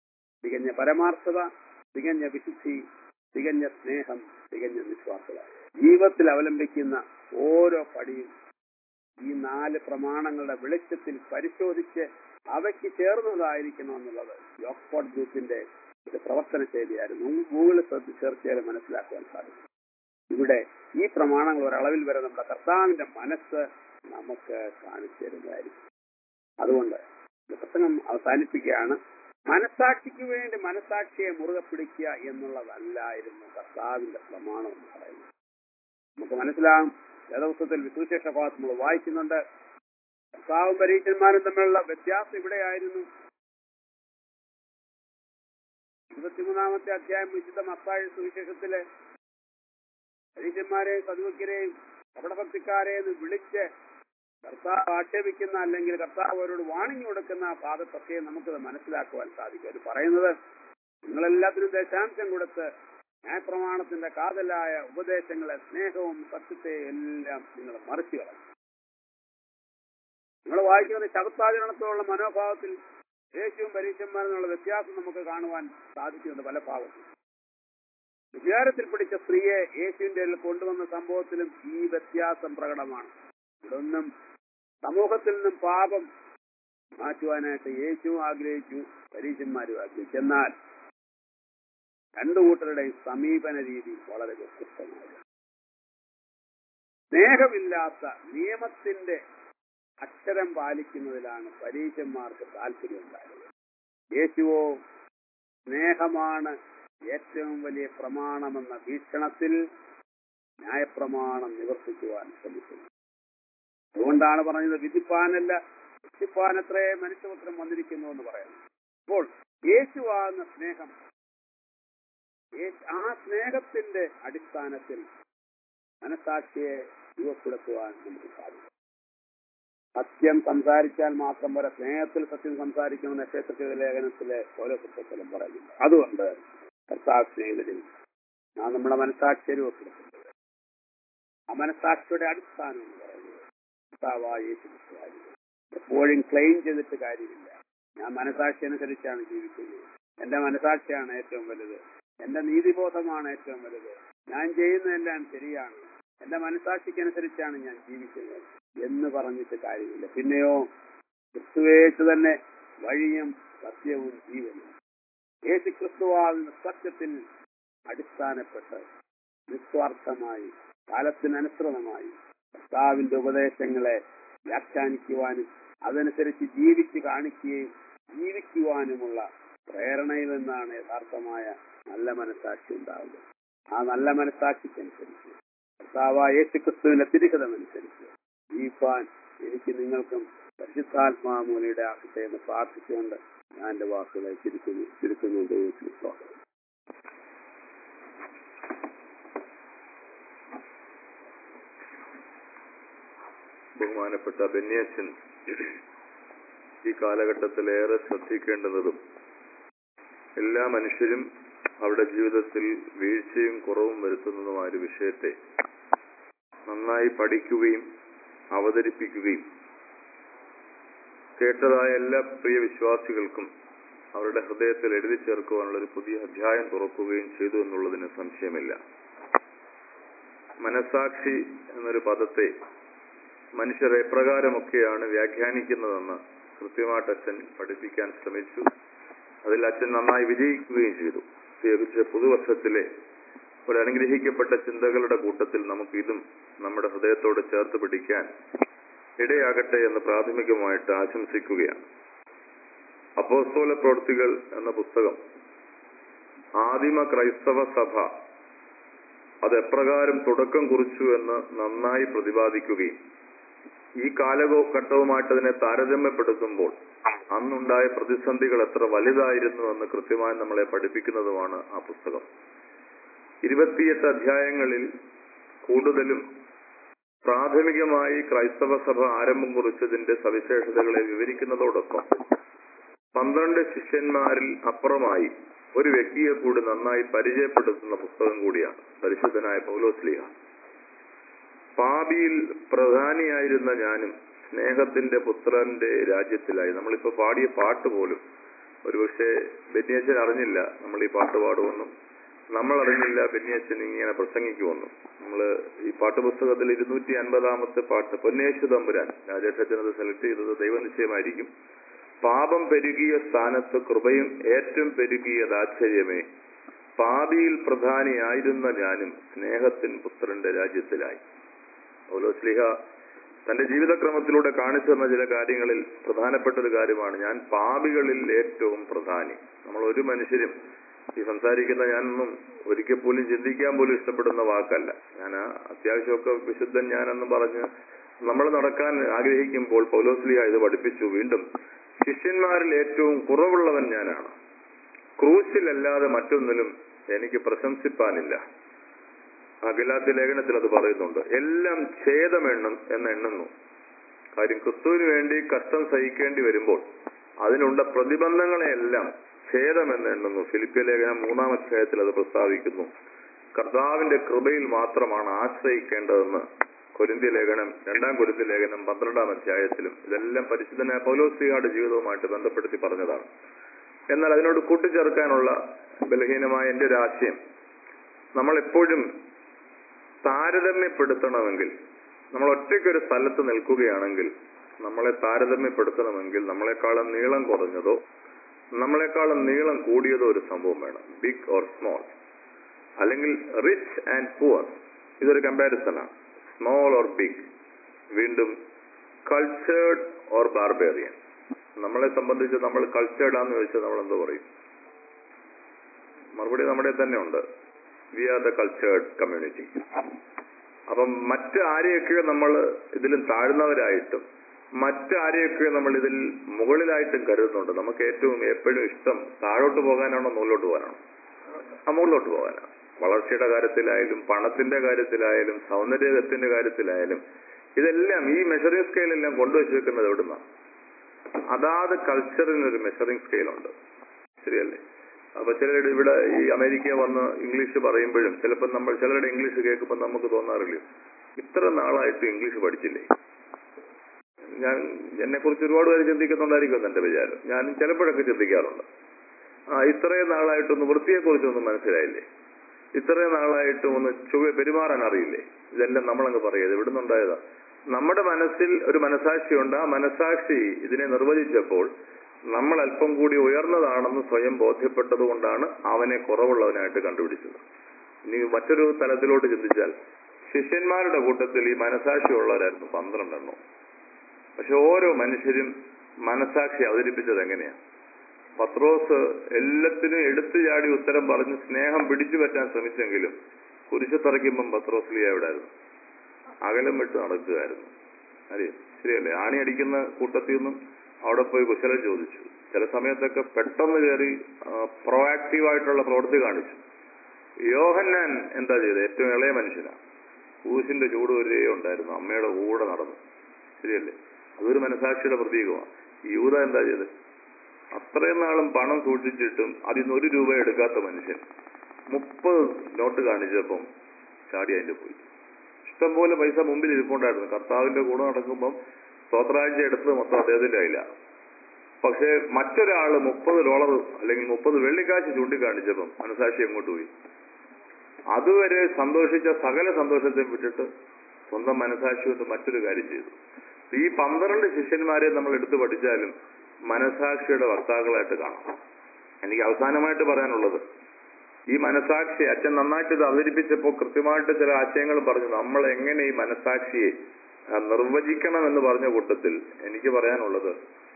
തികഞ്ഞ പരമാർത്ഥത, തികഞ്ഞ വിശുദ്ധി, തികഞ്ഞ സ്നേഹം, തികഞ്ഞ നിസ്വാർത്ഥത. ജീവിതത്തിൽ അവലംബിക്കുന്ന ഓരോ പടിയും ഈ 4 പ്രമാണങ്ങളുടെ വെളിച്ചത്തിൽ പരിശോധിച്ച് അവയ്ക്ക് ചേർന്നതായിരിക്കണം എന്നുള്ളത് യോക്സ്ഫോർഡ് ഗ്രൂപ്പിന്റെ ഒരു പ്രവർത്തന ശൈലിയായിരുന്നു. ഗൂഗിൾ സെർച്ച് ചെയ്താൽ മനസ്സിലാക്കുവാൻ സാധിക്കും. ഇവിടെ ഈ പ്രമാണങ്ങൾ ഒരളവിൽ വരെ നമ്മുടെ കർത്താവിന്റെ മനസ്സ് നമുക്ക് കാണിച്ചു തരുന്നതായിരിക്കും. അതുകൊണ്ട് ഈ പ്രസംഗം അവസാനിപ്പിക്കുകയാണ്. മനസാക്ഷിക്ക് വേണ്ടി മനസാക്ഷിയെ മുറുകെ പിടിക്കുക എന്നുള്ളതല്ലായിരുന്നു കർത്താവിന്റെ പ്രമാണം എന്ന് പറയുന്നത്. നമുക്ക് മനസ്സിലാകും, വേദപുസ്തകത്തിൽ വിസുവിശേഷ ഭാഗത്ത് നമ്മൾ വായിക്കുന്നുണ്ട്, കർത്താവും പരീക്ഷന്മാരും തമ്മിലുള്ള വ്യത്യാസം ഇവിടെയായിരുന്നു. 23-ാമത്തെ അധ്യായം വിശുദ്ധ മത്തായി സുവിശേഷത്തില് പരീക്ഷന്മാരെയും സദുക്കരെയും കപടഭക്തിക്കാരെയും വിളിച്ച് കർത്താവ് ആക്ഷേപിക്കുന്ന അല്ലെങ്കിൽ കർത്താവ് അവരോട് വാണിംഗ് കൊടുക്കുന്ന ഭാഗത്തൊക്കെ നമുക്കത് മനസ്സിലാക്കുവാൻ സാധിക്കും. അത് പറയുന്നത്, നിങ്ങളെല്ലാത്തിനും ദശാംശം കൊടുത്ത് ന്യായപ്രമാണത്തിന്റെ കാതലായ ഉപദേശങ്ങളെ, സ്നേഹവും സത്യത്തെയും എല്ലാം നിങ്ങൾ മറിച്ചു കളഞ്ഞു. നിങ്ങൾ വായിക്കുന്ന ശബത്താചരണത്തോടുള്ള മനോഭാവത്തിൽ യേശുവും പരീക്ഷന്മാരെന്നുള്ള വ്യത്യാസം നമുക്ക് കാണുവാൻ സാധിക്കുന്നുണ്ട് പല ഭാഗത്തും. വിചാരത്തിൽ പിടിച്ച സ്ത്രീയെ യേശുവിന്റെ കൊണ്ടുവന്ന സംഭവത്തിലും ഈ വ്യത്യാസം പ്രകടമാണ്. ഇതൊന്നും സമൂഹത്തിൽ നിന്നും പാപം മാറ്റുവാനായിട്ട് യേശുവും ആഗ്രഹിച്ചു, പരീക്ഷന്മാരും ആഗ്രഹിച്ചു. എന്നാൽ രണ്ടു കൂട്ടരുടെയും സമീപന രീതി വളരെ വ്യത്യസ്തമായിരുന്നു. സ്നേഹമില്ലാത്ത നിയമത്തിന്റെ അക്ഷരം പാലിക്കുന്നതിലാണ് പരീക്ഷന്മാർക്ക് താല്പര്യമുണ്ടായത്. യേശുവോ സ്നേഹമാണ് ഏറ്റവും വലിയ പ്രമാണമെന്ന വീക്ഷണത്തിൽ ന്യായപ്രമാണം നിവർത്തിക്കുവാൻ ശ്രമിക്കുന്നു. അതുകൊണ്ടാണ് പറഞ്ഞത്, വിധിപ്പാനല്ല രക്ഷിപ്പാനത്രേ മനുഷ്യപുത്രൻ വന്നിരിക്കുന്നു എന്ന് പറയുന്നത്. അപ്പോൾ യേശുവാകുന്ന സ്നേഹം, ആ സ്നേഹത്തിന്റെ അടിസ്ഥാനത്തിൽ മനസാക്ഷിയെ രൂപപ്പെടുത്തുവാൻ നമുക്ക് സാധിക്കും. സത്യം സംസാരിച്ചാൽ മാത്രം പോരാ, സ്നേഹത്തിൽ സത്യം സംസാരിക്കണമെന്ന് എഫേസ്യ ലേഖനത്തിലെ ഓരോ പുസ്തകത്തിലും പറയുന്നുണ്ട്. അതുകൊണ്ട് കർത്താവ് സ്നേഹിതരിൽ നാം നമ്മുടെ മനസാക്ഷിയെ രൂപപ്പെടുത്തുന്നത്, ആ മനസാക്ഷിയുടെ അടിസ്ഥാനം എന്ന് പറയുന്നത് കർത്താവായ യേശു ക്രിസ്തുവായിരുന്നു. എപ്പോഴും ക്ലെയിം ചെയ്തിട്ട് കാര്യമില്ല. ഞാൻ മനസാക്ഷി അനുസരിച്ചാണ് ജീവിക്കുന്നത്, എന്റെ മനസാക്ഷിയാണ് ഏറ്റവും വലുത്, എന്റെ നീതിബോധമാണ് ഏറ്റവും വലുത്, ഞാൻ ചെയ്യുന്നതെല്ലാം ശരിയാണ്, എന്റെ മനസാക്ഷിക്കനുസരിച്ചാണ് ഞാൻ ജീവിക്കുന്നത് എന്ന് പറഞ്ഞിട്ട് കാര്യമില്ല. പിന്നെയോ ക്രിസ്തുവേശു തന്നെ വഴിയും സത്യവും ജീവനും. യേശു ക്രിസ്തുവാകുന്ന സത്യത്തിൽ അടിസ്ഥാനപ്പെട്ട് നിസ്വാർത്ഥമായി കാലത്തിനനുസൃതമായി കർത്താവിന്റെ ഉപദേശങ്ങളെ വ്യാഖ്യാനിക്കുവാനും അതനുസരിച്ച് ജീവിച്ച് കാണിക്കുകയും ജീവിക്കുവാനുമുള്ള പ്രേരണയിൽ നിന്നാണ് യഥാർത്ഥമായ നല്ല മനസാക്ഷി ഉണ്ടാവുന്നത്. ആ നല്ല മനസാക്ഷിക്കനുസരിച്ച് കർത്താവായ യേശുക്രിസ്തുവിന്റെ തിരുഹിതമനുസരിച്ച് ജീവിപ്പാൻ എനിക്ക് നിങ്ങൾക്കും പരിശുദ്ധാത്മാമൂലയുടെ ആകട്ടെ എന്ന് പ്രാർത്ഥിച്ചുകൊണ്ട് ഞാൻ എന്റെ വാക്കുകളെ ചുരുക്കുന്നു. ദൈവത്തിന് സ്തോത്രം. ബഹുമാനപ്പെട്ട ബെന്യാച്ചൻ ഈ കാലഘട്ടത്തിലേറെ ശ്രദ്ധിക്കേണ്ടതും എല്ലാ മനുഷ്യരും അവരുടെ ജീവിതത്തിൽ വീഴ്ചയും കുറവും വരുത്തുന്നതുമായ ഒരു വിഷയത്തെ നന്നായി പഠിക്കുകയും അവതരിപ്പിക്കുകയും കേട്ടതായ എല്ലാ പ്രിയ വിശ്വാസികൾക്കും അവരുടെ ഹൃദയത്തിൽ എഴുതി ചേർക്കുവാനുള്ള ഒരു പുതിയ അധ്യായം തുറക്കുകയും ചെയ്തു എന്നുള്ളതിന് സംശയമില്ല. മനസാക്ഷി എന്നൊരു പദത്തെ മനുഷ്യർ എപ്രകാരമൊക്കെയാണ് വ്യാഖ്യാനിക്കുന്നതെന്ന് കൃത്യമായിട്ട് അച്ഛൻ പഠിപ്പിക്കാൻ ശ്രമിച്ചു. അതിൽ അച്ഛൻ നന്നായി വിജയിക്കുകയും ചെയ്തു. പ്രത്യേകിച്ച് പുതുവർഷത്തിലെ ഒരു അനുഗ്രഹിക്കപ്പെട്ട ചിന്തകളുടെ കൂട്ടത്തിൽ നമുക്ക് ഇതും നമ്മുടെ ഹൃദയത്തോട് ചേർത്ത് പിടിക്കാൻ ഇടയാകട്ടെ എന്ന് പ്രാഥമികമായിട്ട് ആശംസിക്കുകയാണ്. അപ്പോസ്തല പ്രവൃത്തികൾ എന്ന പുസ്തകം ആദിമ ക്രൈസ്തവ സഭ അത് എപ്രകാരം തുടക്കം കുറിച്ചു എന്ന് നന്നായി പ്രതിപാദിക്കുകയും ഈ കാലഘട്ടവുമായിട്ട് അതിനെ താരതമ്യപ്പെടുത്തുമ്പോൾ അന്നുണ്ടായ പ്രതിസന്ധികൾ എത്ര വലുതായിരുന്നു എന്ന് കൃത്യമായി നമ്മളെ പഠിപ്പിക്കുന്നതുമാണ് ആ പുസ്തകം. 28 അധ്യായങ്ങളിൽ കൂടുതലും പ്രാഥമികമായി ക്രൈസ്തവ സഭ ആരംഭം കുറിച്ചതിന്റെ സവിശേഷതകളെ വിവരിക്കുന്നതോടൊപ്പം 12 ശിഷ്യന്മാരിൽ അപ്പുറമായി ഒരു വ്യക്തിയെ കൂടി നന്നായി പരിചയപ്പെടുത്തുന്ന പുസ്തകം കൂടിയാണ് പരിശുദ്ധനായ പൗലോസ്ലീഹ. പാപിയിൽ പ്രധാനിയായിരുന്ന ഞാനും സ്നേഹത്തിന്റെ പുത്രന്റെ രാജ്യത്തിലായി. നമ്മളിപ്പോ പാടിയ പാട്ട് പോലും ഒരുപക്ഷെ ബെന്യാച്ചൻ അറിഞ്ഞില്ല നമ്മൾ ഈ പാട്ട് പാടുമെന്നും നമ്മൾ അറിഞ്ഞില്ല ബെന്നിയച്ഛൻ ഇങ്ങനെ പ്രസംഗിക്കുമെന്ന്. നമ്മൾ ഈ പാട്ടുപുസ്തകത്തിൽ 250 പാട്ട് പൊന്നേശു തമ്പുരാൻ രാജേഷച്ചനത് സെലക്ട് ചെയ്തത് ദൈവനിശ്ചയമായിരിക്കും. പാപം പെരുകിയ സ്ഥാനത്ത് കൃപയും ഏറ്റവും പെരുകിയത് ആശ്ചര്യമേ, പാപിയിൽ പ്രധാനിയായിരുന്ന ഞാനും സ്നേഹത്തിൻ പുത്രന്റെ രാജ്യത്തിലായി. പൗലോസ്ലീഹ തന്റെ ജീവിതക്രമത്തിലൂടെ കാണിച്ചു തന്ന ചില കാര്യങ്ങളിൽ പ്രധാനപ്പെട്ട ഒരു കാര്യമാണ് ഞാൻ പാപികളിൽ ഏറ്റവും പ്രധാനി. നമ്മൾ ഒരു മനുഷ്യരും ഈ സംസാരിക്കുന്ന ഞാനൊന്നും ഒരിക്കൽ പോലും ചിന്തിക്കാൻ പോലും ഇഷ്ടപ്പെടുന്ന വാക്കല്ല. ഞാൻ അത്യാവശ്യമൊക്കെ വിശുദ്ധൻ ഞാനെന്ന് പറഞ്ഞ് നമ്മൾ നടക്കാൻ ആഗ്രഹിക്കുമ്പോൾ പൗലോസ്ലീഹ ഇത് പഠിപ്പിച്ചു. വീണ്ടും ശിഷ്യന്മാരിൽ ഏറ്റവും കുറവുള്ളവൻ ഞാനാണ്, ക്രൂശിലല്ലാതെ മറ്റൊന്നിലും എനിക്ക് പ്രശംസിപ്പാനില്ല. ഗലാത്യ ലേഖനത്തിൽ അത് പറയുന്നുണ്ട്. എല്ലാം ഛേദമെണ്ണും എന്നെണ്ണുന്നു. കാര്യം ക്രിസ്തുവിന് വേണ്ടി കഷ്ടം സഹിക്കേണ്ടി വരുമ്പോൾ അതിനുള്ള പ്രതിബന്ധങ്ങളെയെല്ലാം ഛേദമെന്നെണ്ണുന്നു. ഫിലിപ്പിയ ലേഖനം 3-ാം അധ്യായത്തിൽ അത് പ്രസ്താവിക്കുന്നു. കർത്താവിന്റെ കൃപയിൽ മാത്രമാണ് ആശ്രയിക്കേണ്ടതെന്ന് കൊരിന്ത്യ ലേഖനം 2-ാം കൊരിന്ത്യ ലേഖനം 12-ാം അധ്യായത്തിലും ഇതെല്ലാം പരിശുദ്ധനായ പൗലോസ്ലീഹയുടെ ജീവിതവുമായിട്ട് ബന്ധപ്പെടുത്തി പറഞ്ഞതാണ്. എന്നാൽ അതിനോട് കൂട്ടിച്ചേർക്കാനുള്ള ബലഹീനമായ എന്റെ ഒരു ആശയം, നമ്മൾ എപ്പോഴും താരതമ്യപ്പെടുത്തണമെങ്കിൽ, നമ്മൾ ഒറ്റയ്ക്കൊരു സ്ഥലത്ത് നിൽക്കുകയാണെങ്കിൽ നമ്മളെ താരതമ്യപ്പെടുത്തണമെങ്കിൽ നമ്മളെക്കാളും നീളം കുറഞ്ഞതോ നമ്മളെക്കാളും നീളം കൂടിയതോ ഒരു സംഭവം വേണം. ബിഗ് ഓർ സ്മോൾ, അല്ലെങ്കിൽ റിച്ച് ആൻഡ് പുവർ, ഇതൊരു കമ്പാരിസണാണ്. Small or big. വീണ്ടും കൾച്ചേർഡ് ഓർ ബാർബേറിയൻ. നമ്മളെ സംബന്ധിച്ച് നമ്മൾ കൾച്ചേർഡ് ആണെന്ന് ചോദിച്ചാൽ നമ്മൾ എന്തോ പറയും? മറുപടി നമ്മുടെ തന്നെ ഉണ്ട്. We are the cultured community. അപ്പം മറ്റാരെയൊക്കെയോ നമ്മൾ ഇതിലും താഴ്ന്നവരായിട്ടും മറ്റാരെയൊക്കെയോ നമ്മൾ ഇതിൽ മുകളിലായിട്ടും കരുതുന്നുണ്ട്. നമുക്ക് ഏറ്റവും എപ്പോഴും ഇഷ്ടം താഴോട്ട് പോകാനാണോ മുകളിലോട്ട് പോകാനാണോ? മുകളിലോട്ട് പോകാനാണ്. വളർച്ചയുടെ കാര്യത്തിലായാലും പണത്തിന്റെ കാര്യത്തിലായാലും സൗന്ദര്യത്തിന്റെ കാര്യത്തിലായാലും ഇതെല്ലാം ഈ മെഷറിംഗ് സ്കെയിലെല്ലാം കൊണ്ടുവച്ച് വെക്കുന്നത് എവിടുന്നാണ്? അതാത് കൾച്ചറിനൊരു മെഷറിംഗ് സ്കെയിലുണ്ട്. ശരിയല്ലേ? അപ്പൊ ചിലരുടെ ഇവിടെ ഈ അമേരിക്ക വന്ന് ഇംഗ്ലീഷ് പറയുമ്പോഴും ചിലപ്പോൾ നമ്മൾ ചിലരുടെ ഇംഗ്ലീഷ് കേൾക്കുമ്പോൾ നമുക്ക് തോന്നാറില്ല, ഇത്ര നാളായിട്ട് ഇംഗ്ലീഷ് പഠിച്ചില്ലേ? ഞാൻ എന്നെ കുറിച്ച് ഒരുപാട് പേര് ചിന്തിക്കുന്നുണ്ടായിരിക്കും എന്റെ വിചാരം. ഞാൻ ചിലപ്പോഴൊക്കെ ചിന്തിക്കാറുണ്ട്, ഇത്രയും നാളായിട്ടൊന്ന് വൃത്തിയെക്കുറിച്ചൊന്നും മനസ്സിലായില്ലേ? ഇത്രയും നാളായിട്ടും ഒന്ന് പെരുമാറാൻ അറിയില്ലേ? ഇതെല്ലാം നമ്മളങ്ങ് പറയുന്നത് എവിടുന്നുണ്ടായതാ? നമ്മുടെ മനസ്സിൽ ഒരു മനസാക്ഷിയുണ്ട്. ആ മനസാക്ഷി ഇതിനെ നിർവചിച്ചപ്പോൾ നമ്മൾ അല്പം കൂടി ഉയർന്നതാണെന്ന് സ്വയം ബോധ്യപ്പെട്ടത് കൊണ്ടാണ് അവനെ കുറവുള്ളവനായിട്ട് കണ്ടുപിടിച്ചത്. ഇനി മറ്റൊരു തലത്തിലോട്ട് ചിന്തിച്ചാൽ ശിഷ്യന്മാരുടെ കൂട്ടത്തിൽ ഈ മനസാക്ഷി ഉള്ളവരായിരുന്നു 12 എണ്ണം. പക്ഷെ ഓരോ മനുഷ്യരും മനസാക്ഷി അവതരിപ്പിച്ചത് എങ്ങനെയാ? പത്രോസ് എല്ലാത്തിനും എടുത്തു ചാടി ഉത്തരം പറഞ്ഞ് സ്നേഹം പിടിച്ചു പറ്റാൻ ശ്രമിച്ചെങ്കിലും കുരിശത്തറയ്ക്കുമ്പം പത്രോസ്ലിയ എവിടായിരുന്നു? അകലം വിട്ട് നടക്കുകയായിരുന്നു. അറിയോ? ശരിയല്ലേ? ആണി അടിക്കുന്ന കൂട്ടത്തിൽ നിന്നും അവിടെ പോയി കുശലം ചോദിച്ചു. ചില സമയത്തൊക്കെ പെട്ടെന്ന് കയറി പ്രൊആക്റ്റീവായിട്ടുള്ള പ്രവൃത്തി കാണിച്ചു. യോഹന്നാൻ എന്താ ചെയ്തത്? ഏറ്റവും ഇളയ മനുഷ്യനാണ്. ക്രൂശിന്റെ ചൂട് വരെ ഉണ്ടായിരുന്നു, അമ്മയുടെ കൂടെ നടന്നു. ശരിയല്ലേ? അതൊരു മനസാക്ഷിയുടെ പ്രതീകമാണ്. യൂദ എന്താ ചെയ്തത്? അത്രയും നാളും പണം സൂക്ഷിച്ചിട്ടും അതിൽ നിന്ന് 1 രൂപ എടുക്കാത്ത മനുഷ്യൻ 30 നോട്ട് കാണിച്ചപ്പം ചാടി അതിന്റെ പോയി. ഇഷ്ടംപോലെ പൈസ മുമ്പിൽ ഇരിപ്പുണ്ടായിരുന്നു. കർത്താവിന്റെ കൂടെ നടക്കുമ്പം സ്തോത്രാഴ്ച എടുത്തത് മൊത്തം അദ്ദേഹത്തിന്റെ കയ്യില. പക്ഷെ മറ്റൊരാള് $30 അല്ലെങ്കിൽ 30 വെള്ളിക്കാശ് ചൂണ്ടിക്കാണിച്ചപ്പം മനസാക്ഷി എങ്ങോട്ട് പോയി? അതുവരെ സന്തോഷിച്ച സകല സന്തോഷത്തെ വിട്ടിട്ട് സ്വന്തം മനസാക്ഷി കൊണ്ട് മറ്റൊരു കാര്യം ചെയ്തു. ഈ 12 ശിഷ്യന്മാരെ നമ്മൾ എടുത്തു പഠിച്ചാലും മനസാക്ഷിയുടെ വക്താക്കളായിട്ട് കാണാം. എനിക്ക് അവസാനമായിട്ട് പറയാനുള്ളത്, ഈ മനസാക്ഷി അച്ഛൻ നന്നായിട്ട് ഇത് അവതരിപ്പിച്ചപ്പോൾ കൃത്യമായിട്ട് ചില ആശയങ്ങൾ പറഞ്ഞു. നമ്മൾ എങ്ങനെ ഈ മനസാക്ഷിയെ നിർവചിക്കണം എന്ന് പറഞ്ഞ കൂട്ടത്തിൽ എനിക്ക് പറയാനുള്ളത്,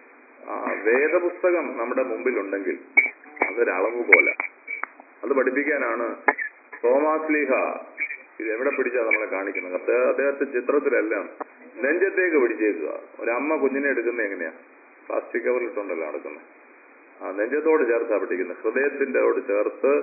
വേദപുസ്തകം നമ്മുടെ മുമ്പിലുണ്ടെങ്കിൽ അതൊരളവ് പോലെ അത് പഠിപ്പിക്കാനാണ് തോമാസ്ലീഹ ഇത് എവിടെ പിടിച്ചാ നമ്മളെ കാണിക്കുന്നത്. അദ്ദേഹത്തെ ചിത്രത്തിലെല്ലാം നെഞ്ചത്തേക്ക് പിടിച്ചേക്കുക. ഒരമ്മ കുഞ്ഞിനെ എടുക്കുന്നത് എങ്ങനെയാ? പ്ലാസ്റ്റിക് കവറിലിട്ടുണ്ടല്ലോ നടക്കുന്നത്. നെഞ്ചത്തോട് ചേർത്താ പിടിക്കുന്നത്, ഹൃദയത്തിൻ്റെയോട് ചേർത്ത്.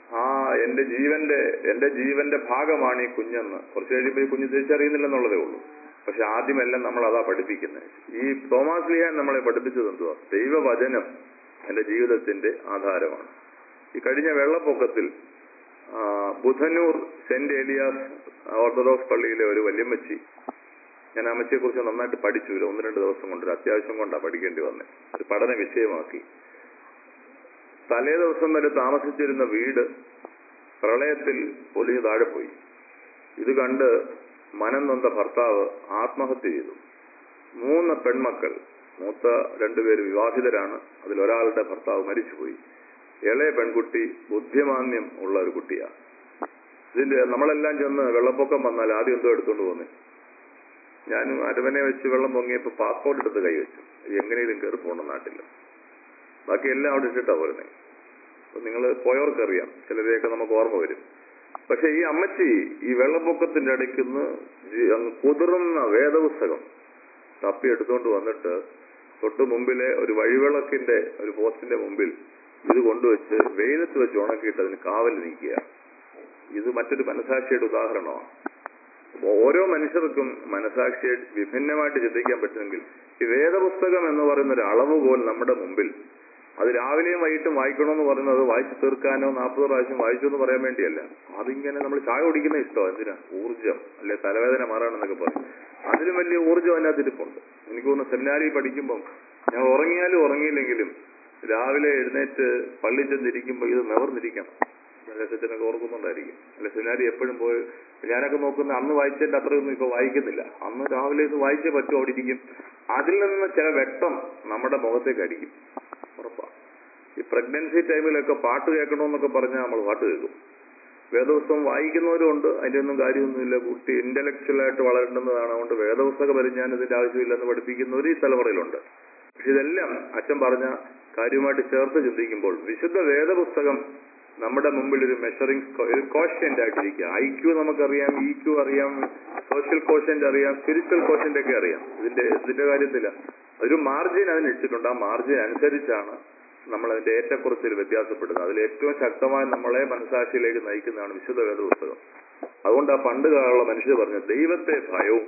എന്റെ ജീവന്റെ ഭാഗമാണ് ഈ കുഞ്ഞെന്ന് കുറച്ച് കഴിയുമ്പോൾ ഈ കുഞ്ഞ് തിരിച്ചറിയുന്നില്ലെന്നുള്ളതേ ഉള്ളൂ. പക്ഷെ ആദ്യമെല്ലാം നമ്മൾ അതാ പഠിപ്പിക്കുന്നത്. ഈ തോമാസ്ലീഹാൻ നമ്മളെ പഠിപ്പിച്ചത് എന്തുവാ? ദൈവവചനം എന്റെ ജീവിതത്തിന്റെ ആധാരമാണ്. ഈ കഴിഞ്ഞ വെള്ളപ്പൊക്കത്തിൽ ബുധനൂർ സെന്റ് ഏലിയാസ് ഓർത്തഡോക്സ് പള്ളിയിലെ ഒരു വല്യമ്മച്ചി, ഞാൻ അമ്മച്ചിയെ കുറിച്ച് നന്നായിട്ട് പഠിച്ചു. 1-2 ദിവസം കൊണ്ട്, അത്യാവശ്യം കൊണ്ടാണ് പഠിക്കേണ്ടി വന്നത്. ഒരു പഠന വിഷയമാക്കി. തലേ ദിവസം വരെ താമസിച്ചിരുന്ന വീട് പ്രളയത്തിൽ പൊലിഞ്ഞു താഴെ പോയി. ഇത് കണ്ട് മനം നൊന്ത ഭർത്താവ് ആത്മഹത്യ ചെയ്തു. 3 പെൺമക്കൾ, മൂത്ത 2 പേര് വിവാഹിതരാണ്. അതിലൊരാളുടെ ഭർത്താവ് മരിച്ചുപോയി. ഇളയ പെൺകുട്ടി ബുദ്ധിമാന്യം ഉള്ള ഒരു കുട്ടിയാണ്. ഇതിന്റെ നമ്മളെല്ലാം ചെന്ന് വെള്ളപ്പൊക്കം വന്നാൽ ആദ്യം എന്തോ എടുത്തുകൊണ്ട് പോന്നേ. ഞാൻ അരവനെ വെച്ച് വെള്ളം പൊങ്ങിയപ്പോൾ പാസ്പോർട്ട് എടുത്ത് കൈവച്ചു. എങ്ങനെയും കയറി പോകണം നാട്ടിൽ. ബാക്കി എല്ലാം അവിടെ ഇട്ടിട്ടാണ് പോരുന്നത്. അപ്പൊ നിങ്ങൾ പോയവർക്കറിയാം, ചിലരെയൊക്കെ നമുക്ക് ഓർമ്മ വരും. പക്ഷെ ഈ അമ്മച്ചി ഈ വെള്ളപ്പൊക്കത്തിന്റെ ഇടയ്ക്കുന്ന് കുതിർന്ന വേദപുസ്തകം തപ്പിയെടുത്തുകൊണ്ട് വന്നിട്ട് തൊട്ട് മുമ്പിലെ ഒരു വഴിവിളക്കിന്റെ ഒരു പോസ്റ്റിന്റെ മുമ്പിൽ ഇത് കൊണ്ടുവച്ച് വെയിലത്ത് വെച്ച് ഉണക്കിയിട്ട് അതിന് കാവൽ നീക്കുക. ഇത് മറ്റൊരു മനസാക്ഷിയുടെ ഉദാഹരണമാണ്. ഓരോ മനുഷ്യർക്കും മനസാക്ഷിയെ വിഭിന്നമായിട്ട് ചിന്തിക്കാൻ പറ്റുമെങ്കിൽ ഈ വേദപുസ്തകം എന്ന് പറയുന്ന ഒരു അളവുകോൽ നമ്മുടെ മുമ്പിൽ, അത് രാവിലെയും വൈകിട്ടും വായിക്കണമെന്ന് പറയുന്നത് വായിച്ചു തീർക്കാനോ 40 പ്രാവശ്യം വായിച്ചു എന്ന് പറയാൻ വേണ്ടിയല്ല. അതിങ്ങനെ നമ്മൾ ചായ കുടിക്കുന്ന ഇഷ്ടമാണ്. എന്തിനാ? ഊർജ്ജം, അല്ലെ തലവേദന മാറാണെന്നൊക്കെ പറയും. അതിലും വലിയ ഊർജ്ജം അതിനകത്തിരിപ്പുണ്ട്. എനിക്ക് തോന്നുന്നു സെമിനാരിൽ പഠിക്കുമ്പം ഞാൻ ഉറങ്ങിയാലും ഉറങ്ങിയില്ലെങ്കിലും രാവിലെ എഴുന്നേറ്റ് പള്ളി ചെന്നിരിക്കുമ്പോൾ ഇത് നിവർന്നിരിക്കണം. ദേശത്തിനൊക്കെ ഓർക്കുന്നുണ്ടായിരിക്കും. അല്ലെ സെമിനാരി എപ്പോഴും പോയി ഞാനൊക്കെ നോക്കുന്ന അന്ന് വായിച്ചതിന്റെ അത്രയൊന്നും ഇപ്പൊ വായിക്കുന്നില്ല. അന്ന് രാവിലെ ഇത് വായിച്ചേ പറ്റും, അവിടെ ഇരിക്കും. അതിൽ നിന്ന് ചില വ്യക്തം നമ്മുടെ മുഖത്തേക്ക് അടിക്കും, ഉറപ്പാണ്. ഈ പ്രഗ്നൻസി ടൈമിലൊക്കെ പാട്ട് കേൾക്കണമെന്നൊക്കെ പറഞ്ഞാൽ നമ്മൾ പാട്ട് കേൾക്കും. വേദപുസ്തകം വായിക്കുന്നവരും ഉണ്ട്, അതിൻ്റെ ഒന്നും കാര്യമൊന്നുമില്ല. കുട്ടി ഇന്റലക്ച്വലായിട്ട് വളരേണ്ടുന്നതാണ്, അതുകൊണ്ട് വേദപുസ്തക പരിജ്ഞാനം ഇതിന്റെ ആവശ്യമില്ലെന്ന് പഠിപ്പിക്കുന്നവർ ഈ തലമുറയിലുണ്ട്. പക്ഷെ ഇതെല്ലാം അച്ഛൻ പറഞ്ഞ കാര്യമായിട്ട് ചേർത്ത് ചിന്തിക്കുമ്പോൾ വിശുദ്ധ വേദപുസ്തകം നമ്മുടെ മുമ്പിൽ ഒരു മെഷറിംഗ്, ഒരു കോഷ്യന്റ് ആയിട്ടിരിക്കുക. IQ നമുക്കറിയാം, EQ അറിയാം, സോഷ്യൽ കോഷ്യന്റ് അറിയാം, സ്പിരിച്വൽ കോഷ്യന്റ് ഒക്കെ അറിയാം. ഇതിന്റെ കാര്യത്തില്ല, ഒരു മാർജിൻ അതിന് ഇട്ടിട്ടുണ്ട്. ആ മാർജിൻ അനുസരിച്ചാണ് നമ്മൾ അതിന്റെ ഏറ്റക്കുറച്ചിൽ വ്യത്യാസപ്പെടുന്നത്. അതിൽ ഏറ്റവും ശക്തമായി നമ്മളെ മനസാക്ഷിയിലേക്ക് നയിക്കുന്നതാണ് വിശുദ്ധ വേദപുസ്തകം. അതുകൊണ്ട് ആ പണ്ട് കാലമുള്ള മനുഷ്യർ പറഞ്ഞു ദൈവത്തെ ഭയവും,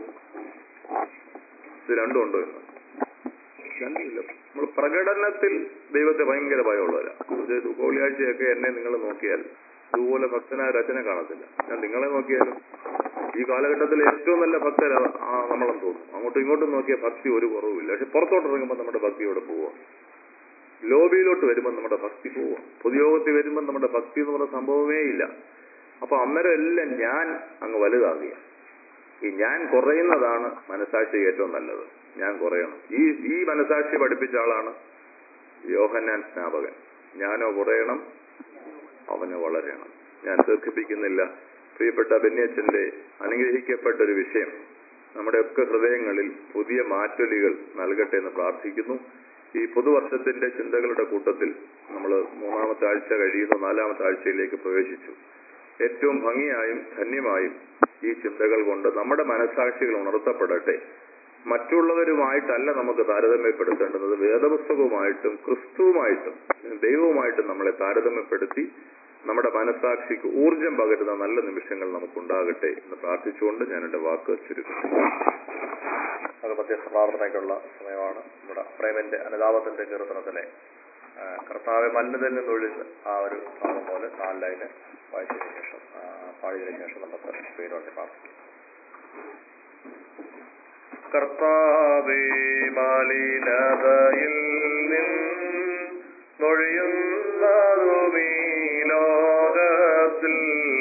ഇത് രണ്ടും ഉണ്ടോ എന്ന്. രണ്ടുമില്ല. നമ്മൾ പ്രകടനത്തിൽ ദൈവത്തെ ഭയങ്കര ഭയമുള്ളവരാണ്. ദുഃഖവെള്ളിയാഴ്ചയൊക്കെ എന്നെ നിങ്ങൾ നോക്കിയാൽ ഇതുപോലെ ഭക്തനായ രചന കാണത്തില്ല. ഞാൻ നിങ്ങളെ നോക്കിയാലും ഈ കാലഘട്ടത്തിൽ ഏറ്റവും നല്ല ഭക്തരാ നമ്മളെന്ന് തോന്നും. അങ്ങോട്ടും ഇങ്ങോട്ടും നോക്കിയ ഭക്തി ഒരു കുറവുമില്ല. പക്ഷെ പുറത്തോട്ട് ഇറങ്ങുമ്പോൾ നമ്മുടെ ഭക്തിയോടെ പോവുക. ലോബിയിലോട്ട് വരുമ്പോൾ നമ്മുടെ ഭക്തി പോവുക. പൊതുയോഗത്തിൽ വരുമ്പോൾ നമ്മുടെ ഭക്തി എന്ന് പറഞ്ഞ സംഭവമേ ഇല്ല. അപ്പൊ അന്നേരം എല്ലാം ഞാൻ അങ്ങ് വലുതാകുക. ഈ ഞാൻ കുറയുന്നതാണ് മനസാക്ഷി ഏറ്റവും നല്ലത്. ഞാൻ കുറയണം. ഈ മനസാക്ഷി പഠിപ്പിച്ച ആളാണ് യോഹന്നാൻ സ്നാപകൻ. ഞാനോ കുറയണം, അവന് വളരണം. ഞാൻ ദീർഘിപ്പിക്കുന്നില്ല. പ്രിയപ്പെട്ട ബെന്യച്ചന്റെ അനുഗ്രഹിക്കപ്പെട്ട ഒരു വിഷയം നമ്മുടെയൊക്കെ ഹൃദയങ്ങളിൽ പുതിയ മാറ്റൊലികൾ നൽകട്ടെ എന്ന് പ്രാർത്ഥിക്കുന്നു. ഈ പുതുവർഷത്തിന്റെ ചിന്തകളുടെ കൂട്ടത്തിൽ നമ്മൾ 3-ാമത്തെ ആഴ്ച കഴിയുന്ന 4-ാമത്തെ ആഴ്ചയിലേക്ക് പ്രവേശിച്ചു. ഏറ്റവും ഭംഗിയായും ധന്യമായും ഈ ചിന്തകൾ കൊണ്ട് നമ്മുടെ മനസാക്ഷികൾ ഉണർത്തപ്പെടട്ടെ. മറ്റുള്ളവരുമായിട്ടല്ല നമുക്ക് താരതമ്യപ്പെടുത്തേണ്ടുന്നത്, വേദപുസ്തകവുമായിട്ടും ക്രിസ്തുവുമായിട്ടും ദൈവവുമായിട്ടും നമ്മളെ താരതമ്യപ്പെടുത്തി നമ്മുടെ മനസാക്ഷിക്ക് ഊർജം പകരുന്ന നല്ല നിമിഷങ്ങൾ നമുക്കുണ്ടാകട്ടെ എന്ന് പ്രാർത്ഥിച്ചുകൊണ്ട് ഞാൻ എന്റെ വാക്ക് ചുരുക്കുന്നു. അത് മധ്യസ്ഥ പ്രാർത്ഥനയ്ക്കുള്ള സമയമാണ്. നമ്മുടെ പ്രേമന്റെ അനുതാപത്തിന്റെ കീർത്തനത്തിലെ കർത്താവെ മലിനതയിൽ നിന്നൊഴിഞ്ഞ് ആ ഒരു ഭാഗം പോലെ 4 ലൈന് വായിച്ചതിന് ശേഷം പാടിയതിനു ശേഷം നമുക്ക് പേരോടെ പ്രാർത്ഥിക്കും. കർത്താവേ മലിനതയിൽ നിന്നൊഴിയുന്നതുമീ ലോകത്തിൽ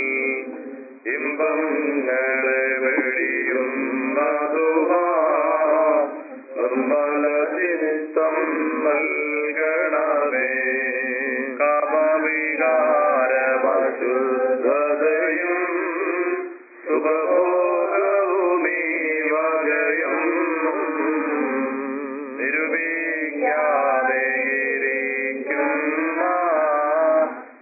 ഇമ്പങ്ങളെ വെടിയുന്നതുമാ നിർമ്മല ചിത്തം നൽകണമേ. കാമവികാരമശുദ്ധതയും സുഖഭോഗവുമീ വകയും നിരൂപിക്കാതെ ഇരിക്കുന്ന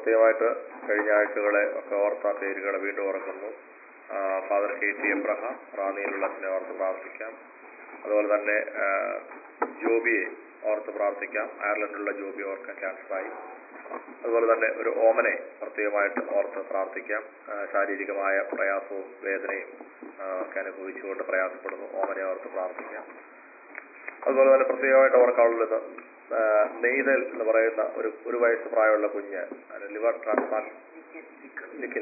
പ്രത്യേകമായിട്ട് കഴിഞ്ഞ ആഴ്ചകളെ ഒക്കെ ഓർത്ത പേരുകളെ വീണ്ടും ഓർക്കുന്നു. ഫാദർ KT എബ്രഹാം റാന്നിയിലുള്ള അച്ഛനെ ഓർത്ത് പ്രാർത്ഥിക്കാം. അതുപോലെ തന്നെ ജോബിയെ ഓർത്ത് പ്രാർത്ഥിക്കാം. അയർലൻഡിലുള്ള ജോബി ഓർക്കാൻ ക്യാൻസറായി. അതുപോലെ തന്നെ ഒരു ഓമനെ പ്രത്യേകമായിട്ട് ഓർത്ത് പ്രാർത്ഥിക്കാം. ശാരീരികമായ പ്രയാസവും വേദനയും ഒക്കെ അനുഭവിച്ചുകൊണ്ട് പ്രയാസപ്പെടുന്നു. ഓമനെ ഓർത്ത് പ്രാർത്ഥിക്കാം. അതുപോലെ തന്നെ പ്രത്യേകമായിട്ട് ഓർക്കാനുള്ളത് നെയ്തൽ എന്ന് പറയുന്ന ഒരു വയസ്സ് പ്രായമുള്ള കുഞ്ഞ്, ലിവർ ട്രാൻസ്പ്ലാന്റ്, നിഖിൽ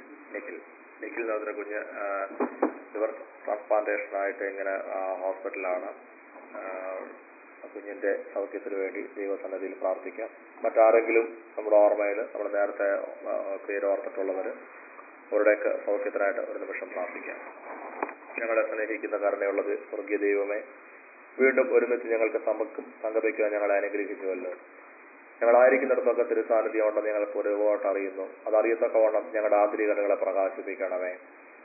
എന്ന് പറഞ്ഞ കുഞ്ഞ് ലിവർ ട്രാൻസ്പ്ലാന്റേഷനായിട്ട് ഇങ്ങനെ ഹോസ്പിറ്റലാണ്. കുഞ്ഞിന്റെ സൗഖ്യത്തിന് വേണ്ടി ദൈവസന്നിധിയിൽ പ്രാർത്ഥിക്കാം. മറ്റാരെങ്കിലും നമ്മുടെ ഓർമ്മയിൽ നമ്മൾ നേരത്തെ പേര് ഓർത്തിട്ടുള്ളവർ അവരുടെയൊക്കെ സൗഖ്യത്തിനായിട്ട് ഒരു നിമിഷം പ്രാർത്ഥിക്കാം. ഞങ്ങളെ സ്നേഹിക്കുന്ന കരുണയുള്ളത് സ്വർഗീയ ദൈവമേ, വീണ്ടും ഒരുമിച്ച് ഞങ്ങൾക്ക് സംഗമിക്കാൻ ഞങ്ങളെ അനുഗ്രഹിച്ചുവല്ലോ. ഞങ്ങളായിരിക്കുന്നിടത്തൊക്കെ തിരുസാന്നിധ്യം ഉണ്ടെന്ന് ഞങ്ങൾക്ക് ഒരുപാട് അറിയുന്നു. അതറിയത്തക്കവണ്ണം ഞങ്ങളുടെ ആന്തരികതകളെ പ്രകാശിപ്പിക്കണമേ.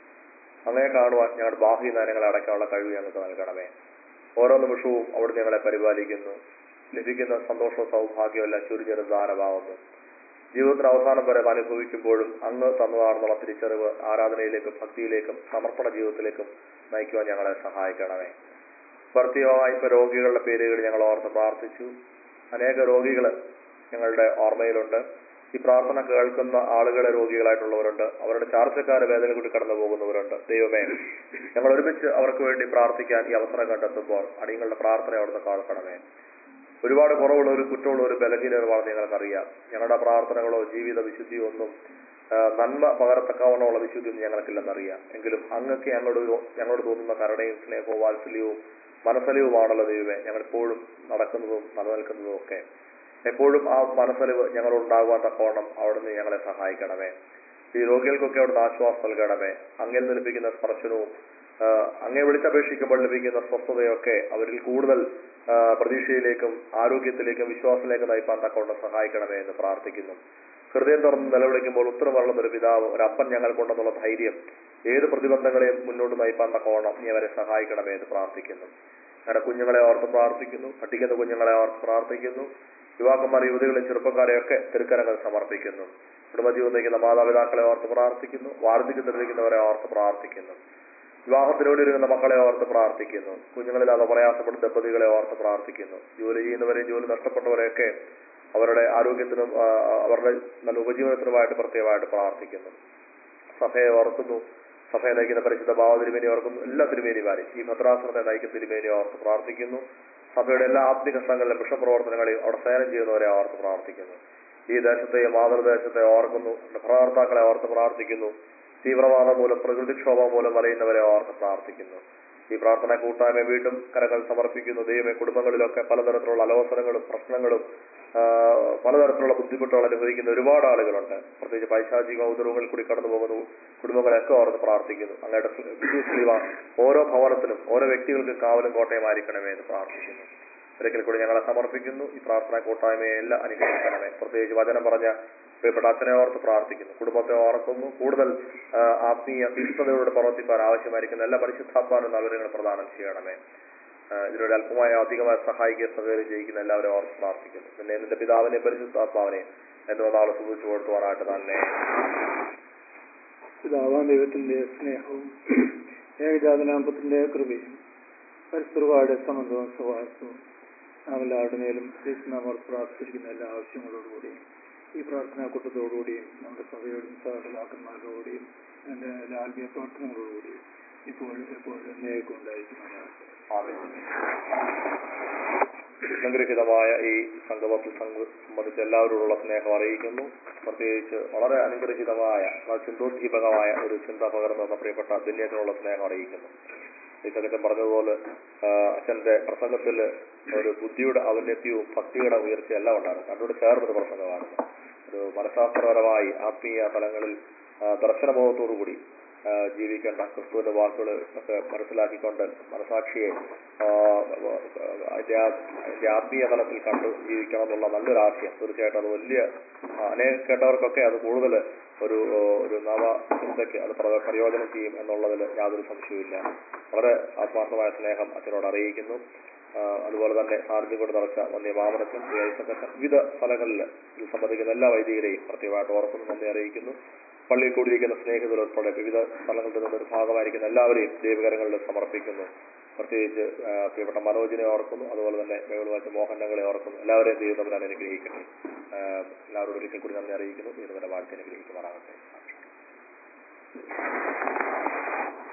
അങ്ങനെ കാണുവാൻ ഞങ്ങളുടെ ബാഹ്യ നയനങ്ങളെ അടയ്ക്കാനുള്ള കഴിവ് ഞങ്ങൾക്ക് നൽകണമേ. ഓരോ നിമിഷവും അവിടുന്ന് ഞങ്ങളെ പരിപാലിക്കുന്നു. ലഭിക്കുന്ന സന്തോഷവും സൗഭാഗ്യമെല്ലാം ചുരുങ്ങിയൊരു ദാനമാവുന്നു. ജീവിതത്തിന് അവസാനം വരെ അനുഭവിക്കുമ്പോഴും അങ്ങ് തന്നതാണെന്നുള്ള തിരിച്ചറിവ് ആരാധനയിലേക്കും ഭക്തിയിലേക്കും സമർപ്പണ ജീവിതത്തിലേക്കും നയിക്കുവാൻ ഞങ്ങളെ സഹായിക്കണമേ. പ്രത്യേകമായി ഇപ്പൊ രോഗികളുടെ പേരുകൾ ഞങ്ങൾ ഓർത്ത് പ്രാർത്ഥിച്ചു. അനേക രോഗികൾ ഞങ്ങളുടെ ഓർമ്മയിലുണ്ട്. ഈ പ്രാർത്ഥന കേൾക്കുന്ന ആളുകളെ രോഗികളായിട്ടുള്ളവരുണ്ട്. അവരുടെ ചാർച്ചക്കാരെ വേദന കൂടി കടന്നു പോകുന്നവരുണ്ട്. ദൈവമേ, ഞങ്ങൾ ഒരുമിച്ച് അവർക്ക് വേണ്ടി പ്രാർത്ഥിക്കാൻ ഈ അവസരം കണ്ടെത്തുമ്പോൾ അടിയങ്ങളുടെ പ്രാർത്ഥന അവിടുന്ന് കേൾക്കണമേ. ഒരുപാട് കുറവുള്ളവരും കുറ്റമുള്ളവരും ബലഹീനരുമാണെന്ന് ഞങ്ങൾക്കറിയാം. ഞങ്ങളുടെ പ്രാർത്ഥനകളോ ജീവിത വിശുദ്ധിയോ ഒന്നും നന്മ പകരത്തക്കാവണ്ണമുള്ള വിശുദ്ധിയൊന്നും ഞങ്ങൾക്കില്ലെന്നറിയാം. എങ്കിലും അങ്ങക്ക് ഞങ്ങളോട് തോന്നുന്ന കരുണയും സ്നേഹവും വാത്സല്യവും മനസ്സലിവുമാണല്ലോ ദൈവമേ ഞങ്ങളെപ്പോഴും നടക്കുന്നതും നിലനിൽക്കുന്നതും ഒക്കെ. എപ്പോഴും ആ മനസ്സലിവ് ഞങ്ങളുണ്ടാകുവാൻ തക്കവണ്ണം അവിടുന്ന് ഞങ്ങളെ സഹായിക്കണമേ. ഈ രോഗികൾക്കൊക്കെ അവിടുന്ന് ആശ്വാസം നൽകണമേ. അങ്ങയിൽ നിന്ന് ലഭിക്കുന്ന സ്പർശനവും അങ്ങേ വിളിച്ചപേക്ഷിക്കുമ്പോൾ ലഭിക്കുന്ന സ്വസ്ഥതയൊക്കെ അവരിൽ കൂടുതൽ പ്രതീക്ഷയിലേക്കും ആരോഗ്യത്തിലേക്കും വിശ്വാസത്തിലേക്കും നയിപ്പാൻ തക്കവണ്ണം സഹായിക്കണമേ എന്ന് പ്രാർത്ഥിക്കുന്നു. ഹൃദയം തുറന്ന് നിലവിളിക്കുമ്പോൾ ഉത്തരം വളർന്ന ഒരു പിതാവ്, ഒരു അപ്പൻ ഞങ്ങൾക്കുണ്ടെന്നുള്ള ധൈര്യം ഏത് പ്രതിബന്ധങ്ങളെയും മുന്നോട്ട് നയിപ്പാൻ തക്കവണ്ണം നീ അവരെ സഹായിക്കണമേ എന്ന് പ്രാർത്ഥിക്കുന്നു. ഞങ്ങളുടെ കുഞ്ഞുങ്ങളെ ഓർത്ത് പ്രാർത്ഥിക്കുന്നു. പഠിക്കുന്ന കുഞ്ഞുങ്ങളെ ഓർത്ത് പ്രാർത്ഥിക്കുന്നു. യുവാക്കന്മാർ, യുവതികളെ, ചെറുപ്പക്കാരെയൊക്കെ തിരുക്കരങ്ങൾ സമർപ്പിക്കുന്നു. കുടുംബജീവിതം നയിക്കുന്ന മാതാപിതാക്കളെ ഓർത്ത് പ്രാർത്ഥിക്കുന്നു. വാർദ്ധക്യത്തിലിരിക്കുന്നവരെ ഓർത്ത് പ്രാർത്ഥിക്കുന്നു. വിവാഹത്തിനോടിരിക്കുന്ന മക്കളെ ഓർത്ത് പ്രാർത്ഥിക്കുന്നു. കുഞ്ഞുങ്ങളില്ലാതെ പ്രയാസപ്പെടുന്ന ദമ്പതികളെ ഓർത്ത് പ്രാർത്ഥിക്കുന്നു. ജോലി ചെയ്യുന്നവരെയും ജോലി നഷ്ടപ്പെട്ടവരെയൊക്കെ അവരുടെ ആരോഗ്യത്തിനും അവരുടെ നല്ല ഉപജീവനത്തിനുമായിട്ട് പ്രത്യേകമായിട്ട് പ്രാർത്ഥിക്കുന്നു. സഭയെ ഓർക്കുന്നു. സഭയെ നയിക്കുന്ന പരിശുദ്ധ ഭാവ തിരുമേനി ഓർക്കുന്നു. എല്ലാ തിരുമേനിമാരെയും, ഈ ഭദ്രാസനത്തെ നയിക്കുന്ന തിരുമേനി ഓർത്ത് പ്രാർത്ഥിക്കുന്നു. സഭയുടെ എല്ലാ ആത്മിക സംഘങ്ങളിലും മിഷപ്രവർത്തനങ്ങളെയും അവിടെ സേവനം ചെയ്യുന്നവരെ ഓർത്ത് പ്രാർത്ഥിക്കുന്നു. ഈ ദേശത്തെയും മാതൃദേശത്തെ ഓർക്കുന്നു. ഭരണകർത്താക്കളെ ഓർത്ത് പ്രാർത്ഥിക്കുന്നു. തീവ്രവാദം മൂലം പ്രകൃതിക്ഷോഭം മൂലം വലയുന്നവരെ ഓർത്ത് പ്രാർത്ഥിക്കുന്നു. ഈ പ്രാർത്ഥന കൂട്ടായ്മ വീണ്ടും കരങ്ങൾ സമർപ്പിക്കുന്നു. ദൈവമേ, കുടുംബങ്ങളിലൊക്കെ പലതരത്തിലുള്ള അലോസരങ്ങളും പ്രശ്നങ്ങളും പലതരത്തിലുള്ള ബുദ്ധിമുട്ടുകൾ അനുഭവിക്കുന്ന ഒരുപാട് ആളുകളുണ്ട്. പ്രത്യേകിച്ച് പൈശാചിക ഔദരങ്ങളിൽ കൂടി കടന്നു പോകുന്ന കുടുംബങ്ങളെയൊക്കെ ഓർത്ത് പ്രാർത്ഥിക്കുന്നു. അങ്ങയുടെ വിശുദ്ധ ഓരോ ഭവനത്തിലും ഓരോ വ്യക്തികൾക്കും കാവലും കോട്ടയമായിരിക്കണമേ എന്ന് പ്രാർത്ഥിക്കുന്നു. ഒരിക്കൽ കൂടി ഞങ്ങളെ സമർപ്പിക്കുന്നു. ഈ പ്രാർത്ഥന കൂട്ടായ്മയെ എല്ലാം അനുഗ്രഹിക്കണമേ. പ്രത്യേകിച്ച് വചനം പറഞ്ഞ പ്രിയപ്പെട്ട അച്ഛനെ ഓർത്ത് പ്രാർത്ഥിക്കുന്നു. കുടുംബത്തെ ഓർക്കുന്നു. കൂടുതൽ ആത്മീയ തീഷ്ണതയോടെ പ്രവർത്തിക്കാൻ ആവശ്യമായിരിക്കുന്ന എല്ലാ പരിശുദ്ധാത്മാവിനും നഗരങ്ങൾ പ്രദാനം ചെയ്യണമേ. ഇതിലൂടെ അല്പമായ അധികമായി സഹായിക്കുക സഹകരണം ചെയ്യിക്കുന്ന എല്ലാവരും ഓർത്ത് പ്രാർത്ഥിക്കുന്നു. പിന്നെ നിന്റെ പിതാവിനെ പരിശുദ്ധാത്മാവിനെ എന്തോ നാളെ സൂചിച്ചു കൊടുത്തുവാനായിട്ട് തന്നെ. പിതാവാം ദൈവത്തിന്റെ സ്നേഹവും ഏകജാതനാമത്തിന്റെ കൃപയും പരിസ്ഥിതിയുടെ സംബന്ധവും സഹായത്വവും നാം എല്ലാവരുടെ മേലും നാം പ്രാർത്ഥിച്ചിരിക്കുന്ന എല്ലാ ആവശ്യങ്ങളോടുകൂടിയും ഈ പ്രാർത്ഥനാ കൂട്ടത്തോടുകൂടിയും നമ്മുടെ സഭയോടും സഹകലാക്കന്മാരോടുകൂടിയും എൻ്റെ എല്ലാ ആത്മീയ പ്രവർത്തനങ്ങളോടുകൂടിയും എപ്പോഴും നേരിട്ട് ഉണ്ടായിരിക്കുന്നതാണ്. അനുഗ്രഹിതമായ ഈ സംഗമത്തിൽ സംബന്ധിച്ച് എല്ലാവരോടുള്ള സ്നേഹം അറിയിക്കുന്നു. പ്രത്യേകിച്ച് വളരെ അനുഗ്രഹിതമായ ചിന്തോദ്ദീപകമായ ഒരു ചിന്ത പകർന്നു തന്ന പ്രിയപ്പെട്ട ദിന്യത്തിനുള്ള സ്നേഹം അറിയിക്കുന്നു. ഈ സകറ്റം പറഞ്ഞതുപോലെ അച്ഛന്റെ പ്രസംഗത്തിൽ ഒരു ബുദ്ധിയുടെ ഔന്നത്യവും ഭക്തിയുടെ ഉയർച്ചയെല്ലാം ഉണ്ടാകും. രണ്ടോട് ചേർന്നൊരു പ്രസംഗമാണ്. ഒരു മനഃശാസ്ത്രപരമായി ആത്മീയ തലങ്ങളിൽ ദർശനബോധത്തോടുകൂടി ജീവിക്കേണ്ട ക്രിസ്തുവിന്റെ വാക്കുകൾ ഒക്കെ മനസ്സിലാക്കിക്കൊണ്ട് മനസാക്ഷിയെ അതിന്റെ ആത്മീയ തലത്തിൽ കണ്ടു ജീവിക്കണം എന്നുള്ള നല്ലൊരു ആശയം. തീർച്ചയായിട്ടും അത് വലിയ കേട്ടവർക്കൊക്കെ അത് കൂടുതൽ ഒരു നവ ചിന്തയ്ക്ക് അത് പ്രയോജനം ചെയ്യും എന്നുള്ളതിൽ യാതൊരു സംശയവുമില്ല. വളരെ ആത്മാർത്ഥമായ സ്നേഹം അച്ഛനോട് അറിയിക്കുന്നു. അതുപോലെ തന്നെ സാന്നിധ്യം കൊണ്ട് നിറച്ച വന്യ മാമനച്ചൻ ഐസക്കച്ചൻ വിവിധ സ്ഥലങ്ങളിൽ ഇതിൽ സംബന്ധിക്കുന്ന എല്ലാ വൈദികരെയും പ്രത്യേകമായിട്ട് ഓർക്കുന്നു, നന്ദി അറിയിക്കുന്നു. പള്ളിയിൽ കൂടിയിരിക്കുന്ന സ്നേഹിതർ ഉൾപ്പെടെ വിവിധ സ്ഥലങ്ങളിൽ നിന്നൊരു ഭാഗമായിരിക്കുന്ന എല്ലാവരെയും ദൈവകരങ്ങളിൽ സമർപ്പിക്കുന്നു. പ്രത്യേകിച്ച് പ്രിയപ്പെട്ട മനോജിനെ ഓർക്കുന്നു, അതുപോലെ തന്നെ മേളുവാച്ച മോഹനങ്ങളെ ഓർക്കുന്നു. എല്ലാവരെയും ദൈവം തമ്പുരാൻ അനുഗ്രഹിക്കട്ടെ. എല്ലാവരോടും ഒരിക്കൽ കൂടി നന്ദി അറിയിക്കുന്നു. ദൈവത്തിന്റെ വാഴ്ച അനുഗ്രഹിക്കുമാറാകട്ടെ.